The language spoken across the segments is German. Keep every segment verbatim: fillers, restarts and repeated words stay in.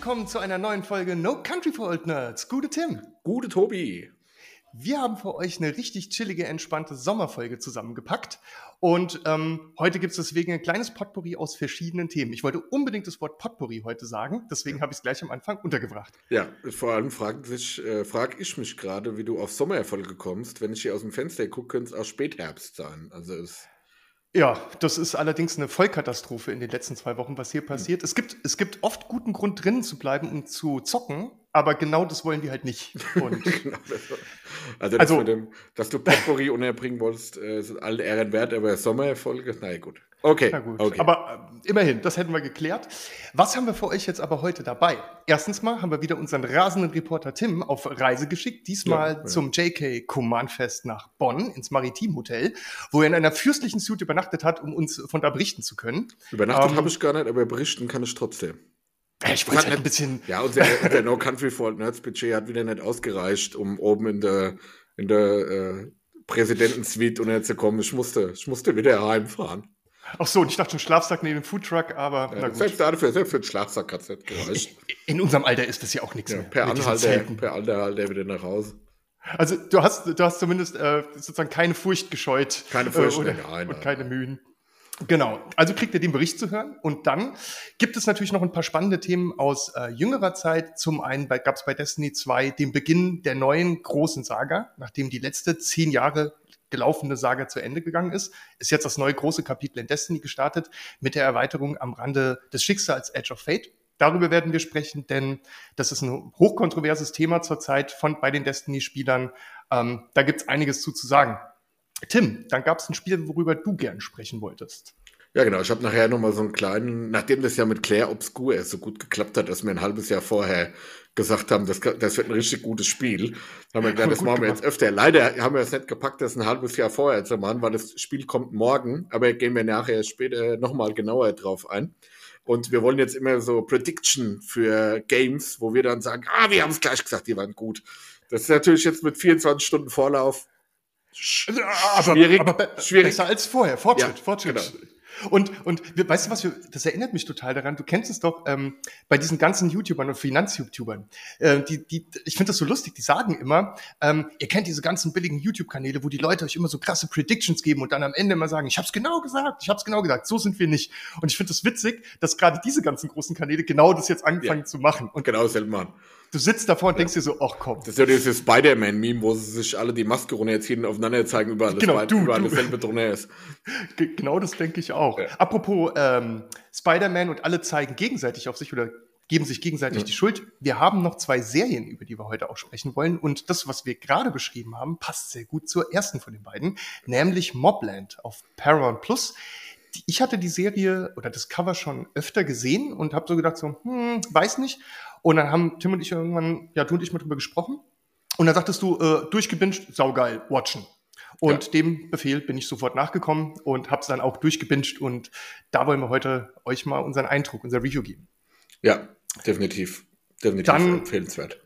willkommen zu einer neuen Folge No Country for Old Nerds. Gute Tim. Gute Tobi. Wir haben für euch eine richtig chillige, entspannte Sommerfolge zusammengepackt. Und ähm, heute gibt es deswegen ein kleines Potpourri aus verschiedenen Themen. Ich wollte unbedingt das Wort Potpourri heute sagen, deswegen habe ich es gleich am Anfang untergebracht. Ja, vor allem frage äh, frag ich mich gerade, wie du auf Sommererfolge kommst. Wenn ich hier aus dem Fenster gucke, könnte es auch Spätherbst sein. Also es Ja, das ist allerdings eine Vollkatastrophe in den letzten zwei Wochen, was hier passiert. Es gibt, es gibt oft guten Grund, drinnen zu bleiben und zu zocken, aber genau das wollen die halt nicht. Und Genau, das war- also, das Also- mit dem, dass du Potpourri unterbringen wolltest, äh, sind alle Ehren wert, aber Sommererfolge, naja gut. Okay, na gut, okay. aber äh, immerhin, das hätten wir geklärt. Was haben wir für euch jetzt aber heute dabei? Erstens mal haben wir wieder unseren rasenden Reporter Tim auf Reise geschickt, diesmal Ja, ja. zum J K Command Fest nach Bonn, ins Maritim Hotel, wo er in einer fürstlichen Suite übernachtet hat, um uns von da berichten zu können. Übernachtet ähm, habe ich gar nicht, aber berichten kann ich trotzdem. Äh, Ich wollte halt ein bisschen... Ja, unser, unser No Country for Old Nerds Budget hat wieder nicht ausgereicht, um oben in der, in der äh, Präsidentensuite unterzukommen. Ich musste, ich musste wieder heimfahren. Ach so, und ich dachte schon Schlafsack neben dem Foodtruck, aber na Ja, gut. selbst dafür, selbst für den Schlafsack hat es nicht gereicht. In unserem Alter ist das ja auch nichts Ja, mehr. per mit diesen Anhalter, Zelten. per Anhalter wieder nach Hause. Also du hast, du hast zumindest äh, sozusagen keine Furcht gescheut. Keine Furcht, äh, oder, nein, und nein. keine Mühen. Genau, also kriegt ihr den Bericht zu hören. Und dann gibt es natürlich noch ein paar spannende Themen aus äh, jüngerer Zeit. Zum einen gab es bei Destiny zwei den Beginn der neuen großen Saga, nachdem die letzte zehn Jahre gelaufene Saga zu Ende gegangen ist, ist jetzt das neue große Kapitel in Destiny gestartet mit der Erweiterung am Rande des Schicksals Edge of Fate. Darüber werden wir sprechen, denn das ist ein hochkontroverses Thema zurzeit von bei den Destiny-Spielern. Ähm, da gibt es einiges zu, zu sagen. Tim, dann gab es ein Spiel, worüber du gern sprechen wolltest. Ja, genau. Ich habe nachher nochmal so einen kleinen, nachdem das ja mit Claire Obscure so gut geklappt hat, dass wir ein halbes Jahr vorher gesagt haben, das, das wird ein richtig gutes Spiel, haben wir gedacht, das Gut machen wir gemacht. jetzt öfter. Leider haben wir es nicht gepackt, das ein halbes Jahr vorher zu machen, weil das Spiel kommt morgen, aber gehen wir nachher später nochmal genauer drauf ein. Und wir wollen jetzt immer so Prediction für Games, wo wir dann sagen, ah, wir haben es gleich gesagt, die waren gut. Das ist natürlich jetzt mit vierundzwanzig Stunden Vorlauf sch- Aber, schwierig. aber be schwierig. besser als vorher. Fortschritt, Ja, Fortschritt. genau. Und, und wir, weißt du was, wir, das erinnert mich total daran, du kennst es doch ähm, bei diesen ganzen YouTubern und Finanz-YouTubern. Äh, die, die, ich finde das so lustig, die sagen immer, ähm, ihr kennt diese ganzen billigen YouTube-Kanäle, wo die Leute euch immer so krasse Predictions geben und dann am Ende immer sagen, ich hab's genau gesagt, ich hab's genau gesagt, so sind wir nicht. Und ich finde das witzig, dass gerade diese ganzen großen Kanäle genau das jetzt angefangen Ja. zu machen. Und Genau, Selman. du sitzt davor und denkst dir so, ach komm. Das ist ja dieses Spider-Man-Meme, wo sie sich alle die Maske runterziehen und aufeinander zeigen, überall, das, Genau, Spi- du, überall du. dasselbe drunter ist. Ge- Genau das denke ich auch. Ja. Apropos ähm, Spider-Man und alle zeigen gegenseitig auf sich oder geben sich gegenseitig Ja. die Schuld. Wir haben noch zwei Serien, über die wir heute auch sprechen wollen. Und das, was wir gerade beschrieben haben, passt sehr gut zur ersten von den beiden, nämlich Mobland auf Paramount Plus. Die- Ich hatte die Serie oder das Cover schon öfter gesehen und habe so gedacht, so, hm, weiß nicht. Und dann haben Tim und ich irgendwann, ja, du und ich mal drüber gesprochen. Und dann sagtest du, äh, durchgebinged, saugeil, watchen. Und Ja. dem Befehl bin ich sofort nachgekommen und habe es dann auch durchgebinged. Und da wollen wir heute euch mal unseren Eindruck, unser Review geben. Ja, definitiv. Definitiv Dann- empfehlenswert.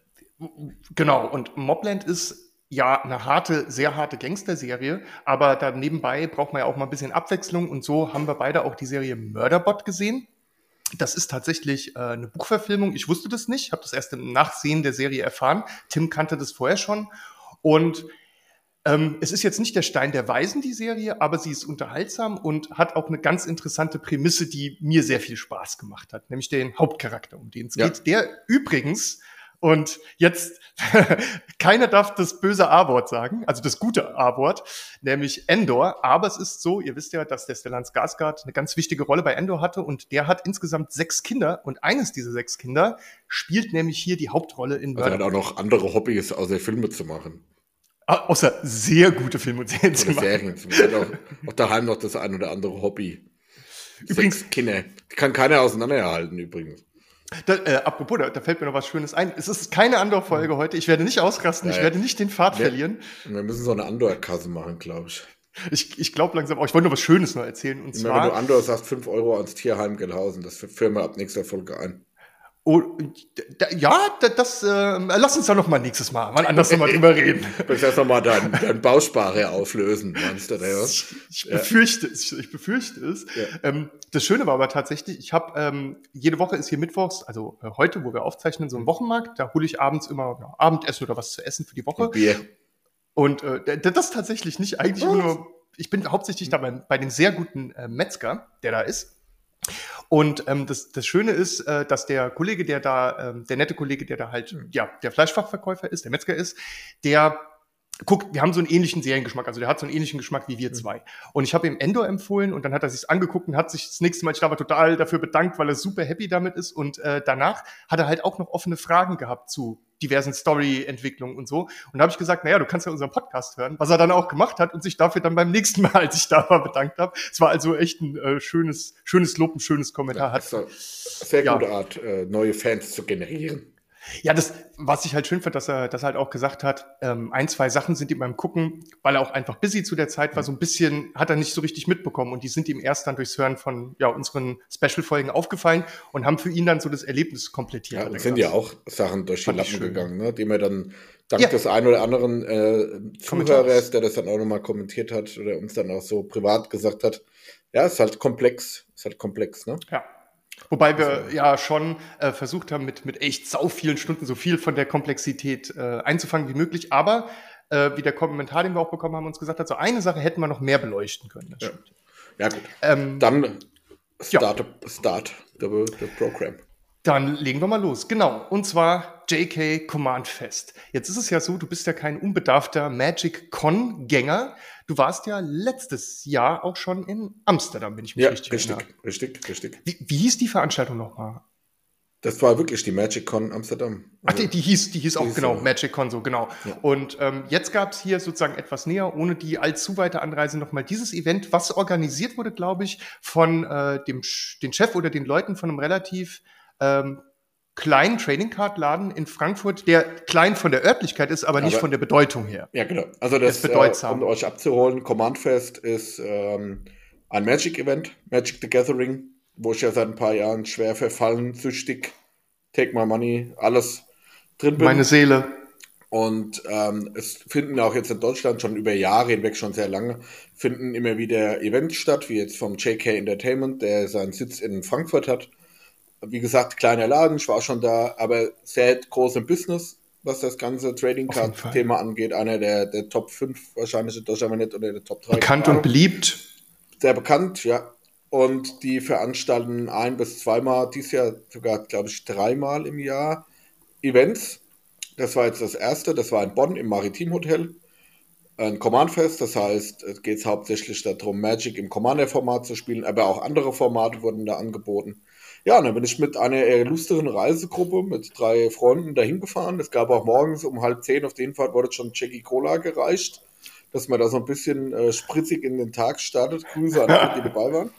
Genau, und Mobland ist ja eine harte, sehr harte Gangster-Serie, aber da nebenbei braucht man ja auch mal ein bisschen Abwechslung. Und so haben wir beide auch die Serie Murderbot gesehen. Das ist tatsächlich äh, eine Buchverfilmung. Ich wusste das nicht, habe das erst im Nachsehen der Serie erfahren. Tim kannte das vorher schon. Und ähm, es ist jetzt nicht der Stein der Weisen, die Serie, aber sie ist unterhaltsam und hat auch eine ganz interessante Prämisse, die mir sehr viel Spaß gemacht hat, nämlich den Hauptcharakter, um den es Ja. geht, der übrigens, und jetzt, keiner darf das böse A-Wort sagen, also das gute A-Wort, nämlich Endor, aber es ist so, ihr wisst ja, dass der Stellan Skarsgård eine ganz wichtige Rolle bei Endor hatte und der hat insgesamt sechs Kinder und eines dieser sechs Kinder spielt nämlich hier die Hauptrolle in Also er hat Murder. auch noch andere Hobbys, außer Filme zu machen. Au- Außer sehr gute Filme und Serien zu Oder machen. Serien zu machen. Er hat auch, auch daheim noch das ein oder andere Hobby. Übrigens- Sechs Kinder. Die kann keiner auseinanderhalten, übrigens. Da, äh, apropos, da, da fällt mir noch was Schönes ein. Es ist keine Andor-Folge heute. Ich werde nicht ausrasten, ich Ja, ja. werde nicht den Pfad Wer- verlieren. Und wir müssen so eine Andor-Kasse machen, glaube ich. Ich, ich glaube langsam auch, ich wollte nur was Schönes noch erzählen. Und Immer wenn du zwar, Andor sagst, fünf Euro ans Tierheim Gelhausen. Das führen wir ab nächster Folge ein. Oh, da, ja, da, das, äh, lass uns da noch mal nächstes Mal, mal anders noch mal drüber reden. Du kannst noch mal deinen dein Bausparer auflösen, meinst du, ja? Ich, ich ja. befürchte es, ich, ich befürchte es. Ja. Ähm, das Schöne war aber tatsächlich, ich habe, ähm, jede Woche ist hier mittwochs, also äh, heute, wo wir aufzeichnen, so ein Wochenmarkt, da hole ich abends immer ja, Abendessen oder was zu essen für die Woche. Und Bier. Und äh, das tatsächlich nicht, eigentlich oh. nur, ich bin hauptsächlich da bei, bei dem sehr guten äh, Metzger, der da ist. Und ähm, das, das Schöne ist, äh, dass der Kollege, der da, ähm, der nette Kollege, der da halt, ja, der Fleischfachverkäufer ist, der Metzger ist, der guckt, wir haben so einen ähnlichen Seriengeschmack, also der hat so einen ähnlichen Geschmack wie wir zwei. Und ich habe ihm Endor empfohlen und dann hat er sich's angeguckt und hat sich das nächste Mal, ich glaube, total dafür bedankt, weil er super happy damit ist. Und äh, danach hat er halt auch noch offene Fragen gehabt zu diversen Story-Entwicklungen und so. Und da habe ich gesagt, naja, du kannst ja unseren Podcast hören, was er dann auch gemacht hat und sich dafür dann beim nächsten Mal, als ich da war, bedankt habe. Es war also echt ein äh, schönes, schönes Lob, ein schönes Kommentar. Ja, das ist eine sehr gute ja. Art, äh, neue Fans zu generieren. Ja, das, was ich halt schön fand, dass er das halt auch gesagt hat, ähm, ein, zwei Sachen sind ihm beim Gucken, weil er auch einfach busy zu der Zeit war, so ein bisschen hat er nicht so richtig mitbekommen und die sind ihm erst dann durchs Hören von ja unseren Special-Folgen aufgefallen und haben für ihn dann so das Erlebnis komplettiert. Ja, und sind ja auch Sachen durch die Lappen gegangen, ne, die mir dann dank ja. des einen oder anderen äh, Zuhörers, der das dann auch nochmal kommentiert hat oder uns dann auch so privat gesagt hat, ja, ist halt komplex, ist halt komplex, ne? Ja. Wobei wir ja schon äh, versucht haben, mit, mit echt sau vielen Stunden so viel von der Komplexität äh, einzufangen wie möglich. Aber äh, wie der Kommentar, den wir auch bekommen haben, uns gesagt hat, so eine Sache hätten wir noch mehr beleuchten können. Ja. ja gut, ähm, dann start, ja. start the, the program. Dann legen wir mal los. Genau, und zwar J K Command Fest. Jetzt ist es ja so, du bist ja kein unbedarfter Magic-Con-Gänger. Du warst ja letztes Jahr auch schon in Amsterdam, wenn ich mich ja, richtig richtig, erinnere. Ja, richtig, richtig. Wie, wie hieß die Veranstaltung nochmal? Das war wirklich die Magic-Con Amsterdam. Ach, die, die hieß, die hieß die auch, genau, so. Magic-Con, so, genau. Ja. Und ähm, jetzt gab es hier sozusagen etwas näher, ohne die allzu weite Anreise, nochmal dieses Event, was organisiert wurde, glaube ich, von äh, dem den Chef oder den Leuten von einem relativ ähm, kleinen Trading Card Laden in Frankfurt, der klein von der Örtlichkeit ist, aber, aber nicht von der Bedeutung her. Ja, genau. Also das, das äh, um euch abzuholen, Command Fest ist ähm, ein Magic Event, Magic the Gathering, wo ich ja seit ein paar Jahren schwer verfallen, süchtig, Take My Money, alles drin bin. Meine Seele. Und ähm, es finden auch jetzt in Deutschland schon über Jahre hinweg, schon sehr lange, finden immer wieder Events statt, wie jetzt vom J K Entertainment, der seinen Sitz in Frankfurt hat. Wie gesagt, kleiner Laden, ich war schon da, aber sehr groß im Business, was das ganze Trading Card Thema angeht. Einer der, der Top fünf wahrscheinlich in Deutschland, nicht, oder der Top drei. Bekannt und beliebt. Sehr bekannt, ja. Und die veranstalten ein- bis zweimal, dieses Jahr sogar, glaube ich, dreimal im Jahr Events. Das war jetzt das erste, das war in Bonn im Maritim Hotel. Ein Command-Fest, das heißt, es geht hauptsächlich darum, Magic im Commander-Format zu spielen, aber auch andere Formate wurden da angeboten. Ja, und dann bin ich mit einer illustren Reisegruppe mit drei Freunden dahin gefahren. Es gab auch morgens um halb zehn, auf den Fall wurde schon Jackie Cola gereicht, dass man da so ein bisschen äh, spritzig in den Tag startet. Grüße an alle, die dabei waren.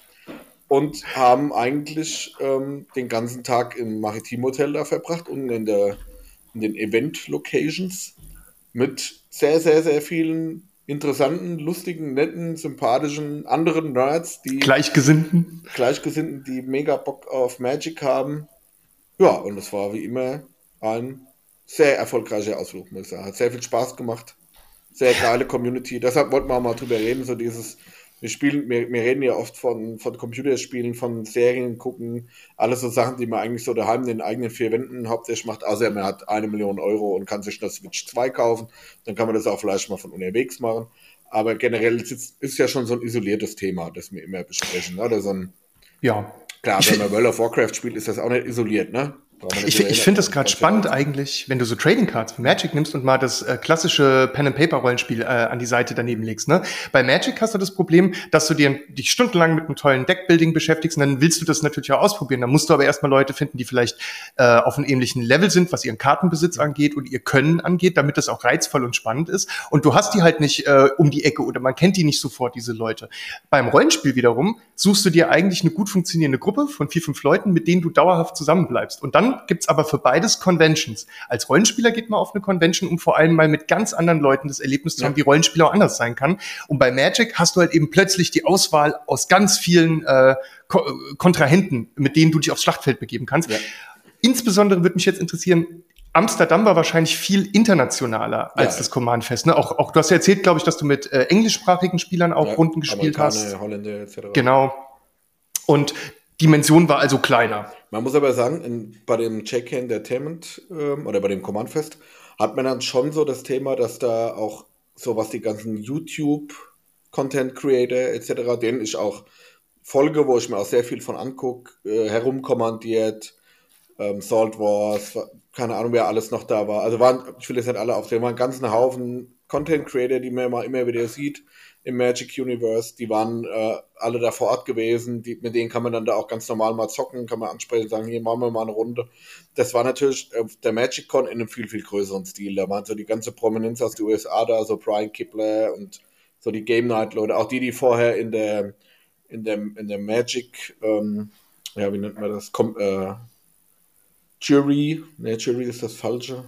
Und haben eigentlich ähm, den ganzen Tag im Maritim Hotel da verbracht und in, der, in den Event-Locations mit sehr, sehr, sehr vielen interessanten, lustigen, netten, sympathischen anderen Nerds, die Gleichgesinnten. Gleichgesinnten, die mega Bock auf Magic haben. Ja, und es war wie immer ein sehr erfolgreicher Ausflug, muss ich sagen. Hat sehr viel Spaß gemacht. Sehr geile Community. Deshalb wollten wir auch mal drüber reden, so dieses, wir spielen, wir, wir reden ja oft von, von Computerspielen, von Serien gucken, alles so Sachen, die man eigentlich so daheim in den eigenen vier Wänden hauptsächlich macht, außer man hat eine Million Euro und kann sich eine Switch zwei kaufen, dann kann man das auch vielleicht mal von unterwegs machen. Aber generell ist es ja schon so ein isoliertes Thema, das wir immer besprechen, oder so ein, ja. Klar, wenn man World of Warcraft spielt, ist das auch nicht isoliert, ne? Ich, ich finde das gerade spannend eigentlich, wenn du so Trading Cards von Magic nimmst und mal das äh, klassische Pen-and-Paper-Rollenspiel äh, an die Seite daneben legst. Ne? Bei Magic hast du das Problem, dass du dir dich stundenlang mit einem tollen Deckbuilding beschäftigst und dann willst du das natürlich auch ausprobieren. Dann musst du aber erstmal Leute finden, die vielleicht äh, auf einem ähnlichen Level sind, was ihren Kartenbesitz angeht und ihr Können angeht, damit das auch reizvoll und spannend ist. Und du hast die halt nicht äh, um die Ecke oder man kennt die nicht sofort, diese Leute. Beim Rollenspiel wiederum suchst du dir eigentlich eine gut funktionierende Gruppe von vier, fünf Leuten, mit denen du dauerhaft zusammenbleibst. Und dann gibt's aber für beides Conventions. Als Rollenspieler geht man auf eine Convention, um vor allem mal mit ganz anderen Leuten das Erlebnis zu haben, wie Rollenspieler auch anders sein kann. Und bei Magic hast du halt eben plötzlich die Auswahl aus ganz vielen äh, Ko- Kontrahenten, mit denen du dich aufs Schlachtfeld begeben kannst. Ja. Insbesondere würde mich jetzt interessieren, Amsterdam war wahrscheinlich viel internationaler als ja, das Command-Fest. Ne? Auch, auch, du hast ja erzählt, glaube ich, dass du mit äh, englischsprachigen Spielern auch ja, Runden gespielt hast. Holländer et cetera. Genau. Und die Dimension war also kleiner. Man muss aber sagen, in, bei dem J K Entertainment ähm, oder bei dem Command-Fest hat man dann schon so das Thema, dass da auch so was die ganzen YouTube-Content-Creator et cetera, denen ich auch folge, wo ich mir auch sehr viel von angucke, äh, herumkommandiert, ähm, Salt Wars, keine Ahnung, wer alles noch da war. Also waren, ich will jetzt nicht alle aufzählen, waren einen ganzen Haufen Content-Creator, die man immer, immer wieder sieht im Magic Universe. Die waren äh, alle da vor Ort gewesen. Die, mit denen kann man dann da auch ganz normal mal zocken, kann man ansprechen und sagen, hier machen wir mal eine Runde. Das war natürlich äh, der Magic Con in einem viel, viel größeren Stil. Da waren so die ganze Prominenz aus den U S A da, so Brian Kibler und so die Game Night-Leute, auch die, die vorher in der in der, in der Magic, ähm, ja, wie nennt man das? Kom äh, Jury, ne, Jury ist das Falsche.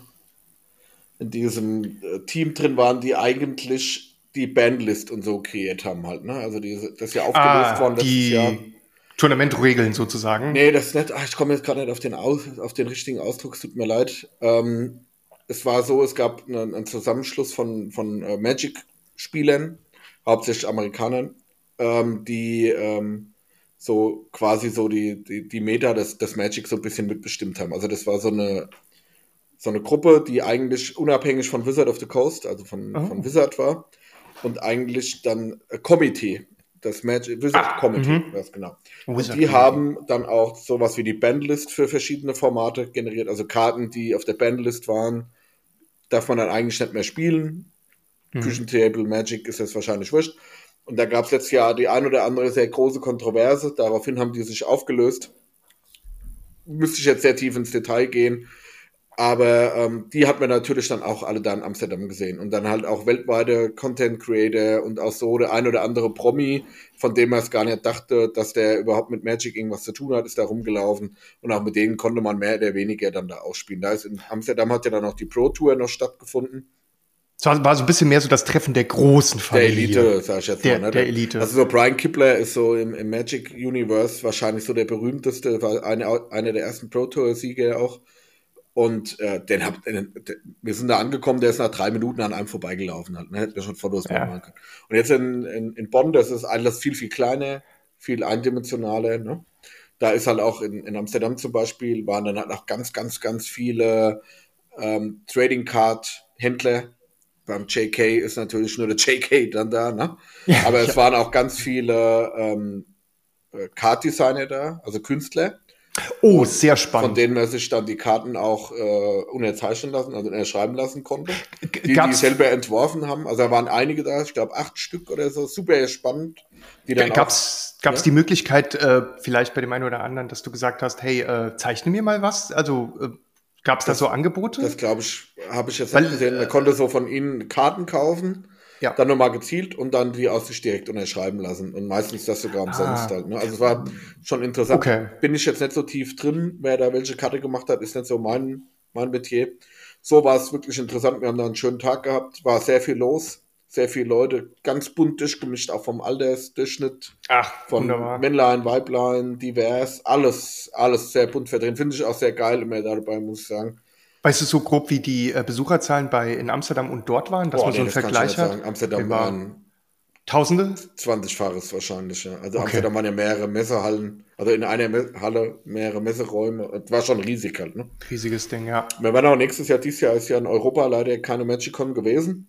In diesem äh, Team drin waren, die eigentlich die Bandlist und so kreiert haben halt, ne? Also diese, das ist ja aufgelöst ah, worden letztes die Jahr. Tournamentregeln sozusagen. Nee, das ist nicht, ach, ich komme jetzt gerade nicht auf den, Aus, auf den richtigen Ausdruck, es tut mir leid. Ähm, es war so, es gab einen, einen Zusammenschluss von, von äh, Magic-Spielern, hauptsächlich Amerikanern, ähm, die ähm, so quasi so die, die, die Meta des, des Magic so ein bisschen mitbestimmt haben. Also das war so eine so eine Gruppe, die eigentlich unabhängig von Wizard of the Coast, also von, oh. von Wizard war, und eigentlich dann äh, Committee, das Magic Wizard ah, Committee, das genau. Und die Committee. Haben dann auch sowas wie die Bandlist für verschiedene Formate generiert, also Karten, die auf der Bandlist waren, darf man dann eigentlich nicht mehr spielen. Mhm. Küchentable, Magic ist jetzt wahrscheinlich wurscht. Und da gab es letztes Jahr die ein oder andere sehr große Kontroverse. Daraufhin haben die sich aufgelöst. Müsste ich jetzt sehr tief ins Detail gehen. Aber ähm, die hat man natürlich dann auch alle da in Amsterdam gesehen. Und dann halt auch weltweite Content Creator und auch so der ein oder andere Promi, von dem man es gar nicht dachte, dass der überhaupt mit Magic irgendwas zu tun hat, ist da rumgelaufen. Und auch mit denen konnte man mehr oder weniger dann da ausspielen. Da ist in Amsterdam hat ja dann auch die Pro Tour noch stattgefunden. Es war so ein bisschen mehr so das Treffen der großen Familie. Der Elite, sag ich jetzt der, mal. Ne? Der Elite. Also so Brian Kibler ist so im, im Magic Universe wahrscheinlich so der berühmteste, war eine, einer der ersten Pro Tour Sieger auch. Und äh, den hab, den, den, wir sind da angekommen, der ist nach drei Minuten an einem vorbeigelaufen. Halt, ne? Hätten wir schon Fotos ja. machen können. Und jetzt in, in, in Bonn, das ist alles viel, viel kleiner, viel eindimensionaler. Ne? Da ist halt auch in, in Amsterdam zum Beispiel, waren dann halt auch ganz, ganz, ganz viele ähm, Trading Card Händler. Beim J K ist natürlich nur der J K dann da, ne? Ja, aber es ja. waren auch ganz viele ähm, Card-Designer da, also Künstler. Oh, sehr spannend. Von denen man sich dann die Karten auch äh, unterzeichnen lassen, also unterschreiben lassen konnte. Die, Gab's, die selber entworfen haben. Also da waren einige da, ich glaube acht Stück oder so, super spannend. Die dann gab's gab's ja? die Möglichkeit, äh, vielleicht bei dem einen oder anderen, dass du gesagt hast, hey, äh, zeichne mir mal was? Also äh, gab es da so Angebote? Das glaube ich, habe ich jetzt Weil, nicht gesehen. Man konnte so von ihnen Karten kaufen, ja. dann nochmal gezielt und dann die aus sich direkt unterschreiben lassen. Und meistens das sogar umsonst ah. halt. Ne? Also es war schon interessant. Okay. Bin ich jetzt nicht so tief drin, wer da welche Karte gemacht hat, ist nicht so mein, mein Metier. So war es wirklich interessant. Wir haben da einen schönen Tag gehabt, war sehr viel los. Sehr viele Leute, ganz bunt durchgemischt, auch vom Altersdurchschnitt. Ach, von wunderbar. Männlein, Weiblein, divers, alles, alles sehr bunt vertreten. Finde ich auch sehr geil immer dabei, muss ich sagen. Weißt du so grob, wie die äh, Besucherzahlen bei in Amsterdam und dort waren, dass Boah, man so nee, einen Vergleich hat? Sagen. Amsterdam waren Tausende? zwanzig-faches wahrscheinlich, ja. Also okay. Amsterdam waren ja mehrere Messehallen, also in einer Me- Halle mehrere Messeräume. Das war schon riesig halt, ne? Riesiges Ding, ja. Wir waren auch nächstes Jahr, dieses Jahr ist ja in Europa leider keine MagicCon gewesen.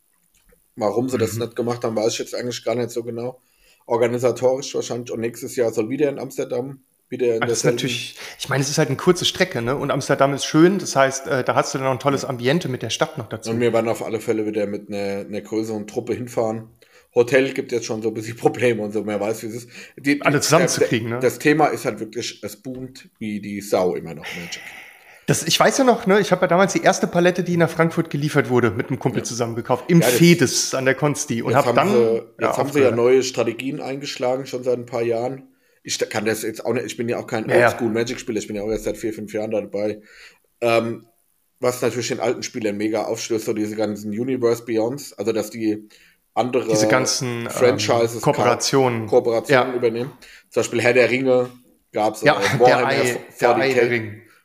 Warum sie mhm. das nicht gemacht haben, weiß ich jetzt eigentlich gar nicht so genau. Organisatorisch wahrscheinlich. Und nächstes Jahr soll wieder in Amsterdam, wieder in der. Das ist natürlich, ich meine, es ist halt eine kurze Strecke, ne? Und Amsterdam ist schön. Das heißt, äh, da hast du dann auch ein tolles Ambiente mit der Stadt noch dazu. Und wir werden auf alle Fälle wieder mit einer, einer größeren Truppe hinfahren. Hotel gibt jetzt schon so ein bisschen Probleme und so. Wer weiß, wie es ist. Die, Alle zusammenzukriegen, ne? Das Thema ist halt wirklich, es boomt wie die Sau immer noch Magic. Das, ich weiß ja noch, ne, ich habe ja damals die erste Palette, die nach Frankfurt geliefert wurde, mit einem Kumpel ja. zusammen gekauft, im ja, Fedes an der Consti. Und hab dann. Sie, jetzt ja, haben sie ja neue Strategien eingeschlagen, schon seit ein paar Jahren. Ich kann das jetzt auch nicht, ich bin ja auch kein ja, Oldschool-Magic-Spieler, ich bin ja auch erst seit vier, fünf Jahren da dabei. Ähm, was natürlich den alten Spielern mega aufstößt, so diese ganzen Universe Beyonds, also dass die andere diese ganzen Franchises, ähm, Kooperationen, Kooperationen ja. übernehmen. Zum Beispiel Herr der Ringe gab es. Ja, der, Ei, der Ei der Ring.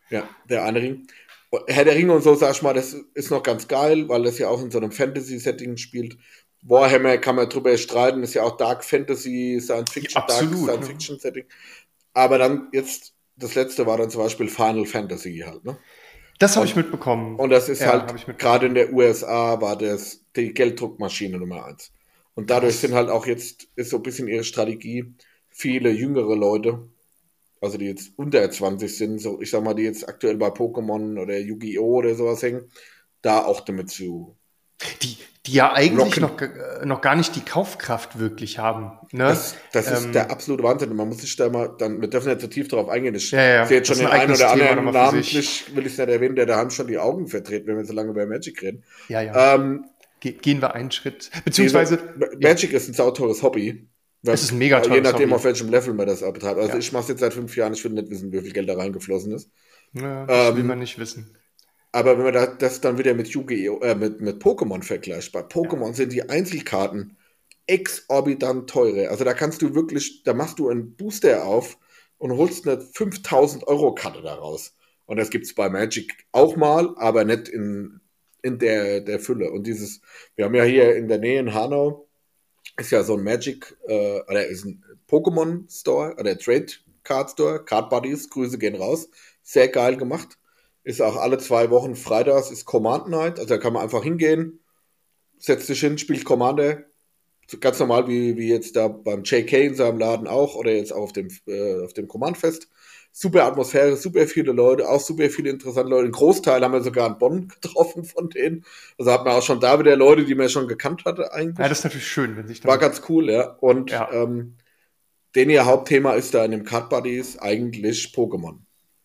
Ja, der eine Ring. Herr der Ringe und so, sag ich mal, das ist noch ganz geil, weil das ja auch in so einem Fantasy-Setting spielt. Warhammer kann man drüber streiten, ist ja auch Dark Fantasy, Science Fiction, Ja, Dark absolut, Science ne? Fiction Setting. Aber dann jetzt, das letzte war dann zum Beispiel Final Fantasy halt, ne? Das habe ich Und, mitbekommen. und das ist Ja, halt, habe ich gerade in mitbekommen. der U S A war das die Gelddruckmaschine Nummer eins. Und dadurch sind Krass. halt auch jetzt, ist so ein bisschen ihre Strategie, viele jüngere Leute, also die jetzt unter zwanzig sind, so ich sag mal, die jetzt aktuell bei Pokémon oder Yu-Gi-Oh! Oder sowas hängen, da auch damit zu Die, die ja eigentlich noch, locken. ge- äh, noch gar nicht die Kaufkraft wirklich haben. Ne? Das, das ist der Ähm, absolute Wahnsinn. Man muss sich da mal, dann, wir dürfen nicht so tief drauf eingehen. Ich ja, ja, sehe jetzt das schon ist den ein einen eigenes oder Thema anderen nochmal für sich. namentlich, will ich es nicht erwähnen, der daheim schon die Augen verdreht, wenn wir so lange über Magic reden. Ja, ja. Ähm, Ge gehen wir einen Schritt. diese, Beziehungsweise, ja, Magic ist ein sauteures Hobby. es Weil, ist ein mega je teures nachdem, Hobby. auf welchem Level man das betreibt. Also Ja. ich mache es jetzt seit fünf Jahren, ich will nicht wissen, wie viel Geld da reingeflossen ist. Ja, das will man Ähm, nicht wissen. aber wenn man da, das dann wieder mit Yu-Gi-Oh!, äh, mit, mit Pokémon vergleicht, bei Ja. Pokémon sind die Einzelkarten exorbitant teurer. Also da kannst du wirklich, da machst du einen Booster auf und holst eine fünftausend Euro Karte daraus. Und das gibt's bei Magic auch mal, aber nicht in, in der, der Fülle. Und dieses, wir haben ja hier in der Nähe in Hanau, ist ja so ein Magic, äh, oder ist ein Pokémon Store, oder Trade Card Store, Card Buddies, Grüße gehen raus. Sehr geil gemacht. Ist auch alle zwei Wochen freitags ist Command Night, also da kann man einfach hingehen, setzt sich hin, spielt Commander, so ganz normal wie, wie jetzt da beim J K in seinem Laden auch oder jetzt auch auf dem, äh, auf dem Command-Fest. Super Atmosphäre, super viele Leute, auch super viele interessante Leute. Ein Großteil haben wir sogar in Bonn getroffen von denen. Also hat man auch schon da wieder Leute, die man schon gekannt hatte Ja, eigentlich. das ist natürlich schön, wenn sich War dann. ganz cool, ja. Und Ja. ähm, den ihr Hauptthema ist da in dem Card Buddies eigentlich Pokémon.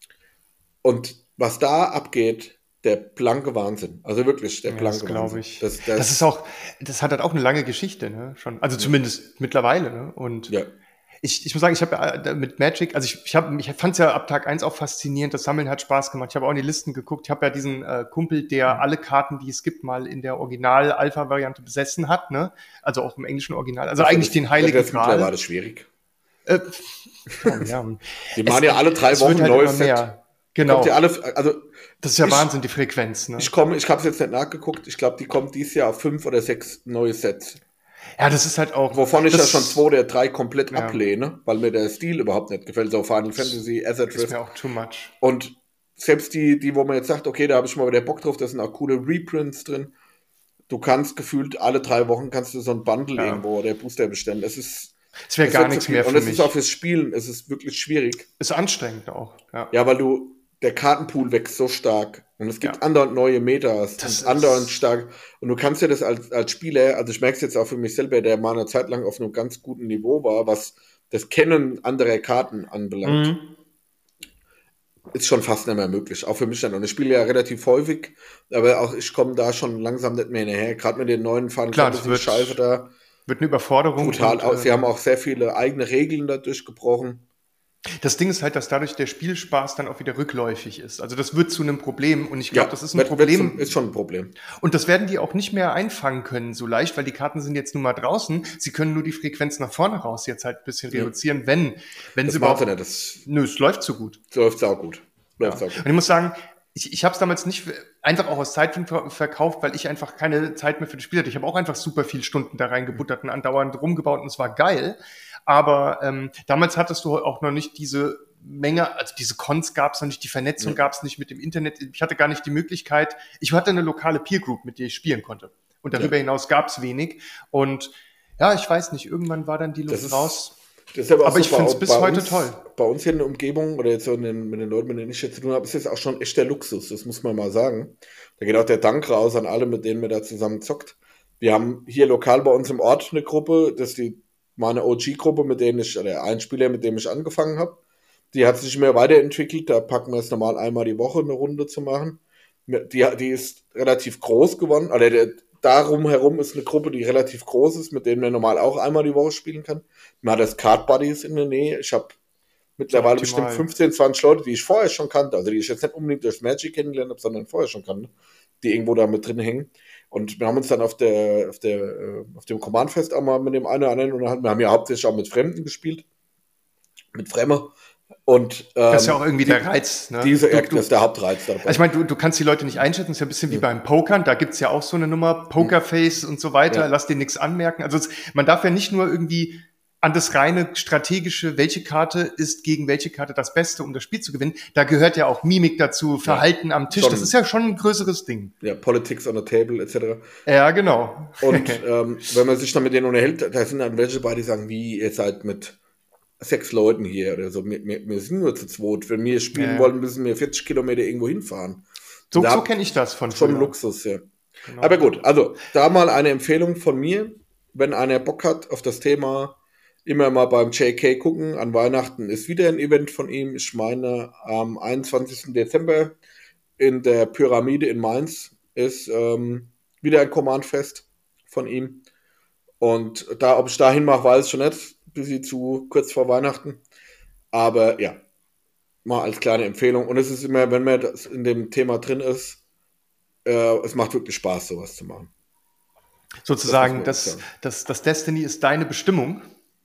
Und was da abgeht, der blanke Wahnsinn. Also wirklich der Ja, das blanke glaube Wahnsinn. ich. Das, Das ist das, auch, das hat halt auch eine lange Geschichte, ne? Schon. Also ja, zumindest mittlerweile, ne? Und ja, ich, ich muss sagen, ich habe ja äh, mit Magic, also ich, ich, hab, ich fand es ja ab Tag eins auch faszinierend, das Sammeln hat Spaß gemacht. Ich habe auch in die Listen geguckt. Ich habe ja diesen äh, Kumpel, der alle Karten, die es gibt, mal in der Original-Alpha-Variante besessen hat, ne? Also auch im englischen Original. Also das, eigentlich den Heiligen das mittlerweile Gral. schwierig. Äh, oh, ja. Die Es, machen ja alle drei es Wochen wird ein halt neues immer Set. mehr. Kommt ja Genau. alle, also Das ist ja ich, Wahnsinn, die Frequenz, ne? ich komme, ich habe es jetzt nicht nachgeguckt. Ich glaube, die kommen dieses Jahr auf fünf oder sechs neue Sets. Ja, das ist halt auch. Wovon ich ja schon zwei Das, oder drei komplett ja, ablehne, weil mir der Stil überhaupt nicht gefällt. So Final Fantasy, Azad ist mir Risk. auch too much. Und selbst die, die, wo man jetzt sagt, okay, da habe ich mal wieder Bock drauf, da sind auch coole Reprints drin. Du kannst gefühlt alle drei Wochen kannst du so ein Bundle Ja. irgendwo oder Booster bestellen. Es ist, Es wäre es gar wird zu nichts viel. mehr Und für es ist auch mich. fürs Spielen, es ist wirklich schwierig. Ist anstrengend auch. Ja. Ja, weil du, der Kartenpool wächst so stark und es gibt Ja. andauernd neue Metas Das und andauernd ist. stark. Und du kannst ja das als, als Spieler, also ich merke es jetzt auch für mich selber, der mal eine Zeit lang auf einem ganz guten Niveau war, was das Kennen anderer Karten anbelangt, Mhm. ist schon fast nicht mehr möglich. Auch für mich dann. Und ich spiele ja relativ häufig, aber auch ich komme da schon langsam nicht mehr hinterher. Gerade mit den neuen Final Klar, das Fantasy Scheiße wird, da, wird eine Überforderung brutal und aus. Sie haben ähm, auch sehr viele eigene Regeln dadurch gebrochen. das Ding ist halt, dass dadurch der Spielspaß dann auch wieder rückläufig ist. Also das wird zu einem Problem und ich glaube, Ja, das ist ein wird, wird zum, Problem ist schon ein Problem. und das werden die auch nicht mehr einfangen können so leicht, weil die Karten sind jetzt nun mal draußen. Sie können nur die Frequenz nach vorne raus jetzt halt ein bisschen Ja. reduzieren, wenn, wenn sie Das machen sie überhaupt. nicht. Das Nö, es läuft so gut. läuft auch gut. Ja. Läuft auch gut. Und ich muss sagen, ich, ich habe es damals nicht einfach auch aus Zeitgründen ver- verkauft, weil ich einfach keine Zeit mehr für das Spiel hatte. Ich habe auch einfach super viel Stunden da reingebuttert und andauernd rumgebaut und es war geil. Aber ähm, damals hattest du auch noch nicht diese Menge, also diese Cons gab es noch nicht, die Vernetzung Ja. gab es nicht mit dem Internet. Ich hatte gar nicht die Möglichkeit. Ich hatte eine lokale Peer Group, mit der ich spielen konnte. Und darüber Ja. hinaus gab es wenig. Und ja, ich weiß nicht, irgendwann war dann die Das Luft ist, raus. das ist aber auch Aber so ich bei, finde es bis bei heute uns, toll. bei uns hier in der Umgebung oder jetzt so in den, mit den Leuten, mit denen ich jetzt zu tun habe, ist das auch schon echt der Luxus. Das muss man mal sagen. Da geht auch der Dank raus an alle, mit denen man da zusammen zockt. Wir haben hier lokal bei uns im Ort eine Gruppe, das ist die, meine O G-Gruppe, mit denen ich, oder ein Spieler, mit dem ich angefangen habe. Die hat sich mehr weiterentwickelt. Da packen wir es normal einmal die Woche eine Runde zu machen. Die, die ist relativ groß geworden. Oder der, darum herum ist eine Gruppe, die relativ groß ist, mit denen man normal auch einmal die Woche spielen kann. Man hat das Card Buddies in der Nähe. Ich habe mittlerweile Optimal. bestimmt fünfzehn, zwanzig Leute, die ich vorher schon kannte. Also die ich jetzt nicht unbedingt durch Magic kennengelernt habe, sondern vorher schon kannte, die irgendwo da mit drin hängen. Und wir haben uns dann auf der, auf der, äh, auf dem Command-Fest auch mal mit dem einen oder anderen unterhalten. Wir haben ja hauptsächlich auch mit Fremden gespielt. Mit Fremden. Und, ähm, das ist ja auch irgendwie die, der Reiz. Ne? Diese du, Act du, ist der Hauptreiz dabei. Also ich meine, du, du kannst die Leute nicht einschätzen, das ist ja ein bisschen wie ja. beim Pokern, da gibt's ja auch so eine Nummer, Pokerface hm. und so weiter, ja. lass dir nichts anmerken. Also es, man darf ja nicht nur irgendwie an das reine strategische, welche Karte ist gegen welche Karte das Beste, um das Spiel zu gewinnen. Da gehört ja auch Mimik dazu, Verhalten ja. am Tisch, schon, das ist ja schon ein größeres Ding. Ja, Politics on the Table et cetera. Ja, genau. Und ähm, wenn man sich dann mit denen unterhält, da sind dann welche bei, die sagen, wie, ihr seid mit sechs Leuten hier oder so. Wir, wir, wir sind nur zu zweit. Wenn wir spielen ja. wollen, müssen wir vierzig Kilometer irgendwo hinfahren. So, so kenne ich das von Schon Luxus, ja. Genau. Aber gut, also da mal eine Empfehlung von mir. Wenn einer Bock hat auf das Thema, immer mal beim J K gucken. An Weihnachten ist wieder ein Event von ihm. Ich meine, am einundzwanzigsten Dezember in der Pyramide in Mainz ist ähm, wieder ein Command-Fest von ihm. Und da, ob ich da hinmache, weiß ich schon nicht. Bisschen zu kurz vor Weihnachten. Aber ja, mal als kleine Empfehlung. Und es ist immer, wenn man das in dem Thema drin ist, äh, es macht wirklich Spaß, sowas zu machen. Sozusagen, das, das, das Destiny ist deine Bestimmung.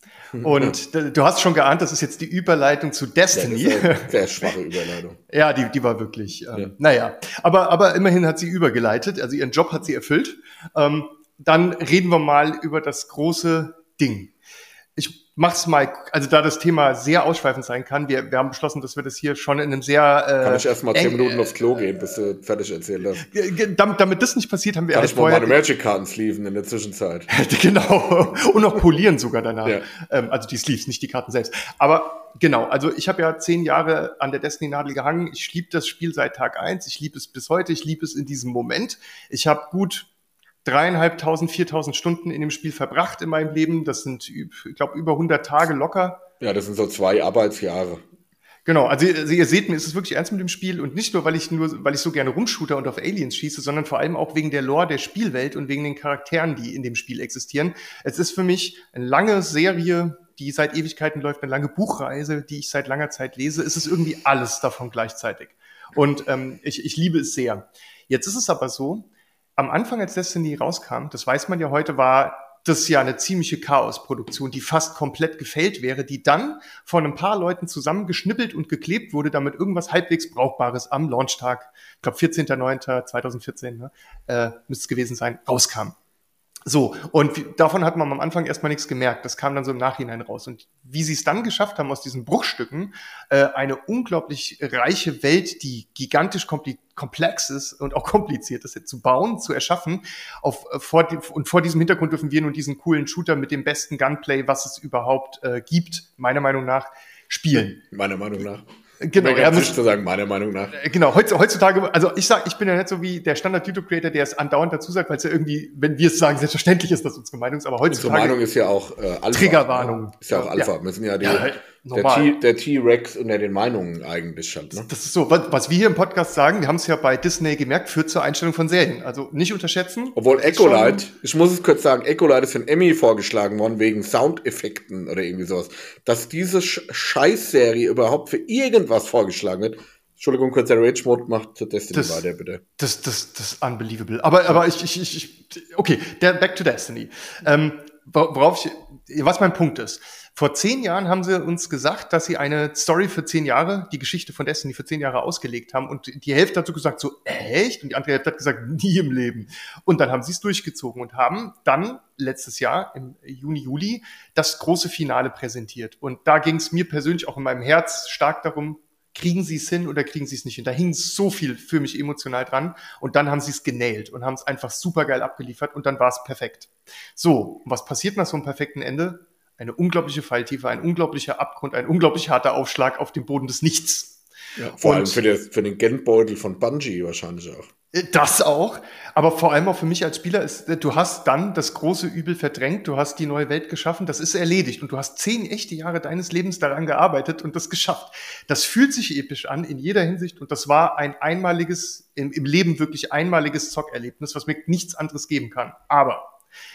Und du hast schon geahnt, das ist jetzt die Überleitung zu Destiny. Ja, das ist eine sehr schwache Überleitung. Ja, die, die war wirklich, ähm, ja. naja. Aber, aber immerhin hat sie übergeleitet, also ihren Job hat sie erfüllt. Ähm, dann reden wir mal über das große Ding. Ich mach's mal, also da das Thema sehr ausschweifend sein kann, wir, wir haben beschlossen, dass wir das hier schon in einem sehr äh, Kann ich erst mal zehn Minuten aufs Klo gehen, bis du fertig erzählt hast. Damit, damit das nicht passiert, haben wir Kann ich mal meine Magic-Karten sleeven in der Zwischenzeit. Genau, und noch polieren sogar danach. Ja. Ähm, also die Sleeves, nicht die Karten selbst. Aber genau, also ich habe ja zehn Jahre an der Destiny-Nadel gehangen. Ich liebe das Spiel seit Tag eins. Ich liebe es bis heute. Ich liebe es in diesem Moment. Ich habe gut dreieinhalbtausend, viertausend Stunden in dem Spiel verbracht in meinem Leben. Das sind, ich glaube, über hundert Tage locker. Ja, das sind so zwei Arbeitsjahre. Genau, also, also ihr seht, mir ist es wirklich ernst mit dem Spiel und nicht nur, weil ich nur, weil ich so gerne rumshooter und auf Aliens schieße, sondern vor allem auch wegen der Lore der Spielwelt und wegen den Charakteren, die in dem Spiel existieren. Es ist für mich eine lange Serie, die seit Ewigkeiten läuft, eine lange Buchreise, die ich seit langer Zeit lese. Es ist irgendwie alles davon gleichzeitig. Und ähm, ich, ich liebe es sehr. Jetzt ist es aber so, am Anfang, als Destiny rauskam, das weiß man ja heute, war das ja eine ziemliche Chaosproduktion, die fast komplett gefailt wäre, die dann von ein paar Leuten zusammengeschnippelt und geklebt wurde, damit irgendwas halbwegs Brauchbares am Launchtag, ich glaube vierzehnter neunter zweitausendvierzehn, ne, äh, müsste es gewesen sein, rauskam. So, und wie, davon hat man am Anfang erstmal nichts gemerkt. Das kam dann so im Nachhinein raus. Und wie sie es dann geschafft haben, aus diesen Bruchstücken äh, eine unglaublich reiche Welt, die gigantisch kompli- komplex ist und auch kompliziert ist, zu bauen, zu erschaffen. Auf, äh, vor die, und vor diesem Hintergrund dürfen wir nun diesen coolen Shooter mit dem besten Gunplay, was es überhaupt äh, gibt, meiner Meinung nach, spielen. Meiner Meinung nach. Genau, ja, muss zu sagen, meiner Meinung nach. Genau, heutzutage, also ich sag, ich bin ja nicht so wie der Standard-YouTube-Creator, der es andauernd dazu sagt, weil es ja irgendwie, wenn wir es sagen, selbstverständlich ist, dass unsere Meinung ist, aber heutzutage... Unsere Meinung ist ja auch äh, Alpha. Triggerwarnung. Ist ja auch Alpha. Ja. Wir sind ja, die, ja der, T, der T-Rex unter den Meinungen eigentlich schon. Ne? Das ist so, was, was wir hier im Podcast sagen, wir haben es ja bei Disney gemerkt, führt zur Einstellung von Serien. Also nicht unterschätzen. Obwohl Echolite, ich muss es kurz sagen, Echolite ist für einen Emmy vorgeschlagen worden wegen Soundeffekten oder irgendwie sowas. Dass diese Scheißserie überhaupt für irgendwas vorgeschlagen wird. Entschuldigung, kurz der Rage-Mode macht Destiny das, weiter, bitte. Das, das, das ist unbelievable. Aber, aber ich, ich, ich, okay, der, back to Destiny. Ähm, worauf ich, was mein Punkt ist. Vor zehn Jahren haben sie uns gesagt, dass sie eine Story für zehn Jahre, die Geschichte von Destiny für zehn Jahre ausgelegt haben. Und die Hälfte hat so gesagt, so, echt? Und die andere Hälfte hat gesagt, nie im Leben. Und dann haben sie es durchgezogen und haben dann letztes Jahr im Juni, Juli das große Finale präsentiert. Und da ging es mir persönlich auch in meinem Herz stark darum, kriegen sie es hin oder kriegen sie es nicht hin? Da hing so viel für mich emotional dran. Und dann haben sie es genailt und haben es einfach supergeil abgeliefert und dann war es perfekt. So, was passiert nach so einem perfekten Ende? Eine unglaubliche Falltiefe, ein unglaublicher Abgrund, ein unglaublich harter Aufschlag auf dem Boden des Nichts. Ja, vor und allem für, das, für den Geldbeutel von Bungie wahrscheinlich auch. Das auch, aber vor allem auch für mich als Spieler ist, du hast dann das große Übel verdrängt, du hast die neue Welt geschaffen, das ist erledigt und du hast zehn echte Jahre deines Lebens daran gearbeitet und das geschafft. Das fühlt sich episch an in jeder Hinsicht und das war ein einmaliges, im, im Leben wirklich einmaliges Zockerlebnis, was mir nichts anderes geben kann. Aber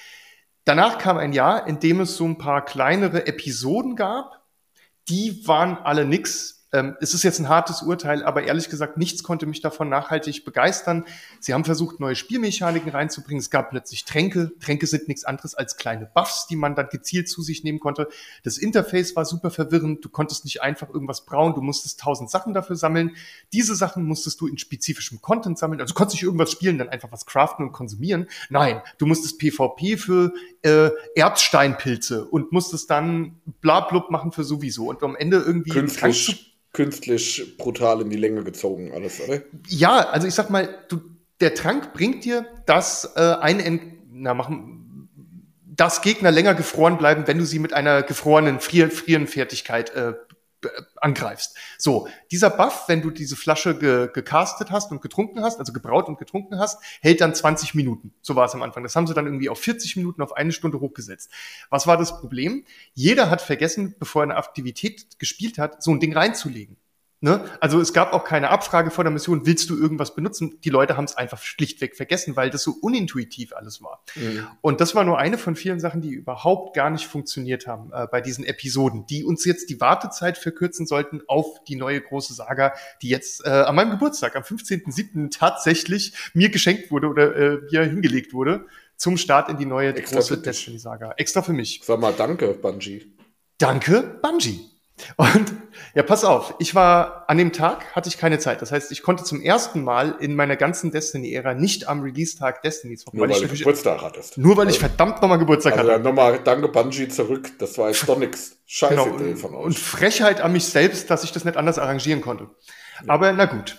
danach kam ein Jahr, in dem es so ein paar kleinere Episoden gab, die waren alle nix. Ähm, es ist jetzt ein hartes Urteil, aber ehrlich gesagt, nichts konnte mich davon nachhaltig begeistern. Sie haben versucht, neue Spielmechaniken reinzubringen. Es gab plötzlich Tränke. Tränke sind nichts anderes als kleine Buffs, die man dann gezielt zu sich nehmen konnte. Das Interface war super verwirrend. Du konntest nicht einfach irgendwas brauen. Du musstest tausend Sachen dafür sammeln. Diese Sachen musstest du in spezifischem Content sammeln. Also du konntest nicht irgendwas spielen, dann einfach was craften und konsumieren. Nein, du musstest PvP für äh, Erzsteinpilze und musstest dann blablub machen für sowieso. Und am Ende irgendwie Künstlich. Künstlich brutal in die Länge gezogen, alles, oder? Ja, also ich sag mal, du, der Trank bringt dir, dass äh, ein Ent na, machen, dass Gegner länger gefroren bleiben, wenn du sie mit einer gefrorenen Frier Frierenfertigkeit äh, angreifst. So, dieser Buff, wenn du diese Flasche ge gecastet hast und getrunken hast, also gebraut und getrunken hast, hält dann zwanzig Minuten. So war es am Anfang. Das haben sie dann irgendwie auf vierzig Minuten, auf eine Stunde hochgesetzt. Was war das Problem? Jeder hat vergessen, bevor er eine Aktivität gespielt hat, so ein Ding reinzulegen. Ne? Also es gab auch keine Abfrage vor der Mission, willst du irgendwas benutzen? Die Leute haben es einfach schlichtweg vergessen, weil das so unintuitiv alles war. Mhm. Und das war nur eine von vielen Sachen, die überhaupt gar nicht funktioniert haben äh, bei diesen Episoden, die uns jetzt die Wartezeit verkürzen sollten auf die neue große Saga, die jetzt äh, an meinem Geburtstag, am fünfzehnten siebten tatsächlich mir geschenkt wurde oder äh, mir hingelegt wurde zum Start in die neue Extra große Destiny-Saga. Extra für mich. Sag mal, danke, Bungie. Danke, Bungie. Und ja, pass auf, ich war an dem Tag, hatte ich keine Zeit. Das heißt, ich konnte zum ersten Mal in meiner ganzen Destiny-Ära nicht am Release-Tag Destiny zocken. Nur weil, weil du Geburtstag hattest. Nur weil ich verdammt nochmal Geburtstag also hatte. Also nochmal danke Bungie zurück. Das war jetzt doch nix scheiße genau, Idee von euch. Und Frechheit an mich selbst, dass ich das nicht anders arrangieren konnte. Ja. Aber na gut,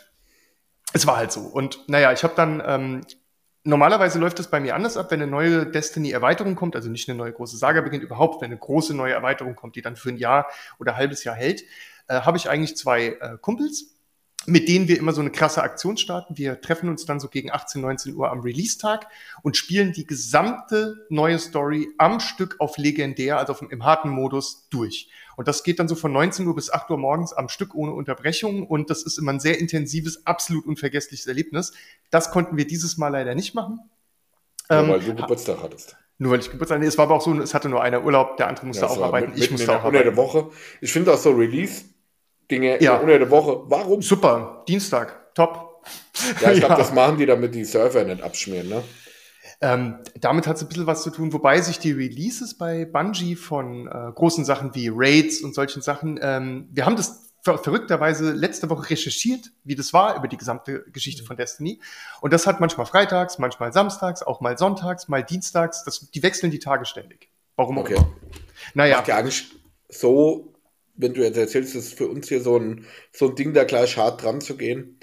es war halt so. Und naja, ich habe dann... Ähm, Normalerweise läuft es bei mir anders ab, wenn eine neue Destiny-Erweiterung kommt, also nicht eine neue große Saga beginnt, überhaupt, wenn eine große neue Erweiterung kommt, die dann für ein Jahr oder ein halbes Jahr hält, äh, habe ich eigentlich zwei äh, Kumpels, mit denen wir immer so eine krasse Aktion starten. Wir treffen uns dann so gegen achtzehn, neunzehn Uhr am Release-Tag und spielen die gesamte neue Story am Stück auf legendär, also auf, im harten Modus durch. Und das geht dann so von neunzehn Uhr bis acht Uhr morgens am Stück ohne Unterbrechung. Und das ist immer ein sehr intensives, absolut unvergessliches Erlebnis. Das konnten wir dieses Mal leider nicht machen. Nur ähm, weil du Geburtstag hattest. Nur weil ich Geburtstag hatte. Es war aber auch so, es hatte nur einer Urlaub, der andere musste ja, auch arbeiten. Mit, ich musste auch arbeiten. Unter der Woche. Ich finde auch so Release-Dinge ja. unter der Woche. Warum? Super. Dienstag. Top. Ja, ich glaube, ja. das machen die, damit die Server nicht abschmieren, ne? Ähm, damit hat es ein bisschen was zu tun, wobei sich die Releases bei Bungie von äh, großen Sachen wie Raids und solchen Sachen, ähm, wir haben das ver verrückterweise letzte Woche recherchiert, wie das war über die gesamte Geschichte von Destiny. Und das hat manchmal freitags, manchmal samstags, auch mal sonntags, mal dienstags. Das, die wechseln die Tage ständig. Warum auch okay. immer. Naja. Macht ja eigentlich so, wenn du jetzt erzählst, ist für uns hier so ein, so ein Ding, da gleich hart dran zu gehen.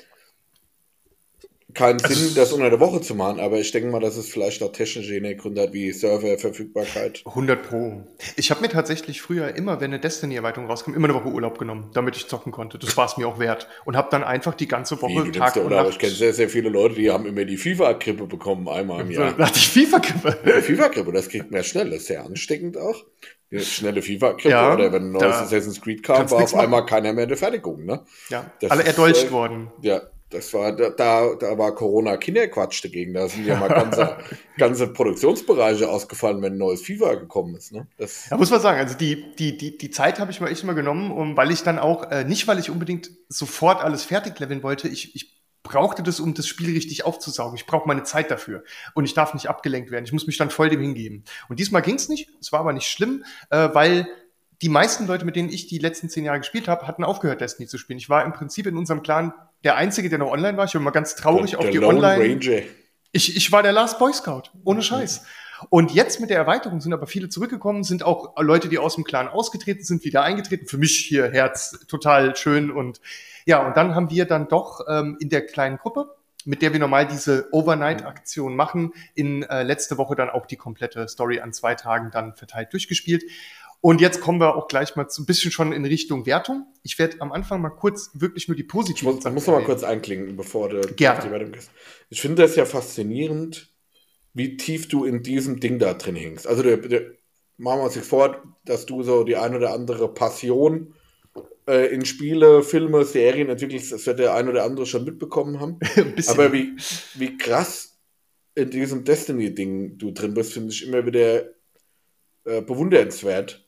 Keinen Sinn, also, das unter der Woche zu machen, aber ich denke mal, dass es vielleicht auch technische Gründe hat, wie Serververfügbarkeit. hundert Pro. Ich habe mir tatsächlich früher immer, wenn eine Destiny-Erweiterung rauskam, immer eine Woche Urlaub genommen, damit ich zocken konnte. Das war es mir auch wert. Und habe dann einfach die ganze Woche, wie, Tag und Nacht... Nacht... Ich kenne sehr, sehr viele Leute, die haben immer die FIFA-Grippe bekommen, einmal im Jahr. Da hatte ich FIFA-Grippe. Die FIFA-Grippe, das kriegt man schnell, das ist sehr ansteckend auch. Die schnelle FIFA-Grippe, ja, oder wenn ein neues Assassin's Creed kam, war auf einmal keiner mehr in der Fertigung. Ne? Ja, das alle erdolcht äh, worden. Ja. Das war, da, da war Corona Kinderquatsch dagegen. Da sind ja mal ganze, ganze Produktionsbereiche ausgefallen, wenn ein neues FIFA gekommen ist. Ne? Das ja, muss man sagen, also die, die, die, die Zeit habe ich mir echt mal genommen, um, weil ich dann auch, äh, nicht weil ich unbedingt sofort alles fertig leveln wollte, ich, ich brauchte das, um das Spiel richtig aufzusaugen. Ich brauche meine Zeit dafür. Und ich darf nicht abgelenkt werden. Ich muss mich dann voll dem hingeben. Und diesmal ging es nicht. Es war aber nicht schlimm, äh, weil die meisten Leute, mit denen ich die letzten zehn Jahre gespielt habe, hatten aufgehört, Destiny zu spielen. Ich war im Prinzip in unserem Clan der Einzige, der noch online war. Ich war mal ganz traurig der, auf der die Lone Online. Ranger. Ich, ich war der Last Boy Scout, ohne Scheiß. Und jetzt mit der Erweiterung sind aber viele zurückgekommen, sind auch Leute, die aus dem Clan ausgetreten sind, wieder eingetreten. Für mich hier Herz total schön. Und ja, und dann haben wir dann doch ähm, in der kleinen Gruppe, mit der wir normal diese Overnight-Aktion machen, in äh, letzte Woche dann auch die komplette Story an zwei Tagen dann verteilt durchgespielt. Und jetzt kommen wir auch gleich mal so ein bisschen schon in Richtung Wertung. Ich werde am Anfang mal kurz wirklich nur die positiven Ich muss, ich muss noch mal kurz einklinken, bevor du Gerne. auf die Wertung gehst. Ich finde das ja faszinierend, wie tief du in diesem Ding da drin hängst. Also der, der, machen wir uns jetzt vor, dass du so die eine oder andere Passion äh, in Spiele, Filme, Serien entwickelst. Das wird der eine oder andere schon mitbekommen haben. Aber wie, wie krass in diesem Destiny-Ding du drin bist, finde ich immer wieder äh, bewundernswert.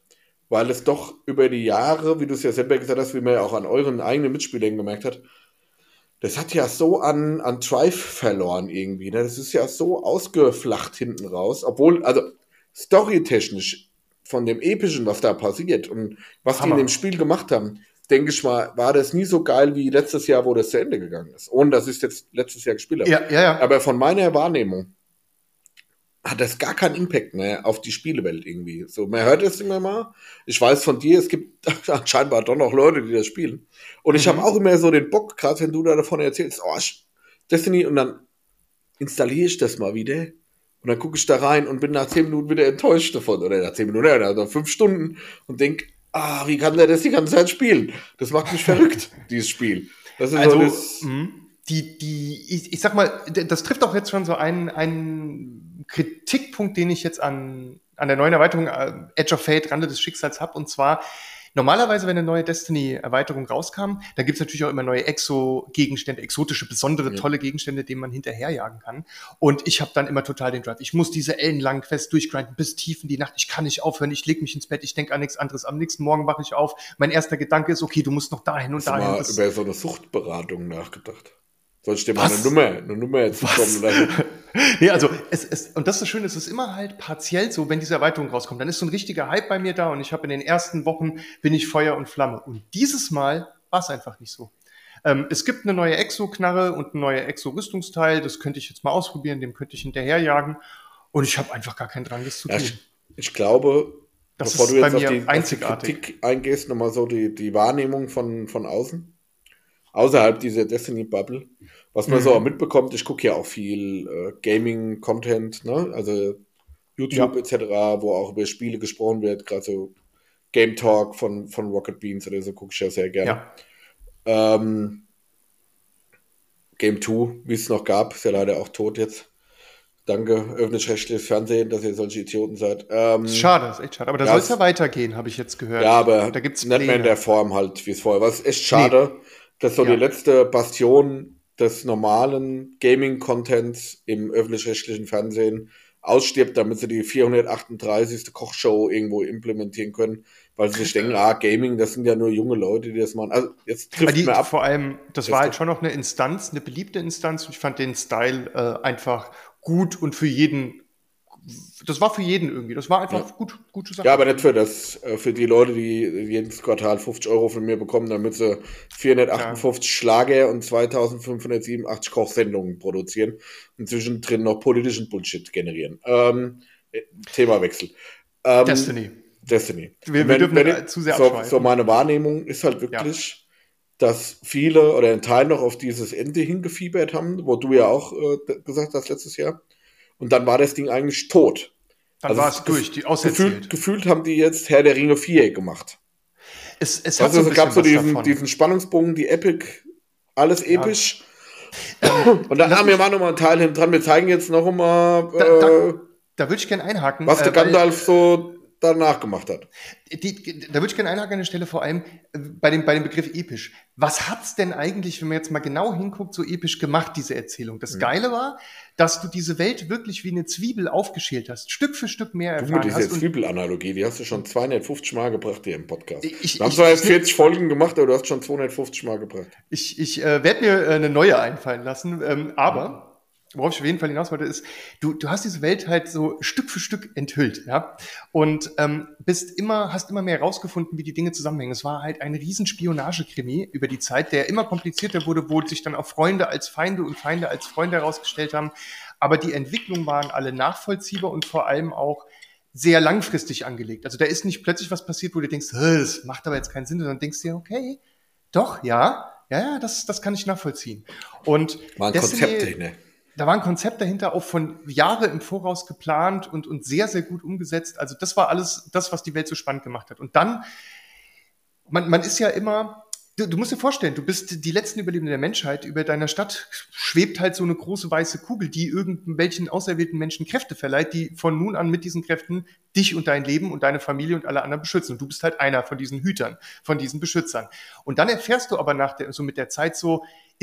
weil es doch über die Jahre, wie du es ja selber gesagt hast, wie man ja auch an euren eigenen Mitspielern gemerkt hat, das hat ja so an, an Drive verloren irgendwie. Ne? Das ist ja so ausgeflacht hinten raus. Obwohl, also storytechnisch von dem Epischen, was da passiert und was die in Hammer. dem Spiel gemacht haben, denke ich mal, war das nie so geil wie letztes Jahr, wo das zu Ende gegangen ist. Ohne dass ich es jetzt letztes Jahr gespielt habe. Ja, ja, ja. Aber von meiner Wahrnehmung hat das gar keinen Impact mehr auf die Spielewelt irgendwie. So, man hört es immer mal. Ich weiß von dir, es gibt anscheinend doch noch Leute, die das spielen. Und ich Mhm. habe auch immer so den Bock, gerade wenn du da davon erzählst, oh, ich- Destiny, und dann installiere ich das mal wieder. Und dann gucke ich da rein und bin nach zehn Minuten wieder enttäuscht davon. Oder nach zehn Minuten, oder nach fünf Stunden und denk, ah, wie kann der das die ganze Zeit spielen? Das macht mich verrückt, dieses Spiel. Das ist Also, so das, mh, die, die, ich, ich sag mal, d- das trifft auch jetzt schon so einen, einen Kritikpunkt, den ich jetzt an, an der neuen Erweiterung äh, Edge of Fate, Rande des Schicksals habe. Und zwar, normalerweise, wenn eine neue Destiny-Erweiterung rauskam, da gibt's natürlich auch immer neue Exo-Gegenstände, exotische, besondere, Ja. tolle Gegenstände, denen man hinterherjagen kann. Und ich habe dann immer total den Drive. Ich muss diese ellenlangen Quests durchgrinden bis tief in die Nacht. Ich kann nicht aufhören. Ich leg mich ins Bett. Ich denke an nichts anderes. Am nächsten Morgen wache ich auf. Mein erster Gedanke ist, okay, du musst noch dahin und hast du dahin. mal Das- über so eine Suchtberatung nachgedacht? Soll ich dir mal Was? eine Nummer, eine Nummer zukommen lassen? Nee, also es ist, und das ist das Schöne, es ist immer halt partiell so, wenn diese Erweiterung rauskommt, dann ist so ein richtiger Hype bei mir da und ich habe in den ersten Wochen bin ich Feuer und Flamme. Und dieses Mal war es einfach nicht so. Ähm, es gibt eine neue Exo-Knarre und ein neuer Exo-Rüstungsteil, das könnte ich jetzt mal ausprobieren, dem könnte ich hinterherjagen und ich habe einfach gar keinen Drang, das zu Ja, tun. ich, ich glaube, Das bevor ist du bei jetzt auf mir die, auf die einzigartig. Kritik eingehst, nochmal so die, die Wahrnehmung von, von außen, außerhalb dieser Destiny-Bubble, was man Mhm. so auch mitbekommt, ich gucke ja auch viel äh, Gaming-Content, ne? Also YouTube Ja. et cetera, wo auch über Spiele gesprochen wird, gerade so Game Talk von, von Rocket Beans oder so, gucke ich ja sehr gerne. Ja. Ähm, Game zwei, wie es noch gab, ist ja leider auch tot jetzt. Danke, öffentlich-rechtliches Fernsehen, dass ihr solche Idioten seid. Ähm, Ist schade, ist echt schade. Aber da Ja, soll es es- ja weitergehen, habe ich jetzt gehört. Ja, aber da gibt's nicht mehr in der Pläne. Form halt, wie es vorher war. Es ist echt schade, dass so Ja. die letzte Bastion des normalen Gaming-Contents im öffentlich-rechtlichen Fernsehen ausstirbt, damit sie die vierhundertachtunddreißigste Kochshow irgendwo implementieren können, weil sie sich denken, ah, Gaming, das sind ja nur junge Leute, die das machen. Also jetzt Aber trifft die, mir ab. vor allem, das Das war halt trifft- schon noch eine Instanz, eine beliebte Instanz und ich fand den Style äh, einfach gut und für jeden, das war für jeden irgendwie, das war einfach Ja. gut, gute Sache. Ja, aber nicht für das, äh, für die Leute, die jedes Quartal fünfzig Euro von mir bekommen, damit sie vierhundertachtundfünfzig Schlager und zweitausendfünfhundertsiebenundachtzig Kochsendungen produzieren und zwischendrin noch politischen Bullshit generieren. Ähm, äh, Themawechsel. Ähm, Destiny. Destiny. Wir- Und wir dürfen wenn nicht ich- zu sehr so, abschweifen. so meine Wahrnehmung ist halt wirklich, dass viele oder ein Teil noch auf dieses Ende hingefiebert haben, wo du ja auch äh, gesagt hast letztes Jahr. Und dann war das Ding eigentlich tot. Dann Also war es es durch, die Gefühlt, auserzählt. gefühlt haben die jetzt Herr der Ringe vier gemacht. Es, es hat Also so ein es gab bisschen so was diesen, davon. diesen Spannungsbogen, die Epic, alles Ja. episch. Und dann lass haben wir mich- mal nochmal einen Teil hinten dran. Wir zeigen jetzt noch mal, Da- äh, da- Da würde ich gerne einhaken. was der äh, weil- Gandalf so danach gemacht hat. Die, da würde ich gerne einhaken an der Stelle, vor allem äh, bei dem, bei dem Begriff episch. Was hat's denn eigentlich, wenn man jetzt mal genau hinguckt, so episch gemacht, diese Erzählung? Das Mhm. Geile war, dass du diese Welt wirklich wie eine Zwiebel aufgeschält hast, Stück für Stück mehr Du mit erfahren dieser hast. Und Zwiebel-Analogie, die hast du schon zweihundertfünfzig Mal gebracht hier im Podcast. Ich- Wir haben ich- zwar ich- jetzt vierzig Folgen gemacht, aber du hast schon zweihundertfünfzig Mal gebracht. ich ich äh, werde mir äh, eine neue einfallen lassen, ähm, aber worauf ich auf jeden Fall hinaus wollte, ist, du, du hast diese Welt halt so Stück für Stück enthüllt, ja, und ähm, bist immer, hast immer mehr herausgefunden, wie die Dinge zusammenhängen. Es war halt ein riesen Spionagekrimi über die Zeit, der immer komplizierter wurde, wo sich dann auch Freunde als Feinde und Feinde als Freunde herausgestellt haben. Aber die Entwicklungen waren alle nachvollziehbar und vor allem auch sehr langfristig angelegt. Also da ist nicht plötzlich was passiert, wo du denkst, "Hä, das macht aber jetzt keinen Sinn, sondern denkst dir, okay, doch, ja, ja, ja, das, das kann ich nachvollziehen. Und War ein Destiny- Konzept dahinter. da war ein Konzept dahinter, auch von Jahre im Voraus geplant und, und sehr, sehr gut umgesetzt. Also das war alles das, was die Welt so spannend gemacht hat. Und dann, man, man ist ja immer, du, du musst dir vorstellen, du bist die letzten Überlebenden der Menschheit. Über deiner Stadt schwebt halt so eine große weiße Kugel, die irgendwelchen auserwählten Menschen Kräfte verleiht, die von nun an mit diesen Kräften dich und dein Leben und deine Familie und alle anderen beschützen. Und du bist halt einer von diesen Hütern, von diesen Beschützern. Und dann erfährst du aber nach der, so mit der Zeit so,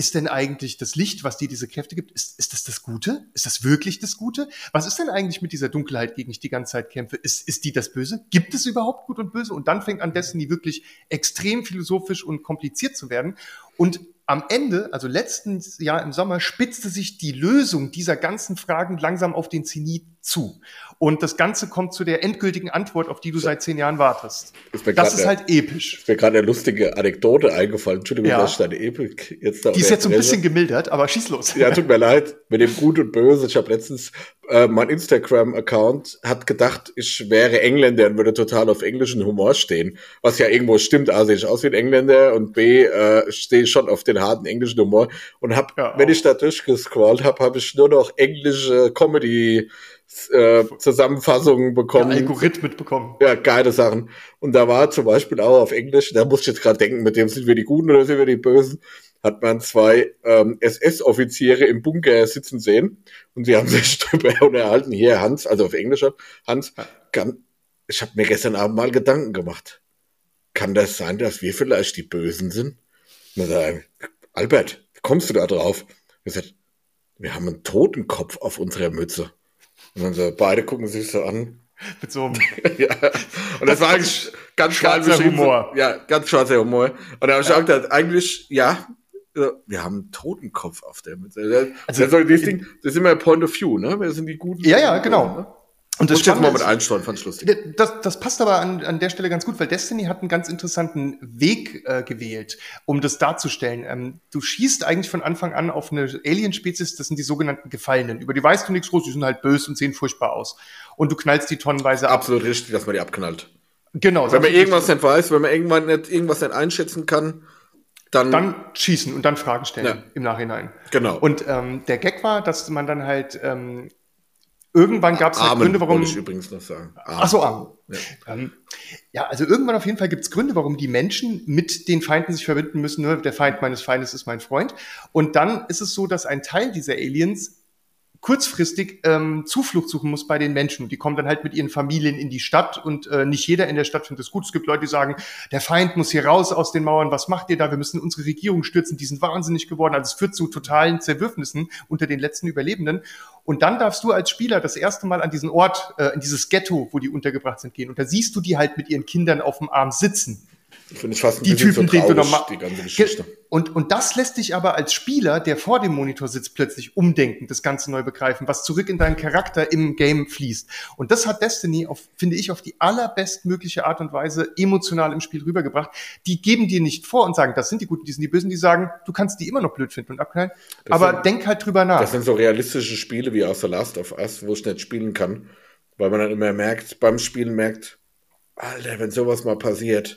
ist denn eigentlich das Licht, was dir diese Kräfte gibt, ist, ist das das Gute? Ist das wirklich das Gute? Was ist denn eigentlich mit dieser Dunkelheit, gegen die ich die ganze Zeit kämpfe? Ist, ist die das Böse? Gibt es überhaupt Gut und Böse? Und dann fängt an Destiny wirklich extrem philosophisch und kompliziert zu werden. Und am Ende, also letztes Jahr im Sommer, spitzte sich die Lösung dieser ganzen Fragen langsam auf den Zenit zu. Und das Ganze kommt zu der endgültigen Antwort, auf die du seit zehn Jahren wartest. Ist das ist eine, halt episch. Ist mir gerade eine lustige Anekdote eingefallen. Entschuldigung, ja. dass ich deine Epik jetzt da Die ist jetzt so ein bisschen gemildert, aber schieß los. Ja, tut mir leid, mit dem Gut und Böse. Ich habe letztens, äh, mein Instagram-Account hat gedacht, ich wäre Engländer und würde total auf englischen Humor stehen. Was ja irgendwo stimmt. A, sehe ich aus wie ein Engländer und B, äh, stehe ich schon auf den harten englischen Humor. Und hab, ja, wenn ich da durchgescrollt habe, habe ich nur noch englische Comedy Äh, Zusammenfassungen bekommen. Ja, Algorithmen bekommen. Ja, geile Sachen. Und da war zum Beispiel auch auf Englisch, da musste ich jetzt gerade denken, mit dem sind wir die Guten oder sind wir die Bösen, hat man zwei ähm, S S-Offiziere im Bunker sitzen sehen und sie haben sich drüber unterhalten. Hier, Hans, also auf Englisch, Hans, kann, ich habe mir gestern Abend mal Gedanken gemacht. Kann das sein, dass wir vielleicht die Bösen sind? Und dann sag ich, Albert, wie kommst du da drauf? Er sagt, wir haben einen Totenkopf auf unserer Mütze. Und dann so, beide gucken sich so an. Mit so einem ja. Und das, das war eigentlich ganz schwarzer Humor. Ja, ganz schwarzer Humor. Und da habe ich ja. auch gedacht, eigentlich, ja, wir haben einen Totenkopf auf der Mütze. Also, das, das, Ding, das ist immer Point of View, ne? Wir sind die Guten. Ja, ja, genau. Ne? Und das jetzt mal mit einsteuern, fand ich lustig. Das, das passt aber an, an der Stelle ganz gut, weil Destiny hat einen ganz interessanten Weg äh, gewählt, um das darzustellen. Ähm, du schießt eigentlich von Anfang an auf eine Alien-Spezies, das sind die sogenannten Gefallenen. Über die weißt du nichts groß, die sind halt böse und sehen furchtbar aus. Und du knallst die tonnenweise ab. Absolut richtig, dass man die abknallt. Genau. Wenn man irgendwas nicht weiß, wenn man irgendwann nicht irgendwas nicht einschätzen kann, dann, dann schießen und dann Fragen stellen ja. im Nachhinein. Genau. Und ähm, der Gag war, dass man dann halt ähm, irgendwann gab es halt Gründe, warum. Ich übrigens noch sagen. Ach so, Armen. Ja. Ähm, ja, also irgendwann auf jeden Fall gibt es Gründe, warum die Menschen mit den Feinden sich verbinden müssen. Ne? Der Feind meines Feindes ist mein Freund. Und dann ist es so, dass ein Teil dieser Aliens kurzfristig ähm, Zuflucht suchen muss bei den Menschen. Die kommen dann halt mit ihren Familien in die Stadt und äh, nicht jeder in der Stadt findet es gut. Es gibt Leute, die sagen, der Feind muss hier raus aus den Mauern. Was macht ihr da? Wir müssen unsere Regierung stürzen. Die sind wahnsinnig geworden. Also es führt zu totalen Zerwürfnissen unter den letzten Überlebenden. Und dann darfst du als Spieler das erste Mal an diesen Ort, äh, in dieses Ghetto, wo die untergebracht sind, gehen. Und da siehst du die halt mit ihren Kindern auf dem Arm sitzen. Finde ich fast ein die bisschen Typen, so traurig, den du noch die ganze Geschichte. Und, und das lässt dich aber als Spieler, der vor dem Monitor sitzt, plötzlich umdenken, das Ganze neu begreifen, was zurück in deinen Charakter im Game fließt. Und das hat Destiny, auf, finde ich, auf die allerbestmögliche Art und Weise emotional im Spiel rübergebracht. Die geben dir nicht vor und sagen, das sind die Guten, die sind die Bösen, die sagen, du kannst die immer noch blöd finden und abknallen, das aber sind, denk halt drüber nach. Das sind so realistische Spiele wie aus The Last of Us, wo ich nicht spielen kann, weil man dann immer merkt, beim Spielen merkt, Alter, wenn sowas mal passiert,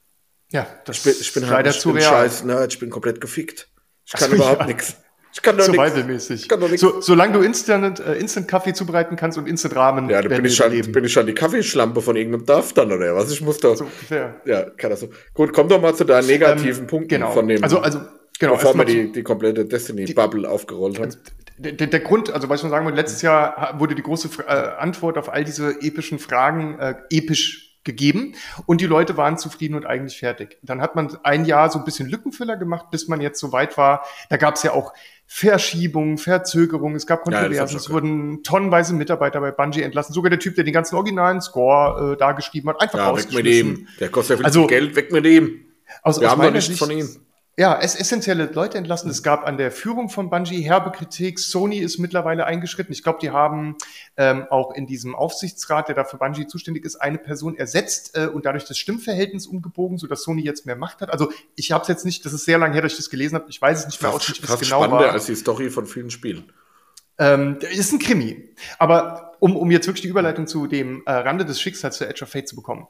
ja, das ich bin, ich bin ist halt, leider ich zu bin real. scheiß Nerd, ich bin komplett gefickt. Ich kann also, überhaupt ja. nichts. Ich kann doch nichts. Survival-mäßig. So, solange du Instant, äh, Instant Kaffee zubereiten kannst und Instant Ramen. Ja, da bin ich, schon, bin ich schon die Kaffeeschlampe von irgendeinem Dorf dann, oder was? Ich muss doch. So ungefähr. Ja, kann das so. Gut, komm doch mal zu deinen negativen ähm, Punkten genau. von dem. Also, also, genau. Bevor wir die, die komplette Destiny-Bubble aufgerollt haben. Der, der, der Grund, also was ich schon sagen wollte, letztes Jahr wurde die große äh, Antwort auf all diese epischen Fragen äh, episch gegeben und die Leute waren zufrieden und eigentlich fertig. Dann hat man ein Jahr so ein bisschen Lückenfüller gemacht, bis man jetzt so weit war. Da gab es ja auch Verschiebungen, Verzögerungen, es gab Kontroversen, ja, es wurden tonnenweise Mitarbeiter bei Bungie entlassen. Sogar der Typ, der den ganzen originalen Score äh, da geschrieben hat, einfach ja, rausgeschmissen. Weg mit dem. Der kostet ja viel also, Geld, weg mit dem. Aus, Wir aus haben doch nichts Sicht, von ihm. Ja, es essentielle Leute entlassen. Es gab an der Führung von Bungie herbe Kritik. Sony ist mittlerweile eingeschritten. Ich glaube, die haben ähm, auch in diesem Aufsichtsrat, der da für Bungie zuständig ist, eine Person ersetzt äh, und dadurch das Stimmverhältnis umgebogen, sodass Sony jetzt mehr Macht hat. Also ich habe es jetzt nicht, das ist sehr lange her, dass ich das gelesen habe. Ich weiß es nicht mehr auswendig, wie es genau war. Spannender als die Story von vielen Spielen. Ähm, ist ein Krimi. Aber um, um jetzt wirklich die Überleitung zu dem äh, Rande des Schicksals für Edge of Fate zu bekommen.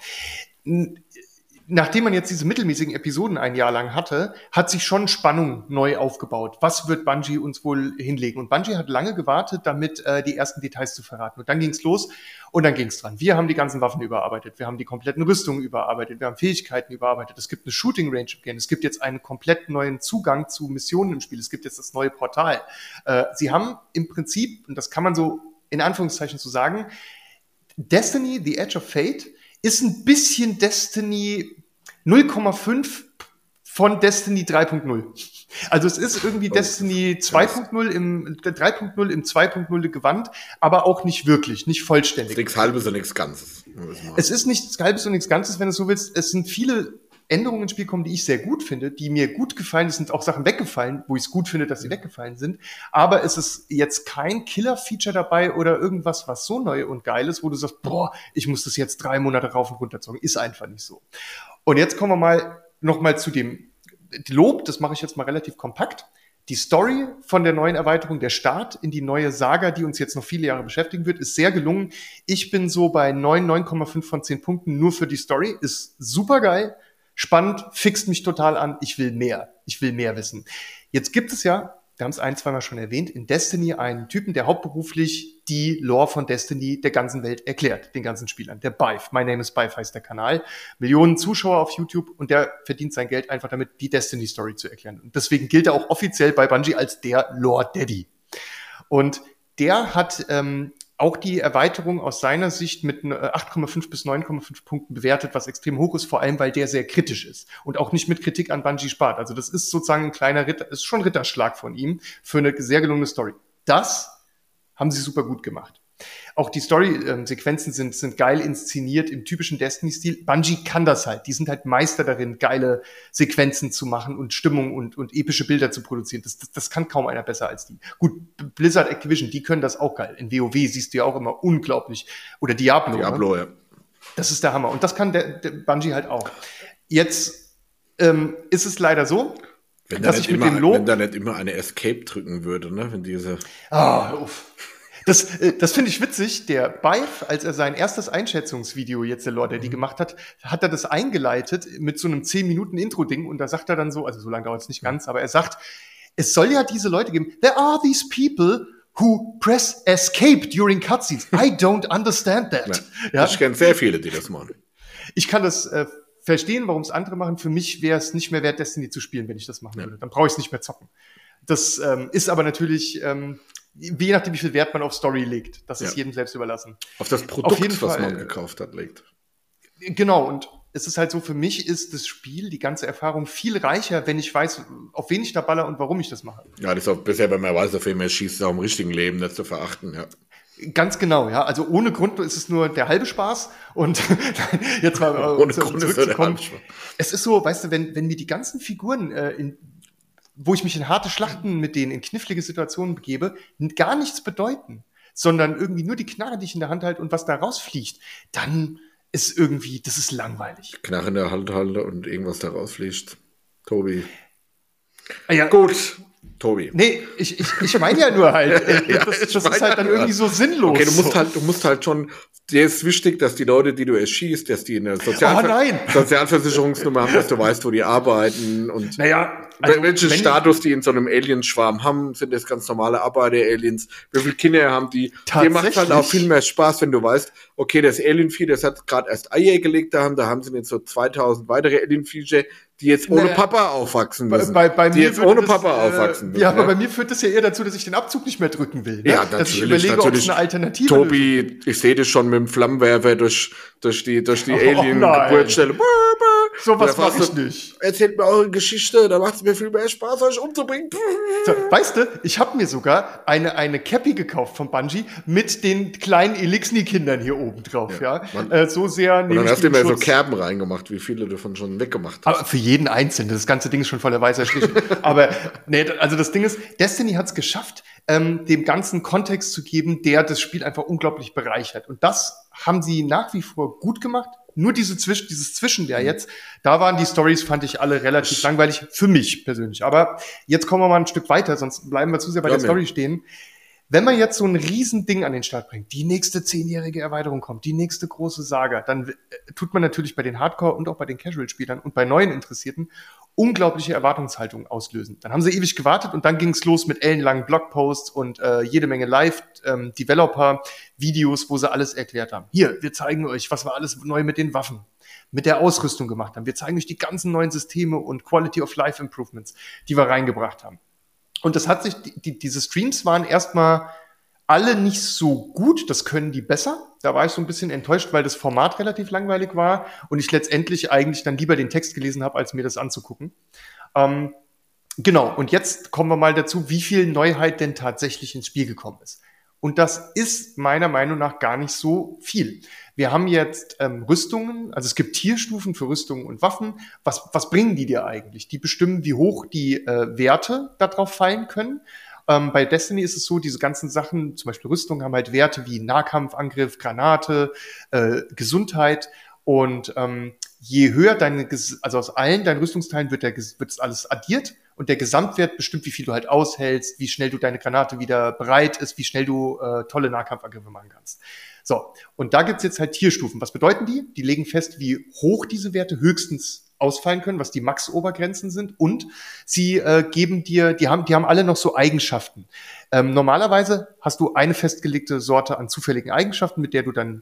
N- Nachdem man jetzt diese mittelmäßigen Episoden ein Jahr lang hatte, hat sich schon Spannung neu aufgebaut. Was wird Bungie uns wohl hinlegen? Und Bungie hat lange gewartet, damit äh, die ersten Details zu verraten. Und dann ging's los und dann ging's dran. Wir haben die ganzen Waffen überarbeitet, wir haben die kompletten Rüstungen überarbeitet, wir haben Fähigkeiten überarbeitet. Es gibt eine Shooting Range im Game. Es gibt jetzt einen komplett neuen Zugang zu Missionen im Spiel. Es gibt jetzt das neue Portal. Äh, sie haben im Prinzip, und das kann man so in Anführungszeichen so sagen, Destiny, The Edge of Fate, ist ein bisschen Destiny null Komma fünf von Destiny drei Punkt null. Also es ist irgendwie oh, Destiny zwei Punkt null im drei Punkt null im zwei Punkt null gewandt, aber auch nicht wirklich, nicht vollständig. Nichts Halbes und nichts Ganzes. Es ist nichts Halbes und nichts Ganzes, wenn du so willst. Es sind viele Änderungen ins Spiel kommen, die ich sehr gut finde, die mir gut gefallen. Es sind auch Sachen weggefallen, wo ich es gut finde, dass sie weggefallen sind. Aber es ist jetzt kein Killer-Feature dabei oder irgendwas, was so neu und geil ist, wo du sagst, boah, ich muss das jetzt drei Monate rauf und runter zocken. Ist einfach nicht so. Und jetzt kommen wir mal noch mal zu dem Lob. Das mache ich jetzt mal relativ kompakt. Die Story von der neuen Erweiterung, der Start in die neue Saga, die uns jetzt noch viele Jahre beschäftigen wird, ist sehr gelungen. Ich bin so bei neun, neun Komma fünf von zehn Punkten nur für die Story. Ist super geil. Spannend, fixt mich total an. Ich will mehr. Ich will mehr wissen. Jetzt gibt es ja, wir haben es ein, zweimal schon erwähnt, in Destiny einen Typen, der hauptberuflich die Lore von Destiny der ganzen Welt erklärt, den ganzen Spielern. Der Bive. My Name is Bive heißt der Kanal. Millionen Zuschauer auf YouTube und der verdient sein Geld einfach damit, die Destiny-Story zu erklären. Und deswegen gilt er auch offiziell bei Bungie als der Lore Daddy. Und der hat ähm, auch die Erweiterung aus seiner Sicht mit acht Komma fünf bis neun Komma fünf Punkten bewertet, was extrem hoch ist, vor allem, weil der sehr kritisch ist und auch nicht mit Kritik an Bungie spart. Also das ist sozusagen ein kleiner Ritter, ist schon Ritterschlag von ihm für eine sehr gelungene Story. Das haben sie super gut gemacht. Auch die Story-Sequenzen sind, sind geil inszeniert im typischen Destiny-Stil. Bungie kann das halt. Die sind halt Meister darin, geile Sequenzen zu machen und Stimmung und, und epische Bilder zu produzieren. Das, das, das kann kaum einer besser als die. Gut, Blizzard, Activision, die können das auch geil. In WoW siehst du ja auch immer unglaublich. Oder Diablo. Diablo, ne? Ja. Das ist der Hammer. Und das kann der, der Bungie halt auch. Jetzt ähm, ist es leider so, wenn dass ich mit immer, dem Lob... Wenn da nicht immer eine Escape drücken würde, ne? Wenn diese... Ah, uff. Das, das finde ich witzig. Der Bive, als er sein erstes Einschätzungsvideo jetzt, der Lord, der die gemacht hat, hat er das eingeleitet mit so einem zehn Minuten Intro-Ding und da sagt er dann so, also so lange dauert es nicht ganz, aber er sagt, es soll ja diese Leute geben, there are these people who press escape during cutscenes. I don't understand that. Ja, ja? Ich kenne sehr viele, die das machen. Ich kann das äh, verstehen, warum es andere machen. Für mich wäre es nicht mehr wert, Destiny zu spielen, wenn ich das machen ja. würde. Dann brauche ich es nicht mehr zocken. Das ähm, ist aber natürlich... Ähm, je nachdem, wie viel Wert man auf Story legt. Das ja. ist jedem selbst überlassen. Auf das Produkt, auf jeden was Fall, man gekauft hat, legt. Genau, und es ist halt so, für mich ist das Spiel, die ganze Erfahrung viel reicher, wenn ich weiß, auf wen ich da baller und warum ich das mache. Ja, das ist auch bisher, wenn man weiß, auf wen man schießt, auch im richtigen Leben, das zu verachten, ja. Ganz genau, ja. Also ohne Grund ist es nur der halbe Spaß. Und jetzt mal ohne zu, Grund ist der halbe Spaß. Es ist so, weißt du, wenn, wenn mir die ganzen Figuren äh, in wo ich mich in harte Schlachten mit denen, in knifflige Situationen begebe, gar nichts bedeuten, sondern irgendwie nur die Knarre, die ich in der Hand halte und was da rausfliegt, dann ist irgendwie, das ist langweilig. Knarre in der Hand halte und irgendwas da rausfliegt. Tobi. Ah, ja. Gut. Tobi. Nee, ich, ich, ich meine ja nur halt, äh, ja, das, das ist halt dann irgendwie so sinnlos. Okay, du musst halt, du musst halt schon, dir ist wichtig, dass die Leute, die du erschießt, dass die eine Sozialver- oh Sozialversicherungsnummer haben, dass du weißt, wo die arbeiten und naja, also, welchen Status die in so einem Alienschwarm haben. Sind das ganz normale Arbeiter-Aliens? Wie viele Kinder haben die? Dir macht halt auch viel mehr Spaß, wenn du weißt, okay, das Alienvieh, das hat gerade erst Eier gelegt, da haben, da haben sie jetzt so zweitausend weitere Alienviecher, die jetzt ohne naja, Papa aufwachsen müssen. Bei, bei, bei die mir jetzt ohne das, Papa äh, aufwachsen müssen. Ja, aber ja. bei mir führt das ja eher dazu, dass ich den Abzug nicht mehr drücken will. Ne? Ja, natürlich. Dass ich überlege, ob es eine Alternative Tobi, Lösung. Ich sehe das schon mit dem Flammenwerfer durch, durch die, durch die oh, Alien-Geburtsstelle. So was mach ich nicht. Erzählt mir eure Geschichte, da macht es mir viel mehr Spaß, euch umzubringen. So, weißt du, ich habe mir sogar eine, eine Cappy gekauft von Bungie mit den kleinen Elixni-Kindern hier oben drauf. Ja, ja. Äh, so sehr nehme ich. Und dann hast du mir so Kerben reingemacht, wie viele davon schon weggemacht hast. Aber für jeden Einzelnen. Das ganze Ding ist schon voller weißer Striche. Aber nee, also das Ding ist, Destiny hat es geschafft, ähm, dem ganzen Kontext zu geben, der das Spiel einfach unglaublich bereichert. Und das haben sie nach wie vor gut gemacht. Nur diese Zwisch- dieses Zwischenjahr mhm. jetzt, da waren die Stories, fand ich alle relativ Sch- langweilig, für mich persönlich. Aber jetzt kommen wir mal ein Stück weiter, sonst bleiben wir zu sehr bei ja, der Story stehen. Wenn man jetzt so ein Riesending an den Start bringt, die nächste zehnjährige Erweiterung kommt, die nächste große Saga, dann äh, tut man natürlich bei den Hardcore- und auch bei den Casual-Spielern und bei neuen Interessierten unglaubliche Erwartungshaltung auslösen. Dann haben sie ewig gewartet und dann ging es los mit ellenlangen Blogposts und äh, jede Menge Live-Developer-Videos, wo sie alles erklärt haben. Hier, wir zeigen euch, was wir alles neu mit den Waffen, mit der Ausrüstung gemacht haben. Wir zeigen euch die ganzen neuen Systeme und Quality-of-Life-Improvements, die wir reingebracht haben. Und das hat sich, die, diese Streams waren erstmal Alle nicht so gut, das können die besser. Da war ich so ein bisschen enttäuscht, weil das Format relativ langweilig war und ich letztendlich eigentlich dann lieber den Text gelesen habe, als mir das anzugucken. Ähm, genau, und jetzt kommen wir mal dazu, wie viel Neuheit denn tatsächlich ins Spiel gekommen ist. Und das ist meiner Meinung nach gar nicht so viel. Wir haben jetzt ähm, Rüstungen, also es gibt Tierstufen für Rüstungen und Waffen. Was, was bringen die dir eigentlich? Die bestimmen, wie hoch die äh, Werte darauf fallen können. Ähm, bei Destiny ist es so, diese ganzen Sachen, zum Beispiel Rüstung, haben halt Werte wie Nahkampfangriff, Granate, äh, Gesundheit. Und ähm, je höher deine, also aus allen deinen Rüstungsteilen wird, der, wird das alles addiert und der Gesamtwert bestimmt, wie viel du halt aushältst, wie schnell du deine Granate wieder bereit ist, wie schnell du äh, tolle Nahkampfangriffe machen kannst. So, und da gibt's jetzt halt Tierstufen. Was bedeuten die? Die legen fest, wie hoch diese Werte höchstens ausfallen können, was die Max-Obergrenzen sind, und sie äh, geben dir, die haben, die haben alle noch so Eigenschaften. Ähm, normalerweise hast du eine festgelegte Sorte an zufälligen Eigenschaften, mit der du dann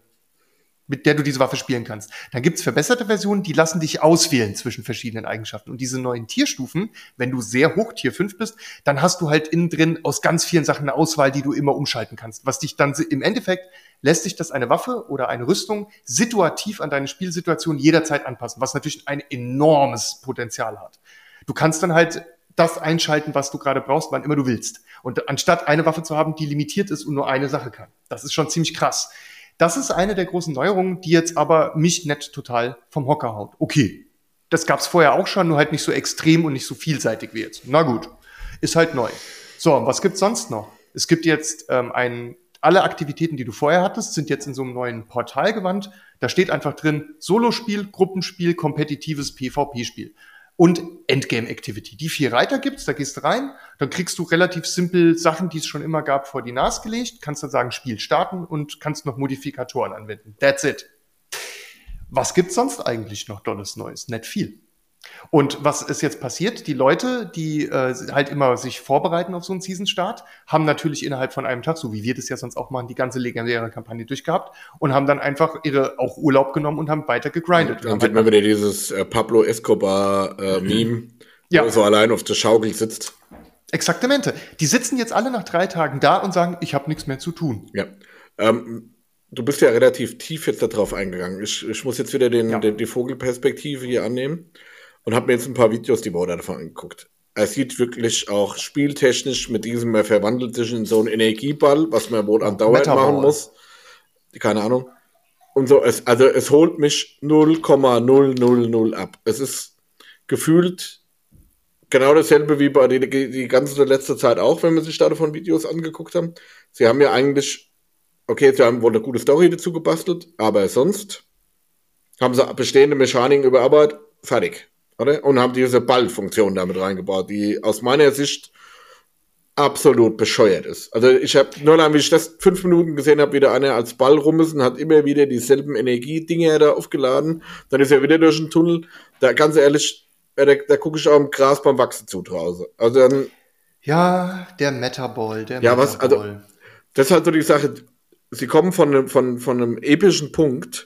mit der du diese Waffe spielen kannst. Dann gibt's verbesserte Versionen, die lassen dich auswählen zwischen verschiedenen Eigenschaften. Und diese neuen Tierstufen, wenn du sehr hoch, Tier fünf bist, dann hast du halt innen drin aus ganz vielen Sachen eine Auswahl, die du immer umschalten kannst. Was dich dann im Endeffekt lässt sich das eine Waffe oder eine Rüstung situativ an deine Spielsituation jederzeit anpassen, was natürlich ein enormes Potenzial hat. Du kannst dann halt das einschalten, was du gerade brauchst, wann immer du willst. Und anstatt eine Waffe zu haben, die limitiert ist und nur eine Sache kann. Das ist schon ziemlich krass. Das ist eine der großen Neuerungen, die jetzt aber mich nicht total vom Hocker haut. Okay, das gab's vorher auch schon, nur halt nicht so extrem und nicht so vielseitig wie jetzt. Na gut, ist halt neu. So, was gibt's sonst noch? Es gibt jetzt ähm, ein, alle Aktivitäten, die du vorher hattest, sind jetzt in so einem neuen Portal gewandt. Da steht einfach drin, Solospiel, Gruppenspiel, kompetitives PvP-Spiel. Und Endgame Activity. Die vier Reiter gibt's, da gehst du rein, dann kriegst du relativ simpel Sachen, die es schon immer gab, vor die Nase gelegt, kannst dann sagen, Spiel starten und kannst noch Modifikatoren anwenden. That's it. Was gibt's sonst eigentlich noch Dolles Neues? Nicht viel. Und was ist jetzt passiert? Die Leute, die äh, halt immer sich vorbereiten auf so einen Season-Start, haben natürlich innerhalb von einem Tag, so wie wir das ja sonst auch machen, die ganze legendäre Kampagne durchgehabt und haben dann einfach ihre auch Urlaub genommen und haben weiter gegrindet. Dann sieht man wieder dieses äh, Pablo Escobar-Meme, äh, ja. wo er so allein auf der Schaukel sitzt. Exaktamente. Die sitzen jetzt alle nach drei Tagen da und sagen, ich habe nichts mehr zu tun. Ja. Ähm, du bist ja relativ tief jetzt darauf eingegangen. Ich, ich muss jetzt wieder den, ja. den, die Vogelperspektive hier annehmen. Und habe mir jetzt ein paar Videos die Woche davon angeguckt. Er sieht wirklich auch spieltechnisch mit diesem, er verwandelt sich in so einen Energieball, was man wohl andauernd machen muss. Keine Ahnung. Und so, es, also es holt mich null Komma null null null ab. Es ist gefühlt genau dasselbe wie bei die, die ganze letzte Zeit auch, wenn wir sich da davon Videos angeguckt haben. Sie haben ja eigentlich, okay, sie haben wohl eine gute Story dazu gebastelt, aber sonst haben sie bestehende Mechaniken überarbeitet, fertig. Oder? Und haben diese Ballfunktion damit reingebaut, die aus meiner Sicht absolut bescheuert ist. Also ich habe nur dann, wie ich das fünf Minuten gesehen habe, wieder einer als Ball rum ist und hat immer wieder dieselben Energiedinger da aufgeladen. Dann ist er wieder durch den Tunnel. Da ganz ehrlich, da, da gucke ich auch im Gras beim Wachsen zu draußen. Also dann, ja, der Metaball, der ja, Metaball. was, also das ist halt so die Sache. Sie kommen von einem, von, von einem epischen Punkt.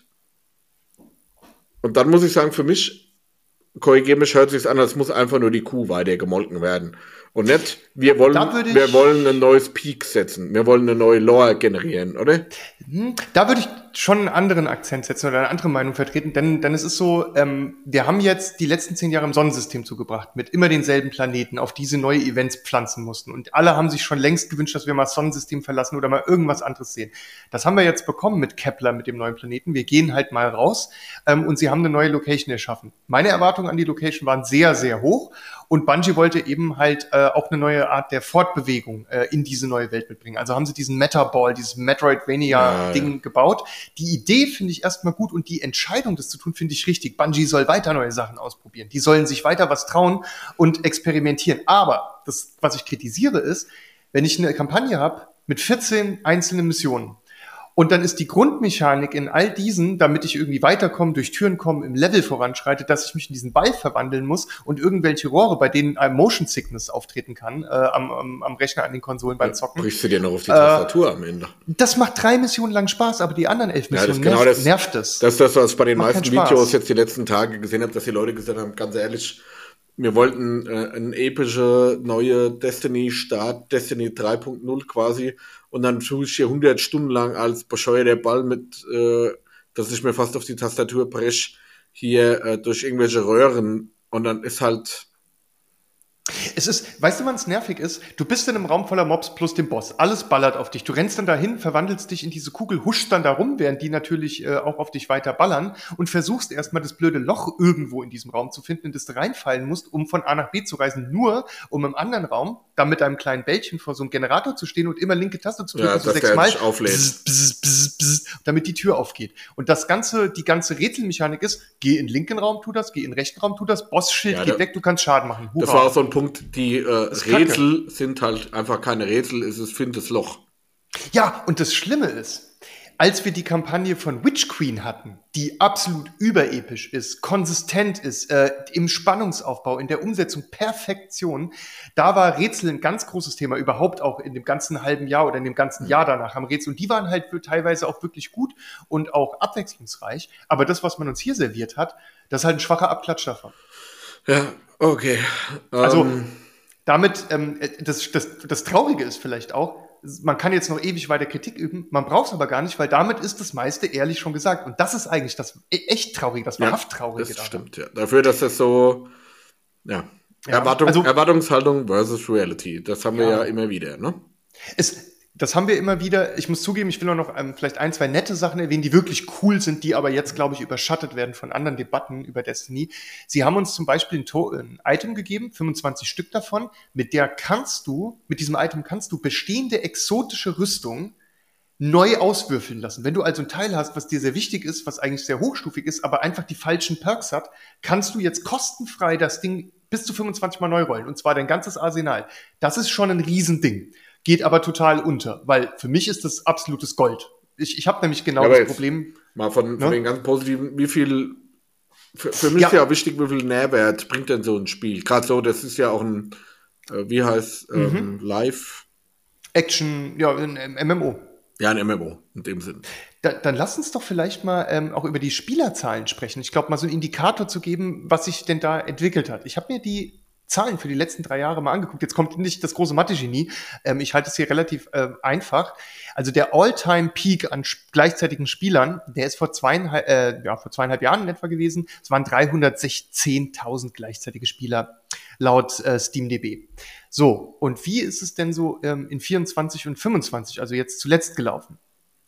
Und dann muss ich sagen, für mich korrigiere mich, hört sich's an, als muss einfach nur die Kuh weiter gemolken werden. Und nicht, wir wollen, wir wollen ein neues Peak setzen. Wir wollen eine neue Lore generieren, oder? Da würde ich schon einen anderen Akzent setzen oder eine andere Meinung vertreten, denn, denn es ist so, ähm, wir haben jetzt die letzten zehn Jahre im Sonnensystem zugebracht, mit immer denselben Planeten, auf diese neue Events pflanzen mussten. Und alle haben sich schon längst gewünscht, dass wir mal das Sonnensystem verlassen oder mal irgendwas anderes sehen. Das haben wir jetzt bekommen mit Kepler, mit dem neuen Planeten. Wir gehen halt mal raus ähm, und sie haben eine neue Location erschaffen. Meine Erwartungen an die Location waren sehr, sehr hoch. Und Bungie wollte eben halt äh, auch eine neue Art der Fortbewegung äh, in diese neue Welt mitbringen. Also haben sie diesen Metaball, dieses Metroidvania-Ding ja. gebaut. Die Idee finde ich erstmal gut und die Entscheidung, das zu tun, finde ich richtig. Bungie soll weiter neue Sachen ausprobieren. Die sollen sich weiter was trauen und experimentieren. Aber das, was ich kritisiere, ist, wenn ich eine Kampagne habe mit vierzehn einzelnen Missionen, und dann ist die Grundmechanik in all diesen, damit ich irgendwie weiterkomme, durch Türen komme, im Level voranschreite, dass ich mich in diesen Ball verwandeln muss und irgendwelche Rohre, bei denen ein Motion Sickness auftreten kann, äh, am, am, am Rechner, an den Konsolen beim Zocken. Brichst du dir noch auf die Tastatur äh, am Ende? Das macht drei Missionen lang Spaß, aber die anderen elf Missionen ja, das nervt, genau das, nervt es. Das ist das, was ich bei den macht meisten Videos jetzt die letzten Tage gesehen habe, dass die Leute gesagt haben, ganz ehrlich, wir wollten äh, ein epische neue Destiny-Start, Destiny drei Punkt null quasi, und dann tue ich hier hundert Stunden lang als bescheuerter Ball mit, äh, dass ich mir fast auf die Tastatur brech, hier äh, durch irgendwelche Röhren, und dann ist halt... Es ist, weißt du, wann nervig ist? Du bist in einem Raum voller Mobs plus dem Boss. Alles ballert auf dich. Du rennst dann dahin, verwandelst dich in diese Kugel, huschst dann da rum, während die natürlich äh, auch auf dich weiter ballern, und versuchst erstmal das blöde Loch irgendwo in diesem Raum zu finden, in das du reinfallen musst, um von A nach B zu reisen, nur um im anderen Raum da mit einem kleinen Bällchen vor so einem Generator zu stehen und immer linke Taste zu drücken, Ja, so dass der sechsmal, sich auflädt. bzz, bzz, bzz, bzz, damit die Tür aufgeht. Und das ganze, die ganze Rätselmechanik ist, geh in linken Raum, tu das, geh in rechten Raum, tu das, Bossschild Ja, geht da- weg, du kannst Schaden machen. Hurra. Das war auch so ein Punkt, die äh, ist Rätsel sind halt einfach keine Rätsel, es ist find das Loch. Ja, und das Schlimme ist, als wir die Kampagne von Witch Queen hatten, die absolut überepisch ist, konsistent ist, äh, im Spannungsaufbau, in der Umsetzung Perfektion, da war Rätsel ein ganz großes Thema, überhaupt auch in dem ganzen halben Jahr oder in dem ganzen Jahr danach haben Rätsel. Und die waren halt für teilweise auch wirklich gut und auch abwechslungsreich. Aber das, was man uns hier serviert hat, das ist halt ein schwacher Abklatsch davon. Ja, okay. Also Ähm, damit, ähm, das, das, das Traurige ist vielleicht auch, man kann jetzt noch ewig weiter Kritik üben, man braucht es aber gar nicht, weil damit ist das meiste ehrlich schon gesagt. Und das ist eigentlich das e- echt Traurige, das ja, wahrhaft Traurige. das daran. stimmt, ja. Dafür, dass das so, ja, Ja, Erwartung, also- Erwartungshaltung versus Reality, das haben wir Ja. ja immer wieder, ne? Es, das haben wir immer wieder. Ich muss zugeben, ich will auch noch ähm, vielleicht ein, zwei nette Sachen erwähnen, die wirklich cool sind, die aber jetzt, glaube ich, überschattet werden von anderen Debatten über Destiny. Sie haben uns zum Beispiel ein, to- ein Item gegeben, fünfundzwanzig Stück davon, mit der kannst du, mit diesem Item kannst du bestehende exotische Rüstung neu auswürfeln lassen. Wenn du also ein Teil hast, was dir sehr wichtig ist, was eigentlich sehr hochstufig ist, aber einfach die falschen Perks hat, kannst du jetzt kostenfrei das Ding bis zu fünfundzwanzig Mal neu rollen. Und zwar dein ganzes Arsenal. Das ist schon ein Riesending. Geht aber total unter, weil für mich ist das absolutes Gold. Ich, ich habe nämlich genau Ja, aber das jetzt- Problem. Mal von, von Ne? den ganz positiven, wie viel, für, für mich Ja. ist ja auch wichtig, wie viel Nährwert bringt denn so ein Spiel? Gerade so, das ist ja auch ein, äh, wie heißt, ähm, Live, Action, ja, ein M M O. ja, ein M M O in dem Sinn. Da, dann lass uns doch vielleicht mal ähm, auch über die Spielerzahlen sprechen. Ich glaube, mal so einen Indikator zu geben, was sich denn da entwickelt hat. Ich habe mir die Zahlen für die letzten drei Jahre mal angeguckt. Jetzt kommt nicht das große Mathe-Genie. Ähm, ich halte es hier relativ äh, einfach. Also der All-Time-Peak an sp- gleichzeitigen Spielern, der ist vor zweieinhalb, äh, ja, vor zweieinhalb Jahren in etwa gewesen. Es waren dreihundertsechzehntausend gleichzeitige Spieler laut äh, SteamDB. So, und wie ist es denn so ähm, in vierundzwanzig und fünfundzwanzig, also jetzt zuletzt gelaufen?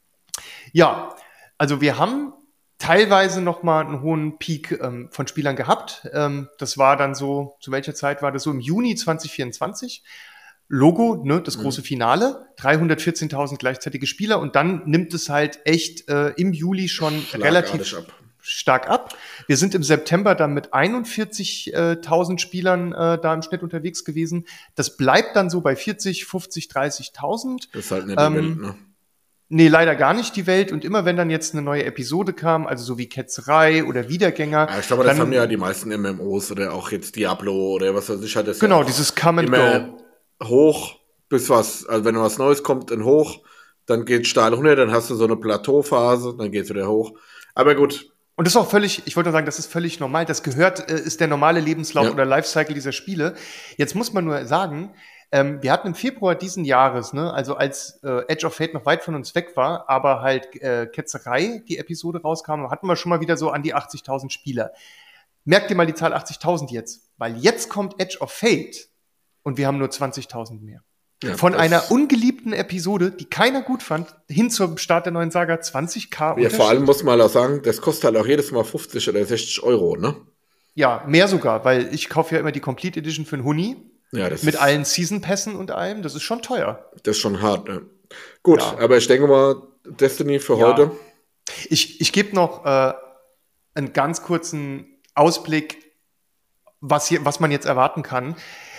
Ja, also wir haben teilweise noch mal einen hohen Peak ähm, von Spielern gehabt. Ähm, das war dann so, zu welcher Zeit war das so? Im Juni zwanzig vierundzwanzig. Logo, ne, das große Finale, dreihundertvierzehntausend gleichzeitige Spieler, und dann nimmt es halt echt äh, im Juli schon relativ Schlagartig ab. stark ab. Wir sind im September dann mit einundvierzigtausend Spielern äh, da im Schnitt unterwegs gewesen. Das bleibt dann so bei vierzig, fünfzig, dreißigtausend. Das ist halt nicht die Ähm, Welt, ne? Nee, leider gar nicht die Welt. Und immer wenn dann jetzt eine neue Episode kam, also so wie Ketzerei oder Wiedergänger. Ja, ich glaube, das dann, haben ja die meisten M M Os oder auch jetzt Diablo oder was weiß ich, hat das Genau, ja dieses Come and immer Go. hoch, bis was, also wenn was Neues kommt, dann hoch, dann geht steil runter, dann hast du so eine Plateauphase, dann geht's wieder hoch. Aber gut, Und das ist auch völlig, ich wollte nur sagen, das ist völlig normal. Das gehört, äh, ist der normale Lebenslauf Ja. oder Lifecycle dieser Spiele. Jetzt muss man nur sagen, ähm, wir hatten im Februar diesen Jahres, ne, also als äh, Edge of Fate noch weit von uns weg war, aber halt äh, Ketzerei, die Episode rauskam, hatten wir schon mal wieder so an die achtzigtausend Spieler. Merkt ihr mal die Zahl achtzigtausend jetzt, weil jetzt kommt Edge of Fate und wir haben nur zwanzigtausend mehr. ja, Von das- einer ungeliebten Episode, die keiner gut fand, hin zum Start der neuen Saga, zwanzig K. ja, vor allem muss man auch sagen, das kostet halt auch jedes Mal fünfzig oder sechzig Euro, ne? Ja, mehr sogar, weil ich kaufe ja immer die Complete Edition für einen Huni Ja, das mit ist, allen Season-Pässen und allem. Das ist schon teuer. das ist schon hart, ne? Gut, Ja. aber ich denke mal, Destiny für Ja. heute. Ich, ich gebe noch äh, einen ganz kurzen Ausblick, was, hier, was man jetzt erwarten kann.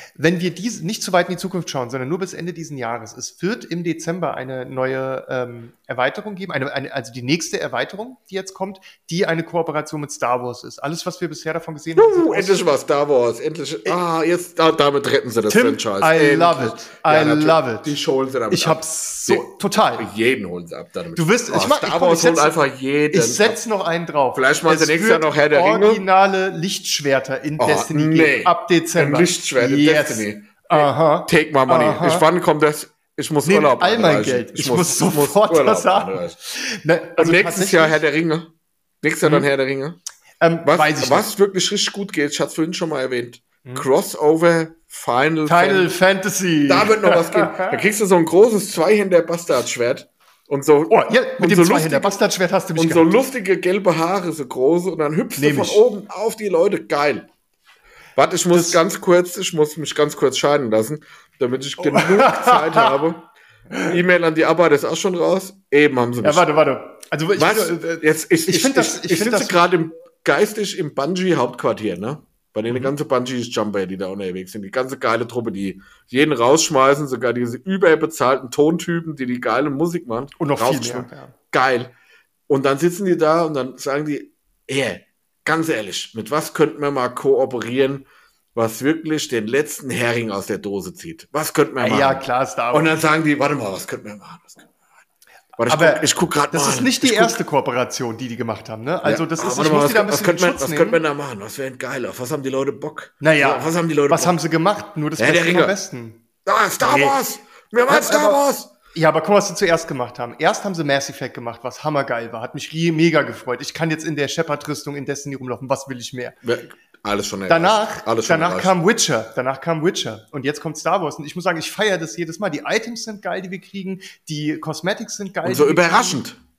wenn wir dies, nicht zu weit in die Zukunft schauen, sondern nur bis Ende diesen Jahres, es wird im Dezember eine neue ähm, Erweiterung geben, eine, eine, also die nächste Erweiterung, die jetzt kommt, die eine Kooperation mit Star Wars ist. Alles, was wir bisher davon gesehen haben. Uh, endlich war Star Wars, endlich. Äh, ah, jetzt da, damit retten sie das Tim, Franchise. I endlich. love it. I ja, love it. Die holen sie damit Ich ab. hab's so, Die, total. Jeden holen sie ab damit. Du wirst, oh, ich mach, Star ich, Wars ich holt setz, einfach jeden. Ich setz noch einen drauf. Vielleicht machen sie Es nächstes Jahr wird noch Herr der Ringe. Originale Lichtschwerter in Oh, Destiny nee. geben, ab Dezember. Ein Lichtschwert in yes. Destiny. Aha. Take my money. Aha. Ich, wann kommt das? Ich muss Nehmt Urlaub all mein anreichen. Geld. Ich, Ich muss, muss sofort Urlaub das haben. anreichen. Ne, Und also nächstes Jahr Herr der Ringe. Nächstes Jahr Hm. dann Herr der Ringe. Ähm, Was, weiß ich was nicht. wirklich richtig gut geht, ich hatte es vorhin schon mal erwähnt. Hm. Crossover Final, Final Fan- Fantasy. Da wird noch was gehen. Da kriegst du so ein großes Zweihänder-Bastardschwert. Und so, Oh, ja, mit und dem so Zweihänder lustige, Bastardschwert hast du mich und so gehabt. lustige gelbe Haare, so große. Und dann hüpfst Nehm du ich. von oben auf die Leute. Geil. Warte, ich muss Das- ganz kurz, ich muss mich ganz kurz scheiden lassen, damit ich genug Zeit habe. E-Mail an die Arbeit ist auch schon raus. Eben haben sie mich. Ja, warte, warte. Also ich, Was? äh, Jetzt, ich ich ich, find das- ich, ich ich find sitze das- gerade im, geistig im Bungee-Hauptquartier, ne? Bei Mhm. denen ganze Bungee-Jumper, die da unterwegs sind. Die ganze geile Truppe, die jeden rausschmeißen, sogar diese überbezahlten Tontypen, die die geile Musik machen. und noch viel rausschmeißen. mehr. Ja. Geil. Und dann sitzen die da und dann sagen die, ey, ganz ehrlich, mit was könnten wir mal kooperieren, was wirklich den letzten Hering aus der Dose zieht? Was könnten wir machen? Ja, klar, Star Und Wars. dann sagen die, warte mal, was könnten wir machen? Was könnten wir machen? Warte, ich Aber guck, ich guck gerade mal. Das ist nicht die Ich guck- erste Kooperation, die die gemacht haben, ne? Also Ja, das aber ist, warte ich mal, muss was, die da ein was, bisschen könnte in man, Schutz was nehmen. könnte man da machen? Was wäre geil? Auf was haben die Leute Bock? Naja, auf was haben die Leute was Bock? haben sie gemacht? Nur das Herr der Beste Ringe. vom Besten. Ah, Star Nee. Wars! Wir machen Ja, Star aber- Wars! Ja, aber guck mal, was sie zuerst gemacht haben. Erst haben sie Mass Effect gemacht, was hammergeil war. Hat mich rie- mega gefreut. Ich kann jetzt in der Shepard-Rüstung in Destiny rumlaufen. Was will ich mehr? Alles schon erreicht. Danach, Alles schon danach erreicht. kam Witcher. Danach kam Witcher. Und jetzt kommt Star Wars. Und ich muss sagen, ich feiere das jedes Mal. Die Items sind geil, die wir kriegen. Die Cosmetics sind geil. Und so die wir überraschend. kriegen.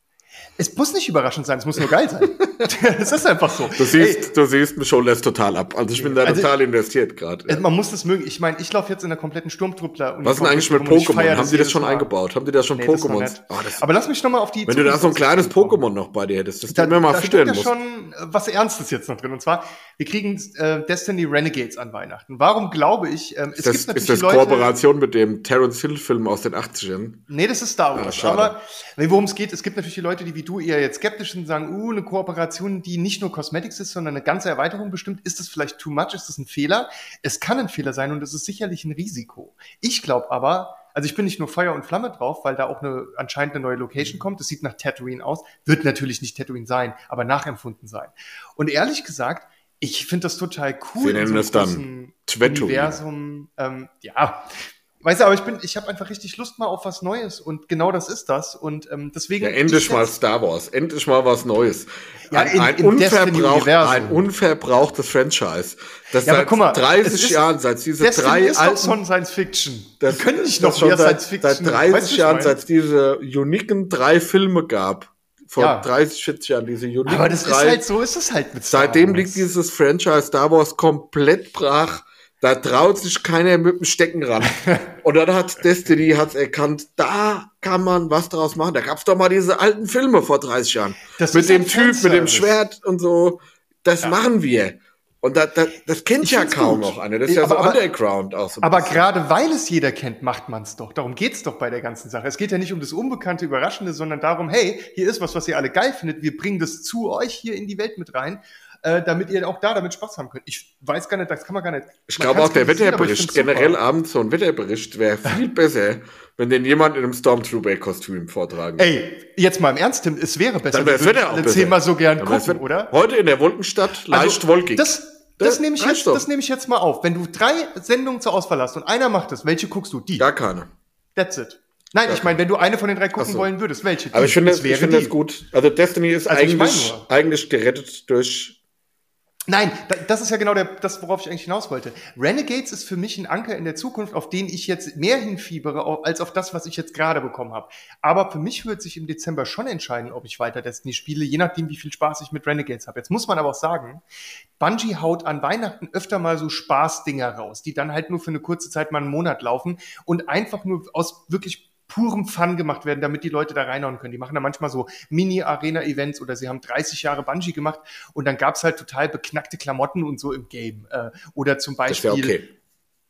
Es muss nicht überraschend sein, es muss nur geil sein. Es ist einfach so. Du siehst, du siehst mich schon lässt total ab. Also ich bin da Also- total investiert gerade. Ey, man muss das mögen. Ich meine, ich laufe jetzt in der kompletten Sturmtruppler. Was ist denn eigentlich mit Pokémon? Haben die das schon eingebaut? Haben die da schon Nee, das noch Pokémon? nicht. Oh, das, Aber lass mich noch mal auf die wenn du da so ein Zukunft- kleines Pokémon noch bei dir hättest, das Da, du mir mal da füttern steckt ja musst. schon äh, was Ernstes jetzt noch drin. Und zwar, wir kriegen äh, Destiny Renegades an Weihnachten. Warum glaube ich, ähm, es Ist das, gibt natürlich ist das die Leute... Kooperation mit dem Terence Hill-Film aus den achtzigern? Nee, das ist Star Wars. Ah, schade. Aber worum es geht, es gibt natürlich die Leute, die wie du eher jetzt skeptisch sind und sagen, uh, eine Kooperation, die nicht nur Cosmetics ist, sondern eine ganze Erweiterung bestimmt. Ist das vielleicht too much? Ist das ein Fehler? Es kann ein Fehler sein und es ist sicherlich ein Risiko. Ich glaube aber, also ich bin nicht nur Feuer und Flamme drauf, weil da auch eine anscheinend eine neue Location kommt. Das sieht nach Tatooine aus. Wird natürlich nicht Tatooine sein, aber nachempfunden sein. Und ehrlich gesagt, ich finde das total cool. Sie in nennen so einem es dann großen Tatooine. Universum. Ähm, ja, weißt du, aber ich bin, ich habe einfach richtig Lust mal auf was Neues und genau das ist das und ähm, deswegen. Ja, endlich ich mal setz- Star Wars. Endlich mal was Neues. Ja, ein, in- ein, im unverbraucht, Destiny-Universum. ein unverbrauchtes Franchise. Das Ja, aber seit guck mal, es dreißig ist- Jahren, seit diese Destiny drei ist doch alten schon Science Fiction. Das, Die können nicht das noch schon mehr seit, Science Fiction. Seit dreißig Weißt du, was ich Jahren, meine? seit es diese uniken drei Filme gab. Vor Ja. dreißig, vierzig Jahren, diese uniken Aber das drei. ist halt so, ist es halt mit Star Seitdem Wars. liegt dieses Franchise Star Wars komplett brach. Da traut sich keiner mit dem Stecken ran. Und dann hat Destiny hat's erkannt, da kann man was draus machen. Da gab's doch mal diese alten Filme vor dreißig Jahren. Das mit ist dem ein Typ, mit dem Fanservice. Schwert und so. Das machen wir. Und da, da, das kennt Ich ja find's kaum gut. noch einer. Das ist ja Aber- so aber- Underground auch so. ein Aber bisschen. gerade weil es jeder kennt, macht man es doch. Darum geht's doch bei der ganzen Sache. Es geht ja nicht um das Unbekannte, Überraschende, sondern darum, hey, hier ist was, was ihr alle geil findet. Wir bringen das zu euch hier in die Welt mit rein, äh, damit ihr auch da damit Spaß haben könnt. Ich weiß gar nicht, das kann man gar nicht. Ich man glaube kann's auch, der kritisieren, aber ich Wetterbericht, find's super. generell abends so ein Wetterbericht wäre viel besser, wenn den jemand in einem Stormtrooper-Kostüm vortragen würde. Ey, jetzt mal im Ernst, Tim, es wäre besser. Dann wär's wir würden Wetter auch alle besser. zehnmal so gern Dann wär's gucken, Wetter- oder? Heute in der Wolkenstadt leicht Also, wolkig. Das, das, Das nehme ich reicht jetzt, doch. das nehme ich jetzt mal auf. Wenn du drei Sendungen zur Auswahl hast und einer macht es, welche guckst du? Die. Gar keine. That's it. Nein, Gar ich meine, wenn du eine von den drei gucken Ach so. wollen würdest, welche? Die. Aber ich finde Das das, ich wäre finde die. das gut. Also Destiny ist Also ich eigentlich, meine nur. eigentlich gerettet durch. Nein, da, das ist ja genau der, das, worauf ich eigentlich hinaus wollte. Renegades ist für mich ein Anker in der Zukunft, auf den ich jetzt mehr hinfiebere, au- als auf das, was ich jetzt gerade bekommen habe. Aber für mich wird sich im Dezember schon entscheiden, ob ich weiter Destiny spiele, je nachdem, wie viel Spaß ich mit Renegades habe. Jetzt muss man aber auch sagen, Bungie haut an Weihnachten öfter mal so Spaßdinger raus, die dann halt nur für eine kurze Zeit mal einen Monat laufen und einfach nur aus wirklich purem Fun gemacht werden, damit die Leute da reinhauen können. Die machen da manchmal so Mini-Arena-Events oder sie haben dreißig Jahre Bungie gemacht und dann gab's halt total beknackte Klamotten und so im Game. Äh, oder zum Das Beispiel, wäre okay.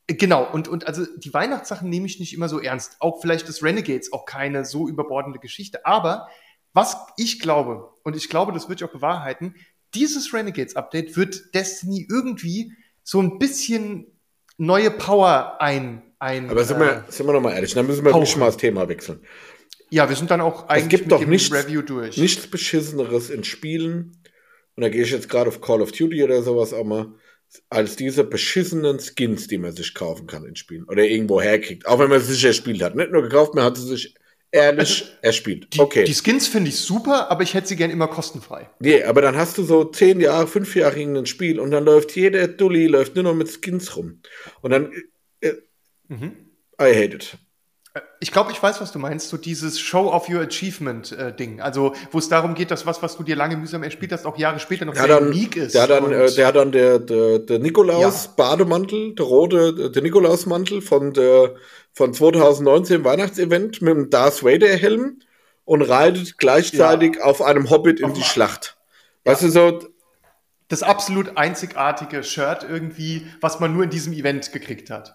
Genau, und, und also die Weihnachtssachen nehme ich nicht immer so ernst. Auch vielleicht ist Renegades auch keine so überbordende Geschichte. Aber was ich glaube, und ich glaube, das wird sich auch bewahrheiten, dieses Renegades-Update wird Destiny irgendwie so ein bisschen neue Power ein. ein Aber sind wir, äh, sind wir noch mal ehrlich, dann müssen wir wirklich mal das Thema wechseln. Ja, wir sind dann auch eigentlich es gibt mit doch dem nichts, Review durch. nichts Beschisseneres in Spielen, und da gehe ich jetzt gerade auf Call of Duty oder sowas auch mal, als diese beschissenen Skins, die man sich kaufen kann in Spielen oder irgendwo herkriegt. Auch wenn man sie sich erspielt hat. Nicht nur gekauft, man hat sie sich ehrlich Also, erspielt. Die, okay. die Skins finde ich super, aber ich hätte sie gern immer kostenfrei. Nee, aber dann hast du so zehn Jahre, fünf Jahre irgendein Spiel und dann läuft jeder Dulli, läuft nur noch mit Skins rum. Und dann, äh, Mhm. I hate it. Ich glaube, ich weiß, was du meinst, so dieses Show of Your Achievement-Ding. Also, wo es darum geht, dass was, was du dir lange mühsam erspielt hast, auch Jahre später noch Der sehr hat dann, unique ist. der hat dann, Und- äh, der, hat dann der, der, der Nikolaus Ja. Bademantel, der rote, der Nikolausmantel von der, von zwanzig neunzehn Weihnachtsevent mit dem Darth Vader Helm und reitet gleichzeitig auf einem Hobbit in Auf die dem- Schlacht. Weißt du, so, Das absolut einzigartige Shirt irgendwie, was man nur in diesem Event gekriegt hat.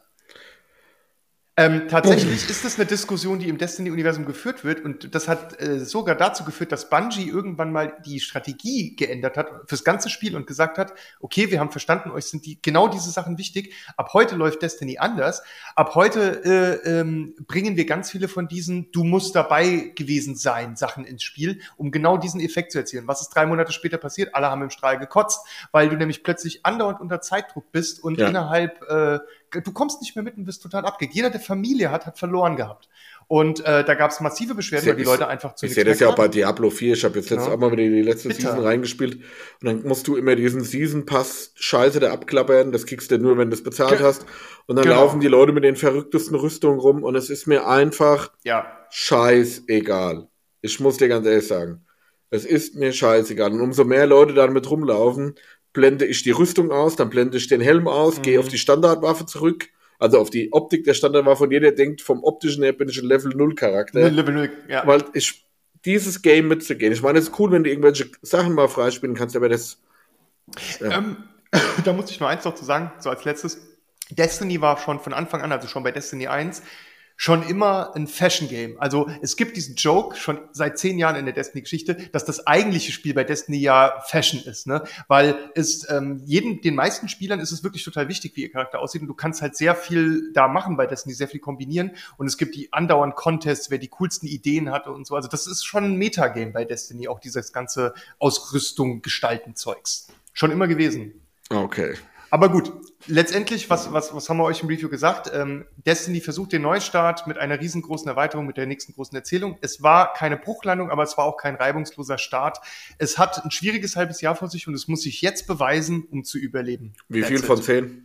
Ähm, tatsächlich ist das eine Diskussion, die im Destiny-Universum geführt wird, und das hat äh, sogar dazu geführt, dass Bungie irgendwann mal die Strategie geändert hat fürs ganze Spiel und gesagt hat, okay, wir haben verstanden, euch sind die genau diese Sachen wichtig. Ab heute läuft Destiny anders. Ab heute äh, ähm, bringen wir ganz viele von diesen Du musst dabei gewesen sein Sachen ins Spiel, um genau diesen Effekt zu erzielen. Was ist drei Monate später passiert? Alle haben im Strahl gekotzt, weil du nämlich plötzlich andauernd unter Zeitdruck bist und Ja. innerhalb äh, du kommst nicht mehr mit und bist total abgekriegt. Jeder, der Familie hat, hat verloren gehabt. Und äh, da gab es massive Beschwerden, weil die Leute einfach zu Ich nichts sehe das mehr ja auch bei kamen. Diablo vier. Ich habe jetzt letztes Ja. auch mal wieder die letzte Bitter. Season reingespielt. Und dann musst du immer diesen Season Pass Scheiße da abklappern. Das kriegst du nur, wenn du es bezahlt Ge- hast. Und dann genau. laufen die Leute mit den verrücktesten Rüstungen rum. Und es ist mir einfach Ja. scheißegal. Ich muss dir ganz ehrlich sagen. Es ist mir scheißegal. Und umso mehr Leute da mit rumlaufen, blende ich die Rüstung aus, dann blende ich den Helm aus, Mhm. gehe auf die Standardwaffe zurück. Also auf die Optik der Standardwaffe, und jeder denkt, vom optischen her bin ich ein Level null Charakter. Level null, ja. Weil ich, dieses Game mitzugehen, ich meine, es ist cool, wenn du irgendwelche Sachen mal freispielen kannst, aber das, ja. Ähm, da muss ich nur eins noch zu sagen, so als letztes. Destiny war schon von Anfang an, also schon bei Destiny eins, schon immer ein Fashion-Game. Also es gibt diesen Joke schon seit zehn Jahren in der Destiny-Geschichte, dass das eigentliche Spiel bei Destiny ja Fashion ist, ne? Weil es ähm, jeden, den meisten Spielern ist es wirklich total wichtig, wie ihr Charakter aussieht, und du kannst halt sehr viel da machen bei Destiny, sehr viel kombinieren, und es gibt die andauernd Contests, wer die coolsten Ideen hatte und so. Also das ist schon ein Metagame bei Destiny, auch dieses ganze Ausrüstung, Gestalten Zeugs. Schon immer gewesen. Okay. Aber gut, letztendlich, was, was, was haben wir euch im Review gesagt? Ähm, Destiny versucht den Neustart mit einer riesengroßen Erweiterung, mit der nächsten großen Erzählung. Es war keine Bruchlandung, aber es war auch kein reibungsloser Start. Es hat ein schwieriges halbes Jahr vor sich und es muss sich jetzt beweisen, um zu überleben. Wie That's viel it. von zehn?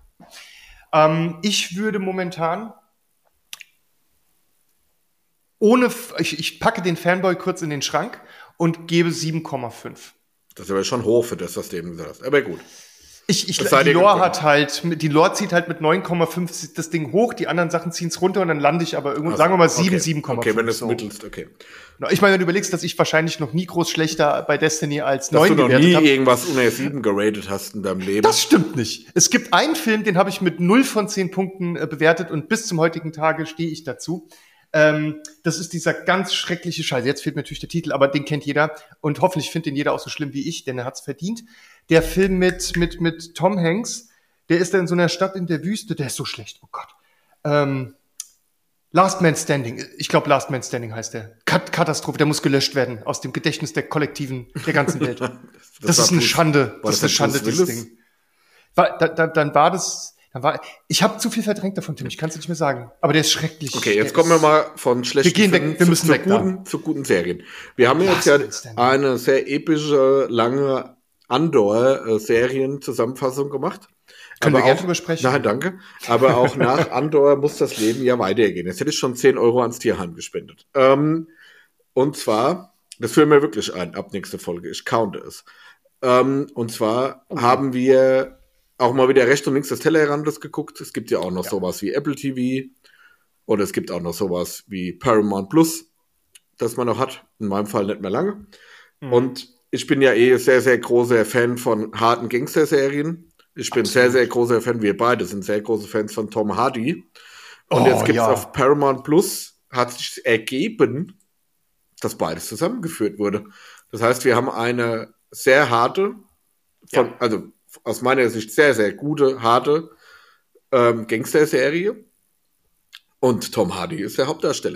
Ähm, ich würde momentan ohne, ich, ich packe den Fanboy kurz in den Schrank und gebe sieben Komma fünf. Das ist aber schon hoch für das, was du eben gesagt hast. Aber gut. Ich, ich, Das sei die dir Lore gegönnt. hat halt, die Lore zieht halt mit neun Komma fünf das Ding hoch, die anderen Sachen ziehen es runter und dann lande ich aber irgendwo, sagen wir mal sieben, okay. sieben Komma fünf. Okay, wenn du es so. mittelst, okay. Ich meine, wenn du überlegst, dass ich wahrscheinlich noch nie groß schlechter bei Destiny als Dass du neun noch gewertet nie habe. irgendwas unter sieben geratet hast in deinem Leben. Das stimmt nicht. Es gibt einen Film, den habe ich mit null von zehn Punkten äh, bewertet und bis zum heutigen Tage stehe ich dazu. Ähm, das ist dieser ganz schreckliche Scheiß. Jetzt fehlt mir natürlich der Titel, aber den kennt jeder. Und hoffentlich findet den jeder auch so schlimm wie ich, denn er hat's verdient. Der Film mit, mit, mit Tom Hanks, der ist da in so einer Stadt in der Wüste, der ist so schlecht, oh Gott. Ähm, Last Man Standing, ich glaube Last Man Standing heißt der. Kat- Katastrophe, der muss gelöscht werden aus dem Gedächtnis der Kollektiven, der ganzen Welt. Das, das ist eine Bruce, Schande, war das ist eine Schande, Bruce dieses Willis? Ding. War, da, da, dann war das, dann war, ich habe zu viel verdrängt davon, Tim, ich kann es nicht mehr sagen. Aber der ist schrecklich. Okay, jetzt Der kommen wir ist- mal von schlechten Wir gehen weg, Filmen wir zu, müssen zu, weg da. guten, zu guten Serien. Wir haben jetzt Last ja Man Standing. eine sehr epische, lange Andor-Serien-Zusammenfassung gemacht. Können Aber wir gerne auch- drüber sprechen. Nein, danke. Aber auch nach Andor muss das Leben ja weitergehen. Jetzt hätte ich schon zehn Euro ans Tierheim gespendet. Ähm, und zwar, das führen wir wirklich ein, ab nächste Folge. Ich counte es. Ähm, und zwar haben wir auch mal wieder rechts und links des Tellerrandes geguckt. Es gibt ja auch noch Ja. sowas wie Apple T V. Oder es gibt auch noch sowas wie Paramount Plus, das man noch hat. In meinem Fall nicht mehr lange. Mhm. Und ich bin ja eh sehr, sehr großer Fan von harten Gangster-Serien. Ich bin Absolut. sehr, sehr großer Fan, wir beide sind sehr große Fans von Tom Hardy. Und Oh, jetzt gibt's ja. auf Paramount Plus, hat sich ergeben, dass beides zusammengeführt wurde. Das heißt, wir haben eine sehr harte, von, Ja. also aus meiner Sicht sehr, sehr gute, harte ähm, Gangster-Serie. Und Tom Hardy ist der Hauptdarsteller.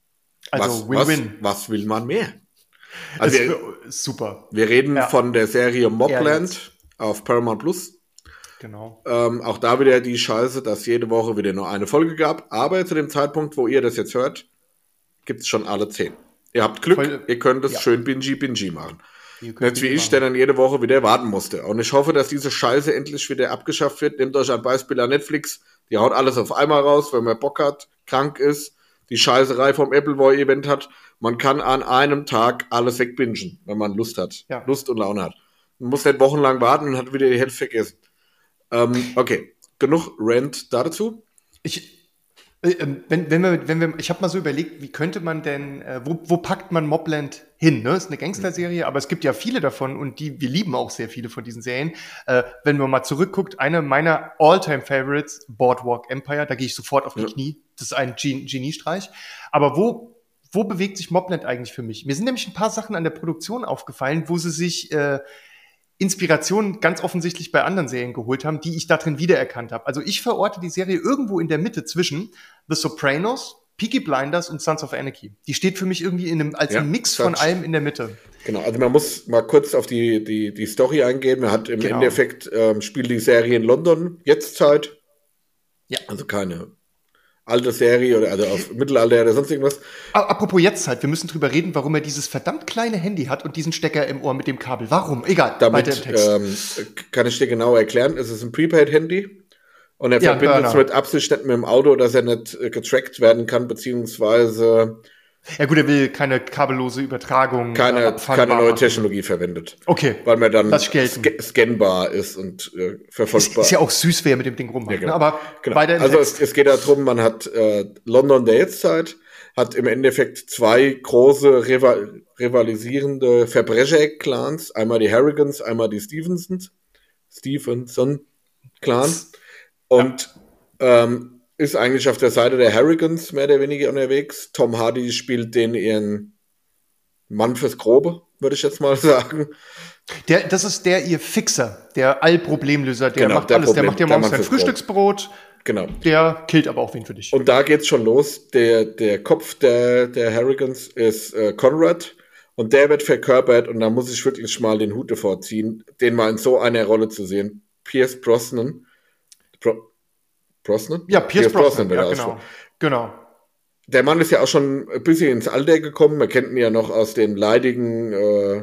Also was, Win-Win. Was, was will man mehr? Also Also wir, super. wir reden Ja. von der Serie Mobland Ehrlich. auf Paramount Plus. Genau. Ähm, auch da wieder die Scheiße, dass jede Woche wieder nur eine Folge gab. Aber zu dem Zeitpunkt, wo ihr das jetzt hört, gibt es schon alle zehn. Ihr habt Glück, Voll, ihr könnt es ja. schön bingy-bingy machen. Ihr könnt Nicht wie Bingy ich, machen. der dann jede Woche wieder warten musste. Und ich hoffe, dass diese Scheiße endlich wieder abgeschafft wird. Nehmt euch ein Beispiel an Netflix. Die haut alles auf einmal raus, wenn man Bock hat, krank ist, die Scheißerei vom Appleboy-Event hat. Man kann an einem Tag alles wegbingen, wenn man Lust hat. Ja. Lust und Laune hat. Man muss nicht wochenlang warten und hat wieder die Hälfte vergessen. Ähm, okay, genug Rant dazu. Ich, äh, wenn, wenn wir, wenn wir, ich habe mal so überlegt, wie könnte man denn, äh, wo, wo packt man Mobland hin? Ne? Ist eine Gangster-Serie, aber es gibt ja viele davon und die, wir lieben auch sehr viele von diesen Serien. Äh, wenn man mal zurückguckt, eine meiner All-Time-Favorites, Boardwalk Empire, da gehe ich sofort auf die Ja. Knie. Das ist ein Gen- Geniestreich. Aber wo, wo bewegt sich Mobland eigentlich für mich? Mir sind nämlich ein paar Sachen an der Produktion aufgefallen, wo sie sich äh, Inspiration ganz offensichtlich bei anderen Serien geholt haben, die ich da drin wiedererkannt habe. Also ich verorte die Serie irgendwo in der Mitte zwischen The Sopranos, Peaky Blinders und Sons of Anarchy. Die steht für mich irgendwie in einem, als Ja, ein Mix Touch. von allem in der Mitte. Genau, also man muss mal kurz auf die, die, die Story eingehen. Man hat im Genau. Endeffekt, ähm, spielt die Serie in London, Jetztzeit. Ja. Also keine alte Serie oder also auf Mittelalter oder sonst irgendwas. A- Apropos Jetztzeit, wir müssen drüber reden, warum er dieses verdammt kleine Handy hat und diesen Stecker im Ohr mit dem Kabel. Warum? Egal, weiter im Damit Text. ähm, kann ich dir genau erklären. Es ist ein Prepaid-Handy und er Ja, verbindet es Burner. mit Absicht nicht mit dem Auto, dass er nicht äh, getrackt werden kann, beziehungsweise Ja gut, er will keine kabellose Übertragung. äh, keine, abfallbar keine neue machen. Technologie verwendet. Okay, Weil man dann lass ich gelten. sca- scannbar ist und äh, Ist, verfolgbar. ist ja auch süß, wer mit dem Ding rummacht. Ja, genau. Ne? Aber Genau. weiter im Also Text. es, es geht darum, man hat äh, London der Jetztzeit, hat im Endeffekt zwei große rival rivalisierende Verbrecher-Clans, einmal die Harrigans, einmal die Stevensons, Stevenson-Clan und ähm, ist eigentlich auf der Seite der Harrigans mehr oder weniger unterwegs. Tom Hardy spielt den ihren Mann fürs Grobe, würde ich jetzt mal sagen. Der, das ist der ihr Fixer, der Allproblemlöser, der Genau, macht der alles. Der Problem- macht ja der morgens Mann sein fürs Brot. Frühstücksbrot, Genau. der killt aber auch wen für dich. Und da geht's schon los. Der, der Kopf der, der Harrigans ist äh, Conrad und der wird verkörpert und da muss ich wirklich mal den Hut davor ziehen, den mal in so einer Rolle zu sehen. Pierce Brosnan. Bro Brosnan? Ja, Pierce Brosnan, wird er ja, aussprechen. genau. genau. Der Mann ist ja auch schon ein bisschen ins Alter gekommen. Man kennt ihn ja noch aus den leidigen äh,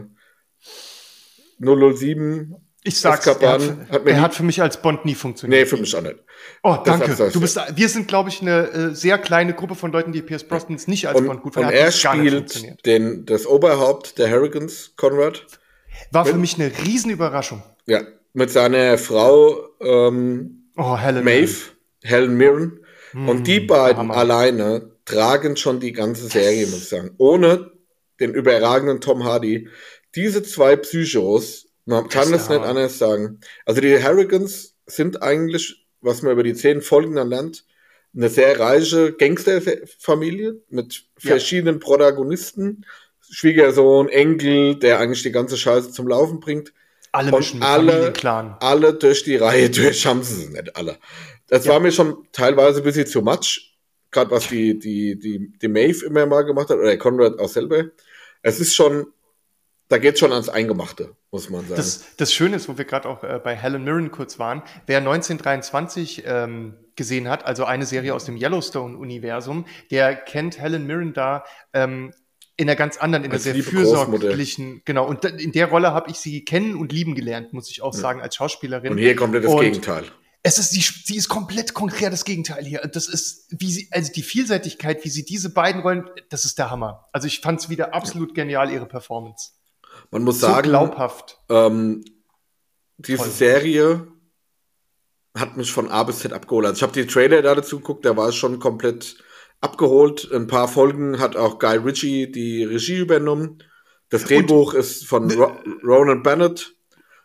null null sieben. Ich sag's, er, Azkaban. hat, Hat mir er nie- hat für mich als Bond nie funktioniert. Nee, für mich auch nicht. Oh, Das danke. hat's das- Du bist, wir sind, glaube ich, eine äh, sehr kleine Gruppe von Leuten, die Pierce Brosnan nicht als Und, Bond gut und fanden. er Hat gar nicht spielt funktioniert. den, das Oberhaupt der Harrigans, Conrad. War für mich eine Riesenüberraschung. Ja, mit seiner Frau ähm, Oh, Helen. Maeve, Helen Mirren. Und die beiden Hammer. alleine tragen schon die ganze Serie, muss ich sagen. Ohne den überragenden Tom Hardy. Diese zwei Psychos, man kann ist es der nicht Hammer. anders sagen. Also die Harrigans sind eigentlich, was man über die zehn Folgen dann lernt, eine sehr reiche Gangsterfamilie mit Ja. verschiedenen Protagonisten. Schwiegersohn, Enkel, der eigentlich die ganze Scheiße zum Laufen bringt. Alle Und mischen mit alle, Familienclan. alle durch die Reihe durch haben sie es nicht alle. Das Ja. war mir schon teilweise ein bisschen zu much, gerade was die, die, die, die Maeve immer mal gemacht hat, oder der Conrad auch selber. Es ist schon, da geht's schon ans Eingemachte, muss man sagen. Das, das Schöne ist, wo wir gerade auch äh, bei Helen Mirren kurz waren, wer neunzehnhundertdreiundzwanzig ähm, gesehen hat, also eine Serie aus dem Yellowstone-Universum, der kennt Helen Mirren da ähm, in einer ganz anderen, in einer Als sehr liebe Großmutter. fürsorglichen, genau, und da- in der Rolle habe ich sie kennen und lieben gelernt, muss ich auch sagen, als Schauspielerin. Und hier komplett das Und Gegenteil. Es ist, sie, sie ist komplett konkret das Gegenteil hier. Das ist, wie sie, also die Vielseitigkeit, wie sie diese beiden Rollen, das ist der Hammer. Also ich fand es wieder absolut genial, ihre Performance. Man muss So sagen, glaubhaft. ähm, diese Voll. Serie hat mich von A bis Z abgeholt. Also ich habe die Trailer da dazu geguckt, da war es schon komplett abgeholt. Ein paar Folgen hat auch Guy Ritchie die Regie übernommen. Das Drehbuch ist von Ro Ronan Bennett.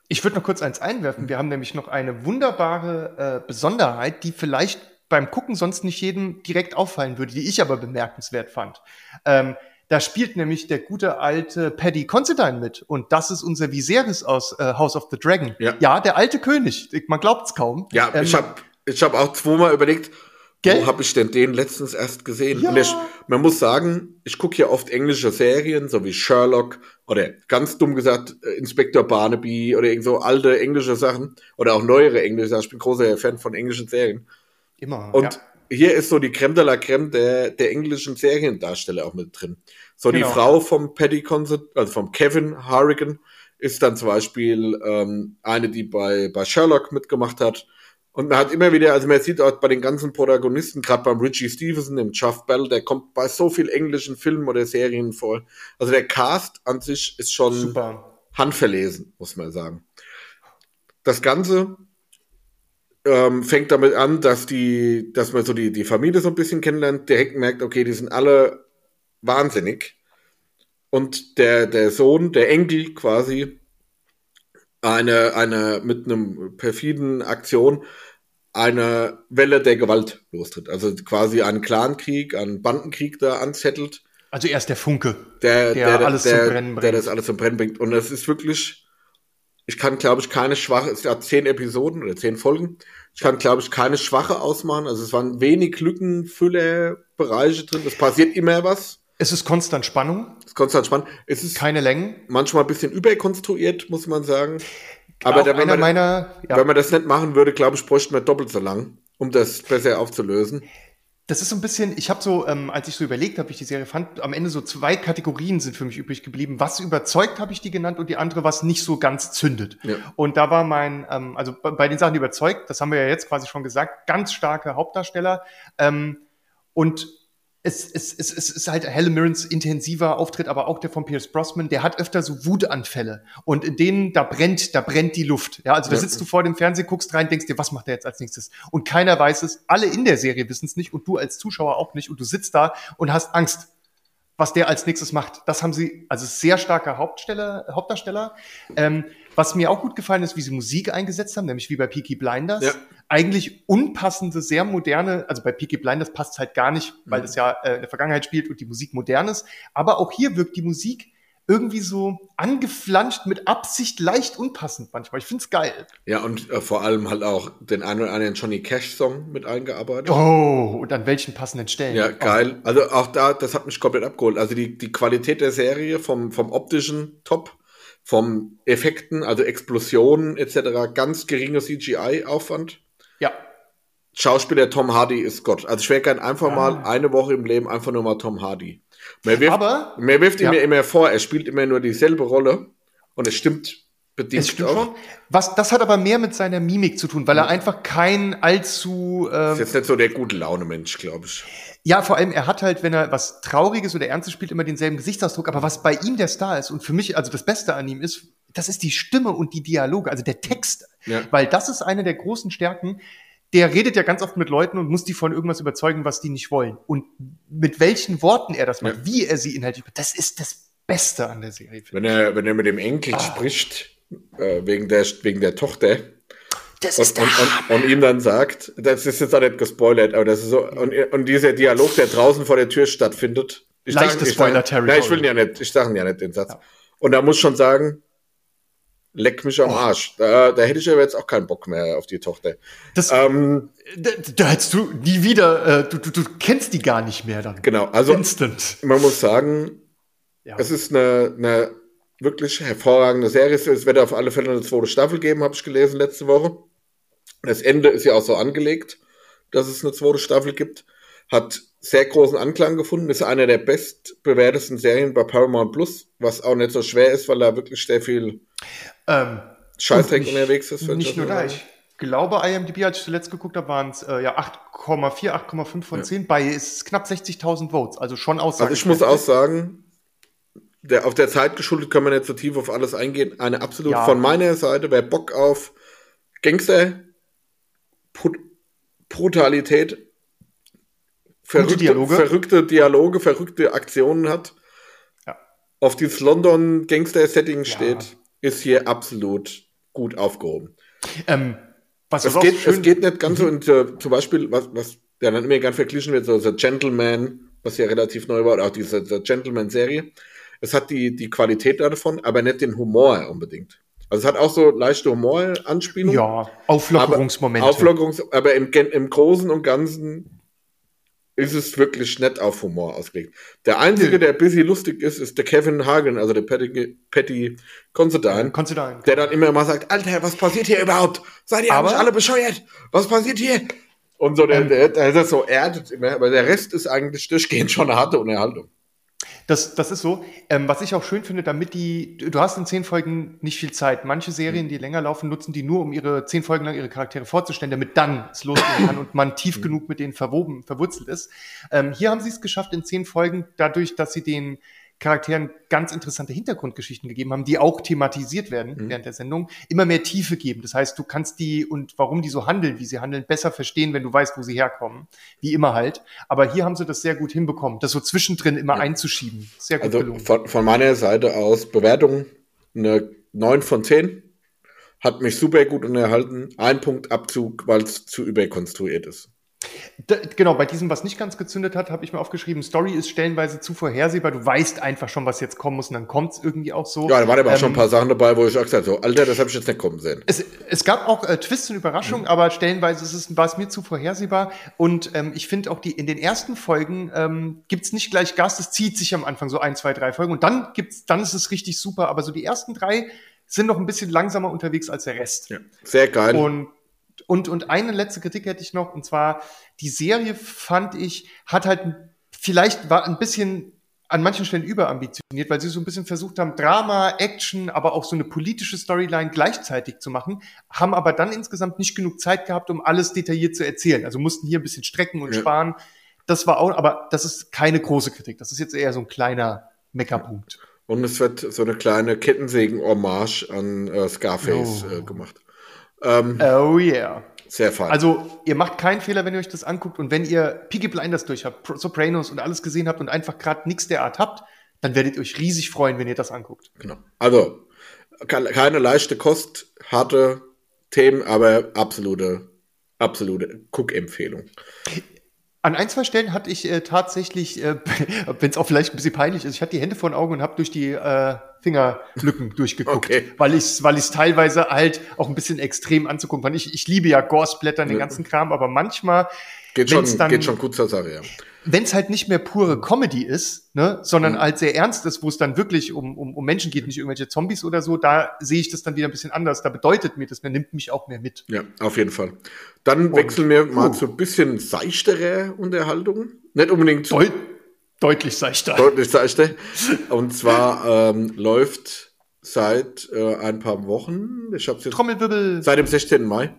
Ich würde noch kurz eins einwerfen. Wir haben nämlich noch eine wunderbare äh, Besonderheit, die vielleicht beim Gucken sonst nicht jedem direkt auffallen würde, die ich aber bemerkenswert fand. Ähm, da spielt nämlich der gute alte Paddy Considine mit. Und das ist unser Viserys aus äh, House of the Dragon. Ja. ja, der alte König. Man glaubt es kaum. Ja, ähm, ich habe ich hab auch zweimal überlegt, Gell? wo habe ich denn den letztens erst gesehen? Ja. Und ich, man muss sagen, ich gucke ja oft englische Serien, so wie Sherlock oder ganz dumm gesagt äh, Inspektor Barnaby oder irgend so alte englische Sachen oder auch neuere englische Sachen. Ich bin großer Fan von englischen Serien. Immer, Und ja. hier ist so die Creme de la Creme der, der englischen Seriendarsteller auch mit drin. So Genau. die Frau vom Paddy Considine, also vom Kevin Harrigan, ist dann zum Beispiel ähm, eine, die bei, bei Sherlock mitgemacht hat. Und man hat immer wieder, also man sieht auch bei den ganzen Protagonisten, gerade beim Richie Stevenson, dem Chuff Bell, der kommt bei so vielen englischen Filmen oder Serien vor. Also der Cast an sich ist schon Super. handverlesen, muss man sagen. Das Ganze ähm, fängt damit an, dass die, dass man so die, die Familie so ein bisschen kennenlernt, direkt merkt, okay, die sind alle wahnsinnig. Und der, der Sohn, der Enkel quasi, eine, eine, mit einem perfiden Aktion eine Welle der Gewalt lostritt. Also quasi einen Clankrieg, einen Bandenkrieg da anzettelt. Also erst der Funke, der, der, der, alles der, zum Brennen bringt. Der das alles zum Brennen bringt. Und es ist wirklich, ich kann, glaube ich, keine schwache, es hat zehn Episoden oder zehn Folgen. Ich kann, glaube ich, keine schwache ausmachen. Also es waren wenig Lücken, Fülle, Bereiche drin. Es passiert immer was. Es ist konstant Spannung. Es ist konstant spannend. Es ist keine Längen. Manchmal ein bisschen überkonstruiert, muss man sagen. Aber Auch da, wenn, einer man, meiner, ja. wenn man das nicht machen würde, glaube ich, bräuchten wir doppelt so lang, um das besser aufzulösen. Das ist so ein bisschen, ich habe so, ähm, als ich so überlegt habe, wie ich die Serie fand, am Ende so zwei Kategorien sind für mich übrig geblieben. Was überzeugt, habe ich die genannt, und die andere, was nicht so ganz zündet. Ja. Und da war mein, ähm, also bei, bei den Sachen, die überzeugt, das haben wir ja jetzt quasi schon gesagt, ganz starke Hauptdarsteller. Ähm, und es, es, es, es ist halt Helen Mirrens intensiver Auftritt, aber auch der von Pierce Brosnan, der hat öfter so Wutanfälle. Und in denen, da brennt, da brennt die Luft. Ja, also da sitzt du vor dem Fernseher, guckst rein, denkst dir, was macht der jetzt als nächstes? Und keiner weiß es. Alle in der Serie wissen es nicht und du als Zuschauer auch nicht. Und du sitzt da und hast Angst, was der als nächstes macht. Das haben sie, also sehr starker Hauptsteller, Hauptdarsteller. Ähm, was mir auch gut gefallen ist, wie sie Musik eingesetzt haben, nämlich wie bei Peaky Blinders. Ja. Eigentlich unpassende, sehr moderne, also bei Peaky Blinders passt es halt gar nicht, weil Mhm. das ja äh, in der Vergangenheit spielt und die Musik modern ist. Aber auch hier wirkt die Musik irgendwie so angeflanscht, mit Absicht leicht unpassend manchmal. Ich find's geil. Ja, und äh, vor allem halt auch den einen oder anderen Johnny Cash-Song mit eingearbeitet. Oh, und an welchen passenden Stellen. Ja, geil. Also auch da, das hat mich komplett abgeholt. Also die, die Qualität der Serie vom, vom optischen top, vom Effekten, also Explosionen et cetera, ganz geringer C G I-Aufwand. Ja. Schauspieler Tom Hardy ist Gott. Also ich wäre gern einfach Ja. mal eine Woche im Leben einfach nur mal Tom Hardy. Man wirft, Aber- man wirft ihm ja. ja immer vor, er spielt immer nur dieselbe Rolle und es stimmt bedingt Es stimmt auch. schon. Was, das hat aber mehr mit seiner Mimik zu tun, weil er einfach kein allzu, ähm, Ist jetzt nicht so der gute Laune-Mensch, glaube ich. ja, vor allem, er hat halt, wenn er was Trauriges oder Ernstes spielt, immer denselben Gesichtsausdruck. Aber was bei ihm der Star ist und für mich, also das Beste an ihm ist, das ist die Stimme und die Dialoge, also der Text. Ja. Weil das ist eine der großen Stärken. Der redet ja ganz oft mit Leuten und muss die von irgendwas überzeugen, was die nicht wollen. Und mit welchen Worten er das macht, Ja. wie er sie inhaltlich, das ist das Beste an der Serie. Wenn er, wenn er mit dem Enkel Ah. spricht, äh, wegen, der, wegen der Tochter, Das und, ist der und, und, und ihm dann sagt, das ist jetzt auch nicht gespoilert, aber das ist so, und, und dieser Dialog, der draußen vor der Tür stattfindet. Ich Leichte sag- ich Spoiler-Territory. Nein, ich will ihn ja nicht, ich sage ihn ja nicht, den Satz. Und da muss ich schon sagen, leck mich am Arsch. Da, da hätte ich aber jetzt auch keinen Bock mehr auf die Tochter. Das, Ähm, da, da hättest du nie wieder, äh, du, du, du kennst die gar nicht mehr dann. genau, also Instant. man muss sagen, Ja. es ist eine, eine wirklich hervorragende Serie. Es wird auf alle Fälle eine zweite Staffel geben, habe ich gelesen letzte Woche. Das Ende ist ja auch so angelegt, dass es eine zweite Staffel gibt. Hat sehr großen Anklang gefunden. Ist eine der bestbewertesten Serien bei Paramount Plus, was auch nicht so schwer ist, weil da wirklich sehr viel Ähm, Scheißdreck und nicht- unterwegs ist. wenn ich Nicht das nur mal da, sagen. ich glaube, I M D B, als ich zuletzt geguckt habe, waren es äh, ja acht Komma vier, acht Komma fünf von zehn. Bei ist knapp sechzigtausend Votes, also schon Also aussagekräftig. ich muss auch sagen, der, auf der Zeit geschuldet kann man nicht so tief auf alles eingehen. Eine absolut Ja. von meiner Seite, wer Bock auf Gangster, Brut Brutalität, verrückte Dialoge. verrückte Dialoge, verrückte Aktionen hat, Ja. auf dieses London Gangster-Setting Ja. steht, ist hier absolut gut aufgehoben. Ähm, was es, auch geht, schön, es geht nicht ganz so, und äh, zum Beispiel, was, was ja dann immer gern verglichen wird, so The Gentleman, was ja relativ neu war, oder auch diese The Gentleman-Serie. Es hat die, die Qualität davon, aber nicht den Humor unbedingt. Also es hat auch so leichte Humor-Anspielungen. ja, Auflockerungsmomente. Aber, Auflockerungs aber im, im Großen und Ganzen ist es wirklich nett auf Humor ausgelegt. Der Einzige, Nö. der ein bisschen lustig ist, ist der Kevin Hagen, also der Patty, Patty Considine, Considine. der dann immer mal sagt, Alter, was passiert hier überhaupt? Seid ihr Aber- eigentlich alle bescheuert? Was passiert hier? Und so, der, Ähm, der, der, der so erdet immer, aber der Rest ist eigentlich durchgehend schon eine harte Unterhaltung. Das, das ist so. Ähm, was ich auch schön finde, damit die, du hast in zehn Folgen nicht viel Zeit. Manche Serien, die länger laufen, nutzen die nur, um ihre zehn Folgen lang ihre Charaktere vorzustellen, damit dann es losgehen kann und man tief genug mit denen verwoben, verwurzelt ist. Ähm, hier haben sie es geschafft in zehn Folgen, dadurch, dass sie den Charakteren ganz interessante Hintergrundgeschichten gegeben haben, die auch thematisiert werden Mhm. während der Sendung, immer mehr Tiefe geben. Das heißt, du kannst die und warum die so handeln, wie sie handeln, besser verstehen, wenn du weißt, wo sie herkommen. Wie immer halt. Aber hier haben sie das sehr gut hinbekommen, das so zwischendrin immer Ja. einzuschieben. Sehr gut Also gelungen. von, von meiner Seite aus Bewertung eine neun von zehn. Hat mich super gut unterhalten. Ein Punkt Abzug, weil es zu überkonstruiert ist. D genau, bei diesem, was nicht ganz gezündet hat, habe ich mir aufgeschrieben, Story ist stellenweise zu vorhersehbar. Du weißt einfach schon, was jetzt kommen muss und dann kommt es irgendwie auch so. Ja, da waren aber auch Ähm, schon ein paar Sachen dabei, wo ich auch gesagt habe, so, Alter, das habe ich jetzt nicht kommen sehen. Es, es gab auch äh, Twists und Überraschungen, Mhm. aber stellenweise ist es, war es mir zu vorhersehbar. Und ähm, ich finde auch, die in den ersten Folgen ähm, gibt's nicht gleich Gas, das zieht sich am Anfang so ein, zwei, drei Folgen. Und dann gibt's, dann ist es richtig super. Aber so die ersten drei sind noch ein bisschen langsamer unterwegs als der Rest. Ja, sehr geil. Und, und, und eine letzte Kritik hätte ich noch, und zwar, die Serie, fand ich, hat halt ein- vielleicht war ein bisschen an manchen Stellen überambitioniert, weil sie so ein bisschen versucht haben, Drama, Action, aber auch so eine politische Storyline gleichzeitig zu machen, haben aber dann insgesamt nicht genug Zeit gehabt, um alles detailliert zu erzählen. Also mussten hier ein bisschen strecken und Ja. sparen. Das war auch, aber das ist keine große Kritik. Das ist jetzt eher so ein kleiner Meckerpunkt. Und es wird so eine kleine Kettensägen-Hommage an äh, Scarface Oh. äh, gemacht. Ähm, Oh yeah. Sehr fein. Also, ihr macht keinen Fehler, wenn ihr euch das anguckt. Und wenn ihr Peaky Blinders durch habt, Pro- Sopranos und alles gesehen habt und einfach gerade nichts der Art habt, dann werdet ihr euch riesig freuen, wenn ihr das anguckt. Genau. Also, ke- keine leichte Kost, harte Themen, aber absolute, absolute Cook-Empfehlung. An ein, zwei Stellen hatte ich äh, tatsächlich, äh, wenn es auch vielleicht ein bisschen peinlich ist, ich hatte die Hände vor den Augen und habe durch die äh, Fingerlücken durchgeguckt, Okay. weil ich es weil ich's teilweise halt auch ein bisschen extrem anzugucken fand. Ich, ich liebe ja Gore-Splatter, den Ja. ganzen Kram, aber manchmal, Geht wenn's schon, dann- geht schon gut zur Sache, ja. wenn es halt nicht mehr pure Comedy ist, ne, sondern Mhm. halt sehr ernst ist, wo es dann wirklich um, um, um Menschen geht, nicht irgendwelche Zombies oder so, da sehe ich das dann wieder ein bisschen anders. Da bedeutet mir das, man nimmt mich auch mehr mit. Ja, auf jeden Fall. Dann Und- wechseln wir mal puh. zu ein bisschen seichtere Unterhaltung. Nicht unbedingt Deut deutlich seichter. deutlich seichter. Und zwar ähm, läuft seit äh, ein paar Wochen, ich hab's jetzt Trommelwirbel. seit dem sechzehnten Mai,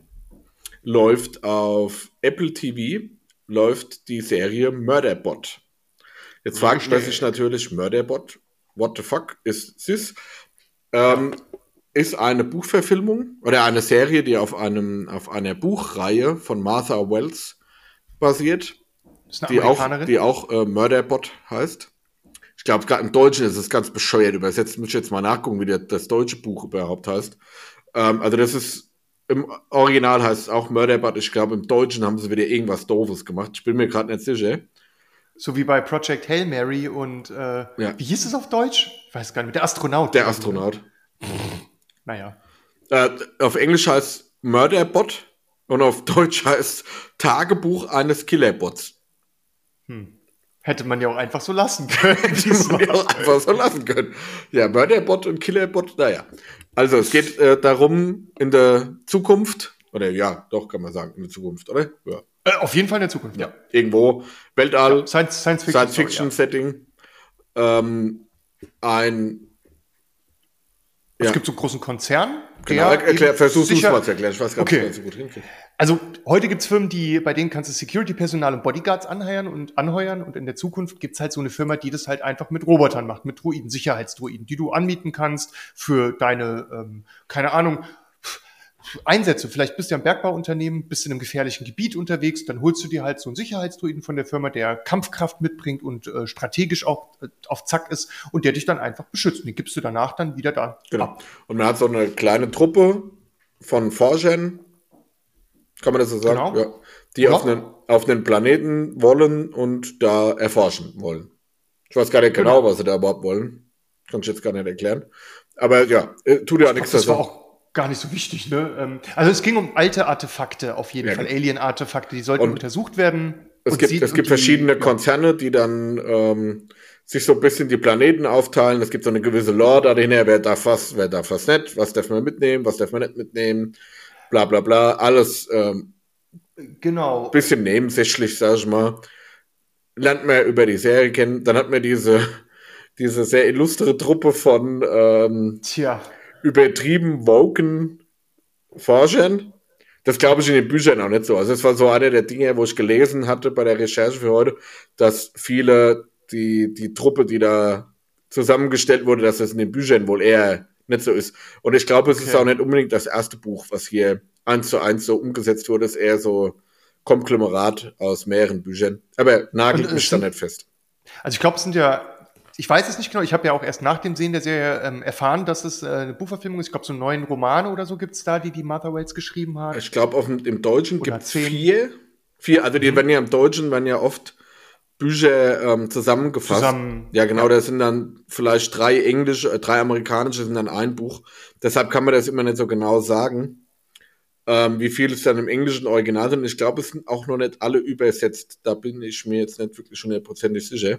läuft auf Apple T V, läuft die Serie Murderbot. Jetzt fragt man sich natürlich, Murderbot, what the fuck ist this? Ähm, ist eine Buchverfilmung oder eine Serie, die auf einem auf einer Buchreihe von Martha Wells basiert, Ist eine die auch, Amerikanerin. die auch äh, Murderbot heißt. Ich glaube, gerade im Deutschen ist es ganz bescheuert übersetzt. Muss ich jetzt mal nachgucken, wie der, das deutsche Buch überhaupt heißt. Ähm, also das ist, im Original heißt es auch Murderbot. Ich glaube, im Deutschen haben sie wieder irgendwas Doofes gemacht. Ich bin mir gerade nicht sicher. So wie bei Project Hail Mary und äh, Ja. wie hieß es auf Deutsch? Ich weiß gar nicht. Der Astronaut. Der Astronaut. Naja. Äh, auf Englisch heißt Murderbot und auf Deutsch heißt Tagebuch eines Killerbots. Hätte man ja auch einfach so lassen können. Das man ja auch einfach so lassen können. Ja, Murderbot und Killerbot, naja. Also es geht äh, darum, in der Zukunft, oder ja, doch kann man sagen, in der Zukunft, oder? Ja. Äh, auf jeden Fall in der Zukunft, ja. Irgendwo, Weltall, Science, Science Fiction. Science-Fiction-Setting, ähm, ein, Es ja. gibt so einen großen Konzern. genau, der erklär, eben versuch's uns sicher- mal zu erklären, ich weiß gar nicht, Okay. ob ich das so gut hinkriege. Also heute gibt's Firmen, die, bei denen kannst du Security-Personal und Bodyguards anheuern und anheuern und in der Zukunft gibt's halt so eine Firma, die das halt einfach mit Robotern macht, mit Druiden, Sicherheitsdruiden, die du anmieten kannst für deine, ähm, keine Ahnung, Einsätze. Vielleicht bist du ja ein Bergbauunternehmen, bist in einem gefährlichen Gebiet unterwegs, dann holst du dir halt so einen Sicherheitsdruiden von der Firma, der Kampfkraft mitbringt und äh, strategisch auch äh, auf Zack ist und der dich dann einfach beschützt. Und den gibst du danach dann wieder da Genau. ab. Und man hat so eine kleine Truppe von Forschern, kann man das so sagen? Genau. Ja. Die Ja. auf, einen, auf einen Planeten wollen und da erforschen wollen. Ich weiß gar nicht genau, Genau. was sie da überhaupt wollen. Kann ich jetzt gar nicht erklären. Aber ja, äh, tut ja Ich nichts glaube, das war dazu. auch gar nicht so wichtig, ne? Ähm, Also es ging um alte Artefakte auf jeden Ja, Fall, genau. Alien-Artefakte, die sollten Und untersucht werden. Es Und gibt, sie, es und gibt die, verschiedene ja, Konzerne, die dann ähm, sich so ein bisschen die Planeten aufteilen. Es gibt so eine gewisse Lore dahinter, wer darf was, wer darf was nicht, was darf man mitnehmen, was darf man nicht mitnehmen, bla bla bla. Alles ähm, genau. bisschen nebensächlich, sag ich mal. Lernt man über die Serie kennen. Dann hat man diese, diese sehr illustre Truppe von ähm, Tja, übertrieben woken Forschern. Das glaube ich in den Büchern auch nicht so. Also es war so einer der Dinge, wo ich gelesen hatte bei der Recherche für heute, dass viele, die, die Truppe, die da zusammengestellt wurde, dass das in den Büchern wohl eher nicht so ist. Und ich glaube, es Okay. ist auch nicht unbedingt das erste Buch, was hier eins zu eins so umgesetzt wurde. Es ist eher so Konglomerat aus mehreren Büchern. Aber nagelt Und mich es da sind, nicht fest. also ich glaube, es sind ja, ich weiß es nicht genau, ich habe ja auch erst nach dem Sehen der Serie ähm, erfahren, dass es äh, eine Buchverfilmung ist. Ich glaube, so neun Romane oder so gibt es da, die die Martha Wells geschrieben hat. Ich glaube, auf dem- im Deutschen Oder gibt es zehn. vier. Vier, also die Mhm. werden ja im Deutschen, werden ja oft Bücher ähm, zusammengefasst. Zusammen, Ja, genau, ja. das sind dann vielleicht drei englische, äh, drei amerikanische sind dann ein Buch. Deshalb kann man das immer nicht so genau sagen, ähm, wie viel es dann im englischen Original sind. Ich glaube, es sind auch noch nicht alle übersetzt. Da bin ich mir jetzt nicht wirklich hundertprozentig sicher.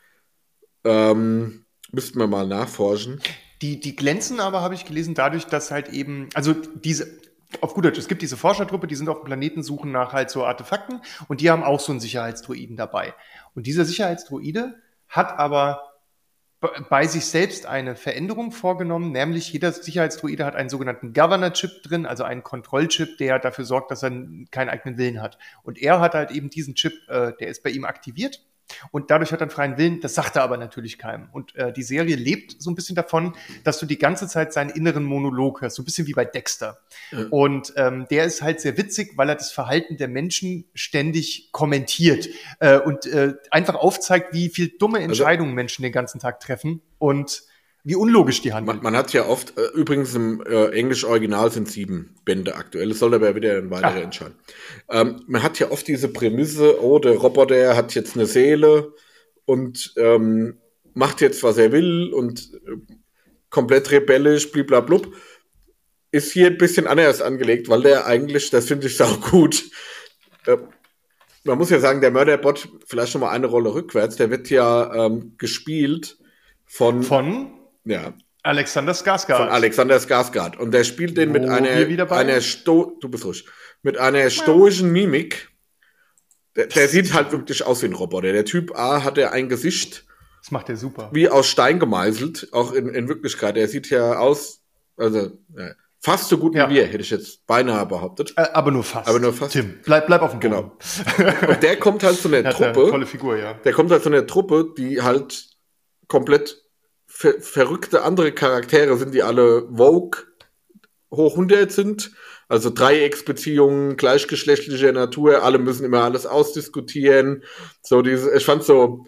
Ähm, müssten wir mal nachforschen. Die, die glänzen aber, habe ich gelesen, dadurch, dass halt eben, also diese, auf gut Deutsch, es gibt diese Forschertruppe, die sind auf dem Planeten, suchen nach halt so Artefakten und die haben auch so einen Sicherheitsdroiden dabei. Und dieser Sicherheitsdroide hat aber be- bei sich selbst eine Veränderung vorgenommen, nämlich jeder Sicherheitsdroide hat einen sogenannten Governor-Chip drin, also einen Kontrollchip, der dafür sorgt, dass er keinen eigenen Willen hat. Und er hat halt eben diesen Chip, äh, der ist bei ihm aktiviert. Und dadurch hat er einen freien Willen, das sagt er aber natürlich keinem. Und äh, die Serie lebt so ein bisschen davon, dass du die ganze Zeit seinen inneren Monolog hörst, so ein bisschen wie bei Dexter. Ja. Und ähm, der ist halt sehr witzig, weil er das Verhalten der Menschen ständig kommentiert äh, und äh, einfach aufzeigt, wie viel dumme Entscheidungen Menschen den ganzen Tag treffen und wie unlogisch die handeln. Man, man hat ja oft, äh, übrigens im äh, englischen Original sind sieben Bände aktuell, es soll aber wieder ein weiterer Ah. entscheiden. Ähm, man hat ja oft diese Prämisse, oh, der Roboter hat jetzt eine Seele und ähm, macht jetzt, was er will und äh, komplett rebellisch, bliblablub. Ist hier ein bisschen anders angelegt, weil der eigentlich, das finde ich auch gut, äh, man muss ja sagen, der Mörderbot, vielleicht schon mal eine Rolle rückwärts, der wird ja ähm, gespielt von, Von ja, Alexander von Skarsgård. Alexander Skarsgård. Und der spielt den mit Wo einer, wir wieder bei- einer Sto du bist ruhig, mit einer stoischen Mimik. Der, der sieht halt wirklich aus wie ein Roboter. Der Typ A hat ja ein Gesicht Das macht er super. wie aus Stein gemeißelt, auch in, in Wirklichkeit. Der sieht ja aus, also ja, fast so gut Ja. wie wir, hätte ich jetzt beinahe behauptet. Äh, aber nur fast. Aber nur fast. Tim, bleib, bleib auf dem Boden. Genau. Und der kommt halt zu einer Er hat eine Truppe. tolle Figur, ja. Der kommt halt zu einer Truppe, die halt komplett ver verrückte andere Charaktere sind, die alle woke hoch hundert sind. Also Dreiecksbeziehungen, gleichgeschlechtlicher Natur, alle müssen immer alles ausdiskutieren. So diese, ich fand so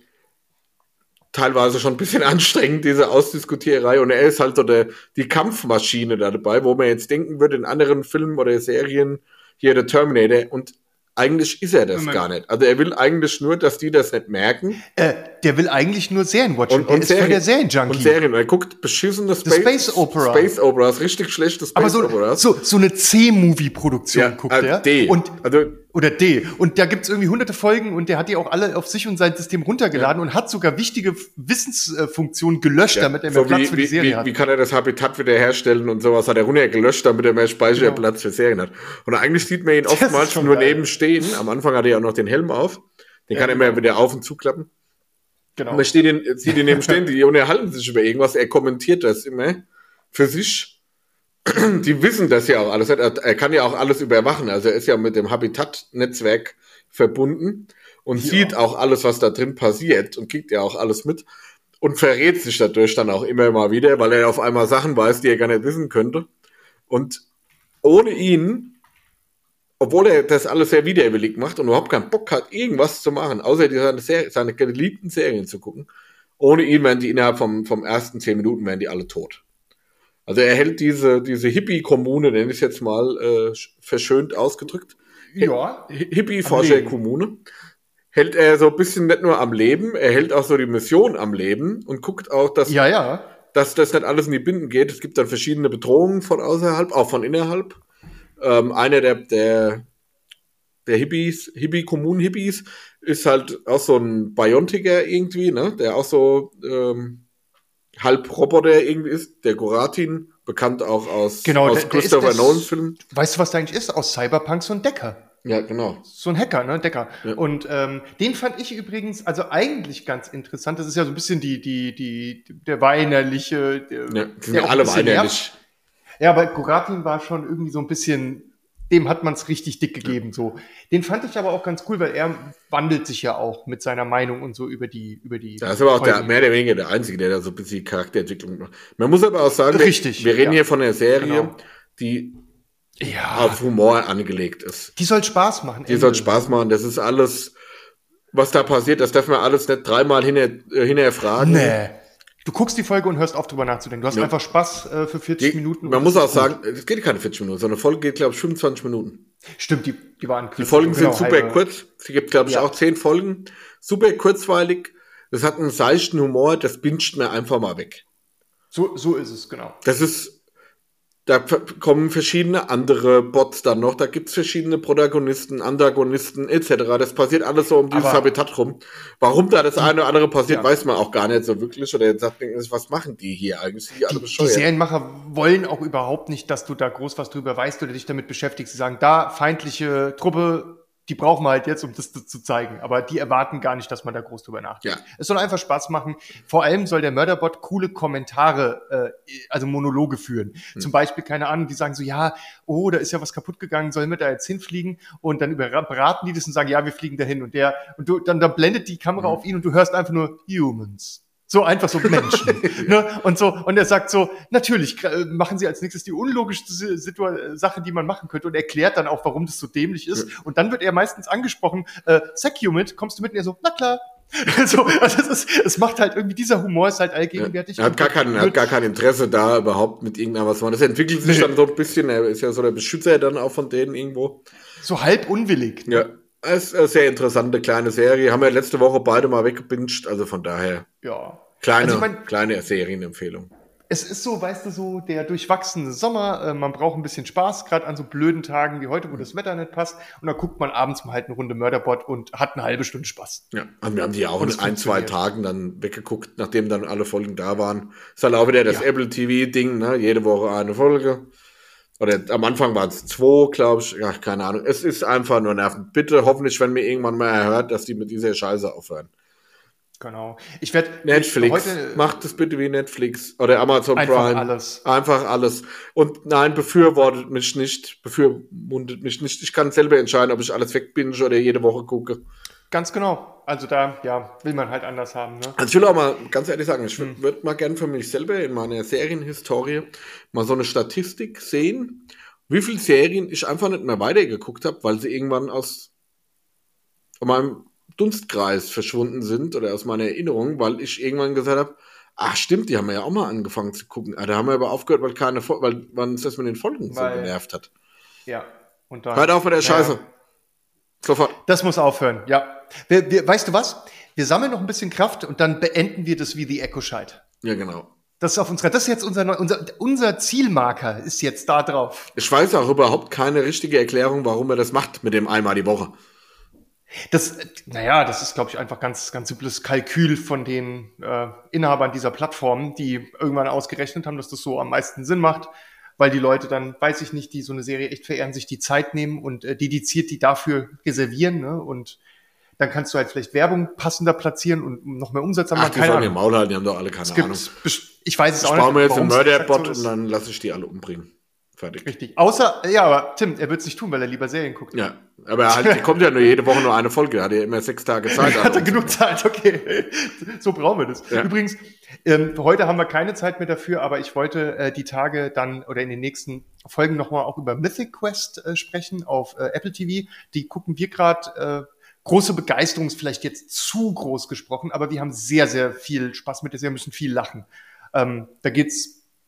teilweise schon ein bisschen anstrengend, diese Ausdiskutiererei. Und er ist halt so der, die Kampfmaschine da dabei, wo man jetzt denken würde, in anderen Filmen oder Serien, hier der Terminator. Und eigentlich ist er das Moment. gar nicht. Also er will eigentlich nur, dass die das nicht merken. Äh, der will eigentlich nur Serien watchen. Und, der und ist voll der Serienjunkie. Und Serien. Er guckt beschissene Space, Space Opera. Space Operas, richtig schlechte Space Aber so, Operas. so, so eine C-Movie-Produktion Ja, guckt äh, der. D. Und, Also- oder D. Und da gibt's irgendwie hunderte Folgen und der hat die auch alle auf sich und sein System runtergeladen und hat sogar wichtige Wissensfunktionen gelöscht, Ja, damit er mehr so Platz wie, für die wie, Serie wie, hat. wie kann er das Habitat wiederherstellen und sowas hat er runtergelöscht, damit er mehr Speicherplatz für Serien hat. Und eigentlich sieht man ihn ist oftmals schon nur geil. neben stehen. Am Anfang hat er ja auch noch den Helm auf. Den Ja, kann er genau. immer wieder auf und zuklappen. Genau. Und man steht ihn, sieht ihn neben stehen, die unterhalten sich über irgendwas. Er kommentiert das immer für sich. Die wissen das ja auch alles. Er, er kann ja auch alles überwachen. Also er ist ja mit dem Habitat-Netzwerk verbunden und Ja. sieht auch alles, was da drin passiert und kriegt ja auch alles mit und verrät sich dadurch dann auch immer mal wieder, weil er auf einmal Sachen weiß, die er gar nicht wissen könnte. Und ohne ihn, obwohl er das alles sehr widerwillig macht und überhaupt keinen Bock hat, irgendwas zu machen, außer die- seine, Serie, seine geliebten Serien zu gucken, ohne ihn wären die innerhalb vom, vom ersten zehn Minuten wären die alle tot. Also er hält diese, diese Hippie-Kommune, nenne ich es jetzt mal, äh, verschönt ausgedrückt. Ja. Hippie-Forscher-Kommune. Hält er so ein bisschen nicht nur am Leben, er hält auch so die Mission am Leben und guckt auch, dass, Ja, ja. dass das nicht alles in die Binden geht. Es gibt dann verschiedene Bedrohungen von außerhalb, auch von innerhalb. Ähm, einer der, der, der Hippies, Hippie-Kommunen-Hippies ist halt auch so ein Biontiker irgendwie, ne, der auch so ähm, halb Roboter irgendwie ist, der Goratin, bekannt auch aus, Genau, aus der, der Christopher ist das, Nolan-Filmen. Weißt du, was der eigentlich ist? Aus Cyberpunk so ein Decker. Ja, genau. So ein Hacker, ne? Decker. Ja. Und ähm, den fand ich übrigens, also eigentlich ganz interessant. Das ist ja so ein bisschen die, die, die, der weinerliche. Der, Ja, die sind der ja auch alle ein bisschen weinerlich. nervt. Ja, aber Goratin war schon irgendwie so ein bisschen, dem hat man es richtig dick gegeben. So, den fand ich aber auch ganz cool, weil er wandelt sich ja auch mit seiner Meinung und so über die, über die. Da ist aber auch der, Folgen. mehr oder weniger der Einzige, der da so ein bisschen Charakterentwicklung macht. Man muss aber auch sagen, Richtig, wir reden ja. hier von einer Serie, Genau. die Ja, auf Humor angelegt ist. die soll Spaß machen. Die soll Spaß machen. Das ist alles, was da passiert, das darf man alles nicht dreimal hinter, äh, hinterfragen. Nee. Du guckst die Folge und hörst auf, drüber nachzudenken. Du hast Ja. einfach Spaß äh, für vierzig Die, Minuten. man und muss das auch ist gut. sagen, es geht keine vierzig Minuten, so eine Folge geht, glaube ich, fünfundzwanzig Minuten. Stimmt, die, die waren Die Folgen sind genau, super halbe- kurz. Es gibt, glaube ich, Ja. auch zehn Folgen. Super kurzweilig. Das hat einen seichten Humor, das binscht man einfach mal weg. So, so ist es, genau. Das ist, da f- kommen verschiedene andere Bots dann noch, da gibt's verschiedene Protagonisten, Antagonisten et cetera. Das passiert alles so um dieses Aber- Habitat rum. Warum da das eine oder andere passiert, Ja. weiß man auch gar nicht so wirklich. Oder jetzt sagt man, was machen die hier eigentlich? Sind die alle Die, die bescheuert? Serienmacher wollen auch überhaupt nicht, dass du da groß was drüber weißt oder dich damit beschäftigst. Sie sagen, da feindliche Truppe, die brauchen wir halt jetzt, um das zu zu zeigen. Aber die erwarten gar nicht, dass man da groß drüber nachdenkt. Ja. Es soll einfach Spaß machen. Vor allem soll der Murderbot coole Kommentare, äh, also Monologe führen. Hm. Zum Beispiel, keine Ahnung, die sagen so, ja, oh, da ist ja was kaputt gegangen, sollen wir da jetzt hinfliegen? Und dann überraten die das und sagen, ja, wir fliegen dahin. Und der, und du, dann, dann blendet die Kamera Hm. auf ihn und du hörst einfach nur Humans. So einfach so Menschen. ne? Und so, und er sagt so, natürlich äh, machen sie als nächstes die unlogischste Situa- Sache, die man machen könnte, und erklärt dann auch, warum das so dämlich ist. Ja. Und dann wird er meistens angesprochen, äh, Sec-Humid, kommst du mit? Und er so, na klar. so, also es ist, es macht halt irgendwie, dieser Humor ist halt allgegenwärtig. Er hat gar kein, er hat gar kein Interesse da überhaupt mit irgendeinem was machen. Das entwickelt sich Nee. dann so ein bisschen, er ist ja so der Beschützer dann auch von denen irgendwo. So halb unwillig. Ja, es ist eine sehr interessante kleine Serie. Haben wir letzte Woche beide mal weggebinscht, also von daher Ja. kleine, Also ich mein- kleine Serienempfehlung. Es ist so, weißt du, so der durchwachsene Sommer, äh, man braucht ein bisschen Spaß, gerade an so blöden Tagen wie heute, wo das Wetter nicht passt. Und dann guckt man abends mal halt eine Runde Murderbot und hat eine halbe Stunde Spaß. Ja, also wir haben die auch Und in es ein, zwei funktioniert. Tagen dann weggeguckt, nachdem dann alle Folgen da waren. Ist halt auch wieder das Ja. Apple T V-Ding, ne? Jede Woche eine Folge. Oder am Anfang waren es zwei, glaube ich. Ja, keine Ahnung. Es ist einfach nur nervend. Bitte, hoffentlich, wenn mir irgendwann mal hört, dass die mit dieser Scheiße aufhören. Genau. Ich werde Netflix, heute macht es bitte wie Netflix oder Amazon einfach Prime. alles. Einfach alles. Und nein, befürwortet mich nicht, befürmundet mich nicht. Ich kann selber entscheiden, ob ich alles wegbinge oder jede Woche gucke. Ganz genau. Also da, ja, will man halt anders haben. Ne? Also ich will auch mal ganz ehrlich sagen, ich Hm. würde mal gern für mich selber in meiner Serienhistorie mal so eine Statistik sehen, wie viele Serien ich einfach nicht mehr weitergeguckt habe, weil sie irgendwann aus meinem Dunstkreis verschwunden sind oder aus meiner Erinnerung, weil ich irgendwann gesagt habe, ach stimmt, die haben wir ja auch mal angefangen zu gucken. Ah, da haben wir aber aufgehört, weil keine Fol- weil weil uns das mit den Folgen so Weil- genervt hat. Ja. Und dann, Hört auf mit der Scheiße. Ja, Sofort. das muss aufhören, ja. Wir, wir, weißt du was? Wir sammeln noch ein bisschen Kraft und dann beenden wir das wie die Echo-Scheit. Ja, genau. Das ist auf unserer, das ist jetzt unser, neu- unser, unser Zielmarker ist jetzt da drauf. Ich weiß auch überhaupt keine richtige Erklärung, warum er das macht mit dem einmal die Woche. Das, äh, naja, das ist, glaube ich, einfach ganz, ganz simples Kalkül von den äh, Inhabern dieser Plattformen, die irgendwann ausgerechnet haben, dass das so am meisten Sinn macht, weil die Leute dann, weiß ich nicht, die so eine Serie echt verehren, sich die Zeit nehmen und äh, dediziert die dafür reservieren, ne? Und dann kannst du halt vielleicht Werbung passender platzieren und noch mehr Umsatz haben. Ach, die Keine sollen den Ahnung. Maul halten, die haben doch alle keine Es gibt, Ahnung. best- ich weiß es Ich auch baue mir nicht, jetzt einen warum es exakt Murderbot so und ist. dann lasse ich die alle umbringen. Fertig. Richtig. Außer, ja, aber Tim, er wird es nicht tun, weil er lieber Serien guckt. Ja, aber er halt, der kommt ja nur jede Woche nur eine Folge. Er hat ja immer sechs Tage Zeit. Hat er genug Zeit, okay. So brauchen wir das. Ja. Übrigens, ähm, heute haben wir keine Zeit mehr dafür, aber ich wollte äh, die Tage dann oder in den nächsten Folgen nochmal auch über Mythic Quest äh, sprechen auf äh, Apple T V. Die gucken wir gerade. Äh, große Begeisterung ist vielleicht jetzt zu groß gesprochen, aber wir haben sehr, sehr viel Spaß mit der Serie, müssen viel lachen. Ähm, da geht's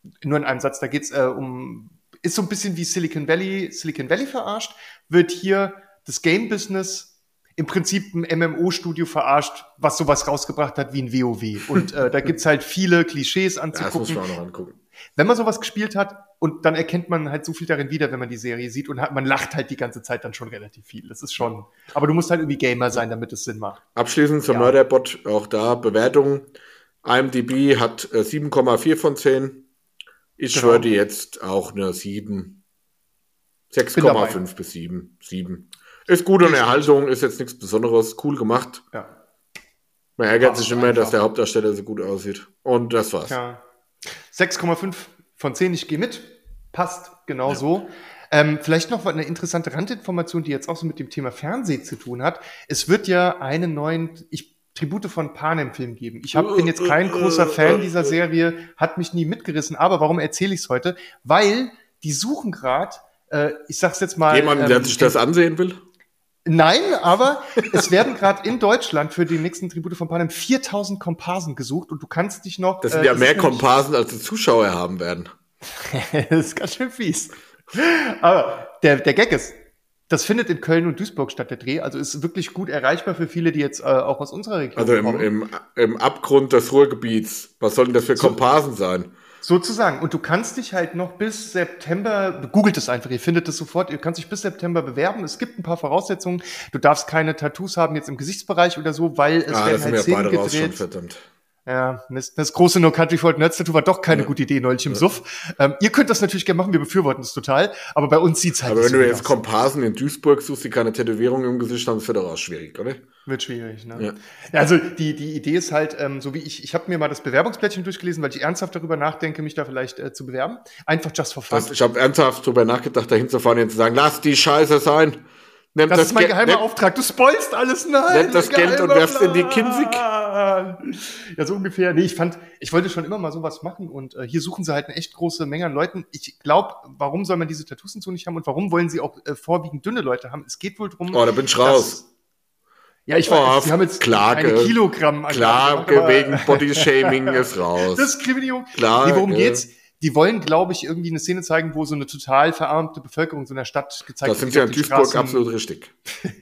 nur in einem Satz, da geht's äh, um, ist so ein bisschen wie Silicon Valley, Silicon Valley verarscht, wird hier das Game-Business im Prinzip ein M M O-Studio verarscht, was sowas rausgebracht hat wie ein WoW. Und äh, da gibt's halt viele Klischees anzugucken. Ja, das muss man auch noch angucken. Wenn man sowas gespielt hat, und dann erkennt man halt so viel darin wieder, wenn man die Serie sieht, und hat, man lacht halt die ganze Zeit dann schon relativ viel. Das ist schon, aber du musst halt irgendwie Gamer sein, damit es Sinn macht. Abschließend zum ja. Murderbot, auch da Bewertung. I M D B hat äh, sieben Komma vier von zehn. Ich genau. würde jetzt auch eine sieben. sechs Komma fünf bis sieben. sieben. Ist gut und Erhaltung, ist jetzt nichts Besonderes, cool gemacht. Ja. Man ärgert sich immer, einfach, dass der Hauptdarsteller so gut aussieht. Und das war's. Ja. sechs Komma fünf von zehn, ich gehe mit. Passt, genau ja. so. Ähm, vielleicht noch eine interessante Randinformation, die jetzt auch so mit dem Thema Fernsehen zu tun hat. Es wird ja einen neuen ich, Tribute von Panem-Film geben. Ich hab, bin jetzt kein großer Fan dieser Serie, hat mich nie mitgerissen. Aber warum erzähle ich es heute? Weil die suchen gerade, äh, ich sag's jetzt mal. Jemanden, der ähm, sich das ansehen will? Nein, aber es werden gerade in Deutschland für den nächsten Tribute von Panem viertausend Komparsen gesucht und du kannst dich noch... Das sind äh, ja das mehr Komparsen, als die Zuschauer haben werden. Das ist ganz schön fies. Aber der, der Gag ist, das findet in Köln und Duisburg statt, der Dreh. Also ist wirklich gut erreichbar für viele, die jetzt äh, auch aus unserer Region Also im, im, im Abgrund des Ruhrgebiets. Was soll denn das für so, Komparsen sein? Sozusagen. Und du kannst dich halt noch bis September, googelt es einfach, ihr findet es sofort, ihr kannst dich bis September bewerben. Es gibt ein paar Voraussetzungen. Du darfst keine Tattoos haben jetzt im Gesichtsbereich oder so, weil es ah, werden halt Szenen gedreht. Raus schon, verdammt. Ja, Mist. Das große No Country for Old Nerds Tattoo war doch keine ja. gute Idee neulich im ja. Suff. Ähm, ihr könnt das natürlich gerne machen, wir befürworten es total, aber bei uns sieht's halt aber nicht so aus. Aber wenn du jetzt Komparsen in Duisburg suchst, die keine Tätowierung im Gesicht haben, das wird doch auch schwierig, oder? Wird schwierig, ne? Ja. Ja, also die die Idee ist halt, ähm, so wie ich, ich habe mir mal das Bewerbungsblättchen durchgelesen, weil ich ernsthaft darüber nachdenke, mich da vielleicht äh, zu bewerben. Einfach just for fun. Das, ich habe ernsthaft darüber nachgedacht, dahin zu fahren und zu sagen, lass die Scheiße sein. Nimm das, das ist mein Ge geheimer Auftrag. Du spoilst alles, nein. Nimm das Geld und werfst in die Kinsig. Ja, so ungefähr. Nee, ich fand, ich wollte schon immer mal sowas machen und äh, hier suchen sie halt eine echt große Menge an Leuten. Ich glaube, warum soll man diese Tattoos und so nicht haben und warum wollen sie auch äh, vorwiegend dünne Leute haben? Es geht wohl drum. Oh, da bin ich raus. Ja, ich weiß, oh, sie haben jetzt Klage, eine Kilogramm. Klage wegen Bodyshaming ist raus. Diskriminierung. Klage. Nee, worum geht's? Die wollen, glaube ich, irgendwie eine Szene zeigen, wo so eine total verarmte Bevölkerung so einer Stadt gezeigt wird. Das sind ja in Duisburg Straßen. Absolut richtig.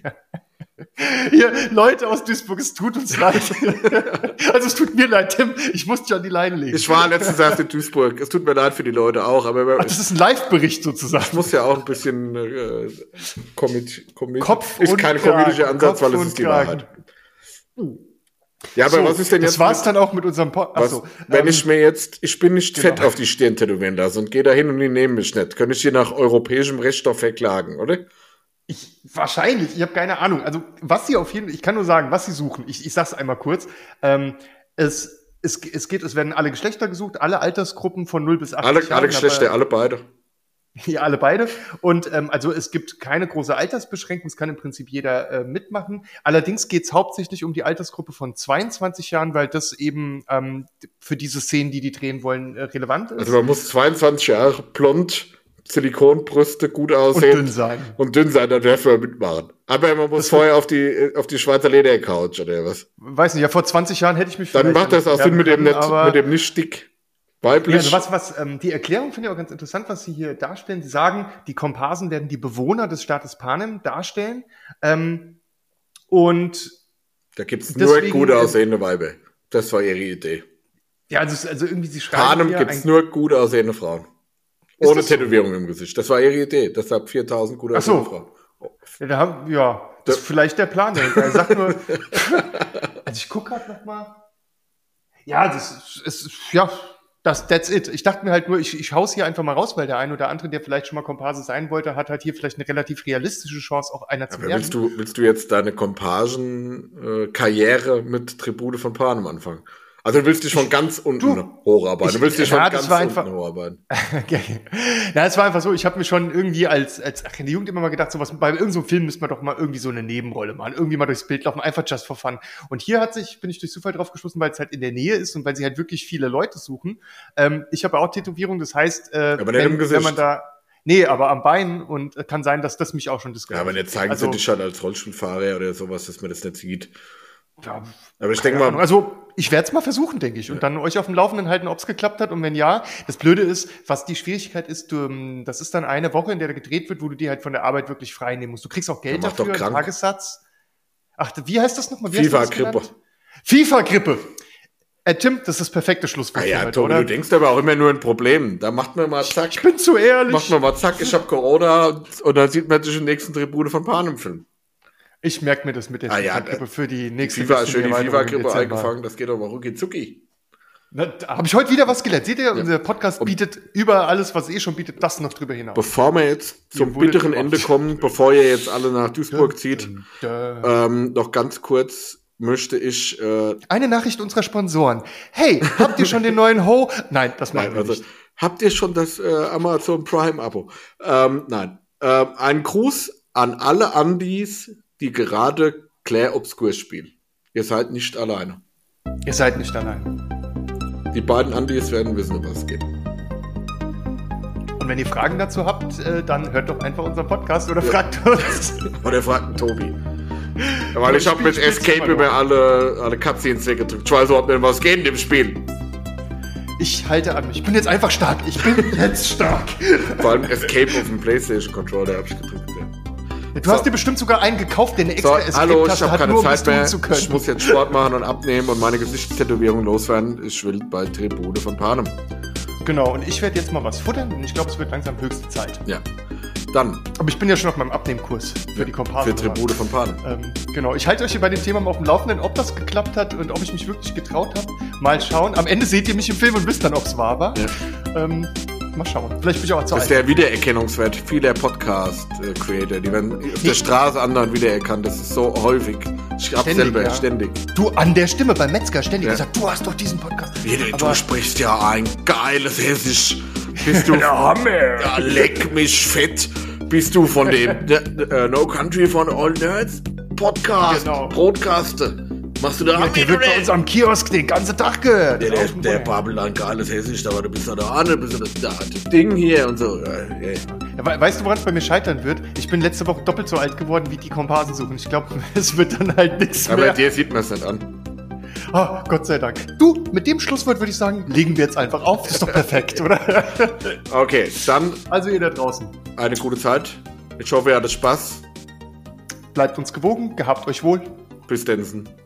Hier, Leute aus Duisburg, es tut uns leid. Also es tut mir leid, Tim, ich muss dich an die Leine legen. Ich war letztens erst in Duisburg. Es tut mir leid für die Leute auch. Aber Ach, das ist ein Live-Bericht sozusagen. Ich muss ja auch ein bisschen äh, Komit Komit Kopf ist und kein Kragen, komödischer Ansatz, Kopf weil es ist die Kragen. Wahrheit. Ja, aber so, was ist denn jetzt? Das war's mit, dann auch mit unserem Podcast. So, wenn ähm, ich mir jetzt, ich bin nicht genau. fett auf die Stirn tätowieren lasse und gehe da hin und die nehmen mich nicht, könnte ich hier nach europäischem Recht doch verklagen, oder? Ich, wahrscheinlich, ich habe keine Ahnung. Also was sie auf jeden Fall, ich kann nur sagen, was sie suchen. Ich, ich sag's einmal kurz. Ähm, es, es, es geht, es werden alle Geschlechter gesucht, alle Altersgruppen von null bis achtzig alle, Jahren. Alle Geschlechter, aber, alle beide. Ja, alle beide. Und ähm, also es gibt keine große Altersbeschränkung, es kann im Prinzip jeder äh, mitmachen. Allerdings geht's hauptsächlich um die Altersgruppe von zweiundzwanzig Jahren, weil das eben ähm, für diese Szenen, die die drehen wollen, äh, relevant ist. Also man muss zweiundzwanzig Jahre blond, Silikonbrüste, gut aussehen. Und dünn sein. Und dünn sein, dann darf man mitmachen. Aber man muss das vorher auf die auf die Schweizer Ledercouch oder was? Weiß nicht, ja vor zwanzig Jahren hätte ich mich Dann macht das auch Sinn mit dem, nicht, mit dem nicht dick. Weiblich. Ja, also was, was, ähm, die Erklärung finde ich auch ganz interessant, was Sie hier darstellen. Sie sagen, die Komparsen werden die Bewohner des Staates Panem darstellen. Ähm, und da gibt's nur gut aussehende Weiber. Das war ihre Idee. Ja, also, also irgendwie, Sie schreiben Panem gibt's nur gut aussehende Frauen. Ohne Tätowierung so? Im Gesicht. Das war ihre Idee. Deshalb viertausend gut aussehende so. Frauen. Oh. Ja, da haben, ja, das ist vielleicht der Plan dahinter. Er sagt nur, also ich gucke gerade noch mal. Ja, das ist, ja, Das, that's it. Ich dachte mir halt nur, ich, ich hau's hier einfach mal raus, weil der eine oder andere, der vielleicht schon mal Komparse sein wollte, hat halt hier vielleicht eine relativ realistische Chance, auch einer zu Aber werden. Willst du, willst du jetzt deine Komparsen-Karriere mit Tribute von Panem anfangen? Also du willst dich von ganz unten du, hocharbeiten. Du willst dich ja, von ganz unten einfach, hocharbeiten. Okay. Ja, es war einfach so, ich habe mir schon irgendwie als, als ach, in der Jugend immer mal gedacht, so was, bei irgendeinem so Film müsste man doch mal irgendwie so eine Nebenrolle machen, irgendwie mal durchs Bild laufen, einfach just for fun. Und hier hat sich, bin ich durch Zufall drauf gestoßen, weil es halt in der Nähe ist und weil sie halt wirklich viele Leute suchen. Ähm, ich habe auch Tätowierung, das heißt, äh, aber nicht im Gesicht. Wenn man da Nee, aber am Bein und äh, kann sein, dass das mich auch schon diskutiert. Ja, aber jetzt zeigen also, sie dich halt als Rollstuhlfahrer oder sowas, dass man das nicht sieht. Ja, aber ich denke mal, also Ich werde es mal versuchen, denke ich. Und dann euch auf dem Laufenden halten, ob es geklappt hat. Und wenn ja, das Blöde ist, was die Schwierigkeit ist, du, das ist dann eine Woche, in der gedreht wird, wo du dir halt von der Arbeit wirklich frei nehmen musst. Du kriegst auch Geld dafür, einen Tagessatz. Ach, wie heißt das nochmal? FIFA-Grippe. FIFA-Grippe. Äh, Tim, das ist das perfekte Schlusswort. Ah ja, heute, Tobi, oder? du denkst aber auch immer nur ein Problem. Da macht man mal zack. Ich bin zu ehrlich. Macht man mal zack, ich hab Corona und dann sieht man sich den nächsten Tribune von Panem-Film. Ich merke mir das mit der ah, ja, FIFA-Grippe für die nächste FIFA, schön die FIFA-Grippe eingefangen, eingefangen, das geht aber rucki zucki. Da habe ich heute wieder was gelernt. Seht ihr, ja. Unser Podcast bietet über alles, was eh schon bietet, das noch drüber hinaus. Bevor wir jetzt zum bitteren Ende kommen, bevor ihr jetzt alle nach Duisburg zieht, ähm, noch ganz kurz möchte ich... Äh, Eine Nachricht unserer Sponsoren. Hey, habt ihr schon den neuen Ho? Nein, das machen wir also, nicht. Habt ihr schon das äh, Amazon Prime-Abo? Ähm, nein. Ähm, ein Gruß an alle Andis, die gerade Claire Obscure spielen. Ihr seid nicht alleine. Ihr seid nicht alleine. Die beiden Andis werden wissen, um was es geht. Und wenn ihr Fragen dazu habt, äh, dann hört doch einfach unseren Podcast oder ja. fragt uns. Oder fragt einen Tobi. Ja, weil ich habe mit Escape über alle, alle Cutscenes weggedrückt. Ich weiß überhaupt nicht, was geht in dem Spiel. Ich halte an mich. Ich bin jetzt einfach stark. Ich bin jetzt stark. Vor allem Escape auf dem PlayStation-Controller habe ich gedrückt. Ja. Du so. hast dir bestimmt sogar einen gekauft, der eine extra so, Escape-Taste hat, keine nur um Zeit mehr. zu können. Ich muss jetzt Sport machen und abnehmen und meine Gesichtstätowierung loswerden. Ich will bei Tribune von Panem. Genau, und ich werde jetzt mal was futtern und ich glaube, es wird langsam höchste Zeit. Ja. Dann. Aber ich bin ja schon auf meinem Abnehmkurs für ja, die Komparsen. Für Tribune von Panem. Ähm, genau, ich halte euch hier bei dem Thema mal auf dem Laufenden, ob das geklappt hat und ob ich mich wirklich getraut habe. Mal schauen. Am Ende seht ihr mich im Film und wisst dann, ob es wahr war. Ja. Ähm, mal schauen. Vielleicht bin ich auch zu alt. Das ist der Wiedererkennungswert vieler Podcast-Creator. Die werden auf der Straße anderen wiedererkannt. Das ist so häufig. Ich hab ständig, selber ja. ständig. Du an der Stimme beim Metzger ständig ja. gesagt, du hast doch diesen Podcast. Ja, du sprichst ja ein geiles Hessisch. Bist du der Hammer. Ja, leck mich fett. Bist du von dem uh, No Country for All Nerds Podcast, genau. Broadcaster. Machst du da ja, der wird bei uns am Kiosk den ganzen Tag gehört. Ja, der der babbelt ein geiles Hessisch, aber du bist ja da an, bist du das, das Ding hier und so. Ja, ja. Ja, weißt du, woran es bei mir scheitern wird? Ich bin letzte Woche doppelt so alt geworden wie die Komparsen suchen. Ich glaube, es wird dann halt nichts mehr. Aber bei dir sieht man es nicht an. Oh, Gott sei Dank. Du, mit dem Schlusswort würde ich sagen, legen wir jetzt einfach auf. Das ist doch perfekt, oder? Okay, dann... Also ihr da draußen. Eine gute Zeit. Ich hoffe, ihr hattet Spaß. Bleibt uns gewogen. Gehabt euch wohl. Bis Densen.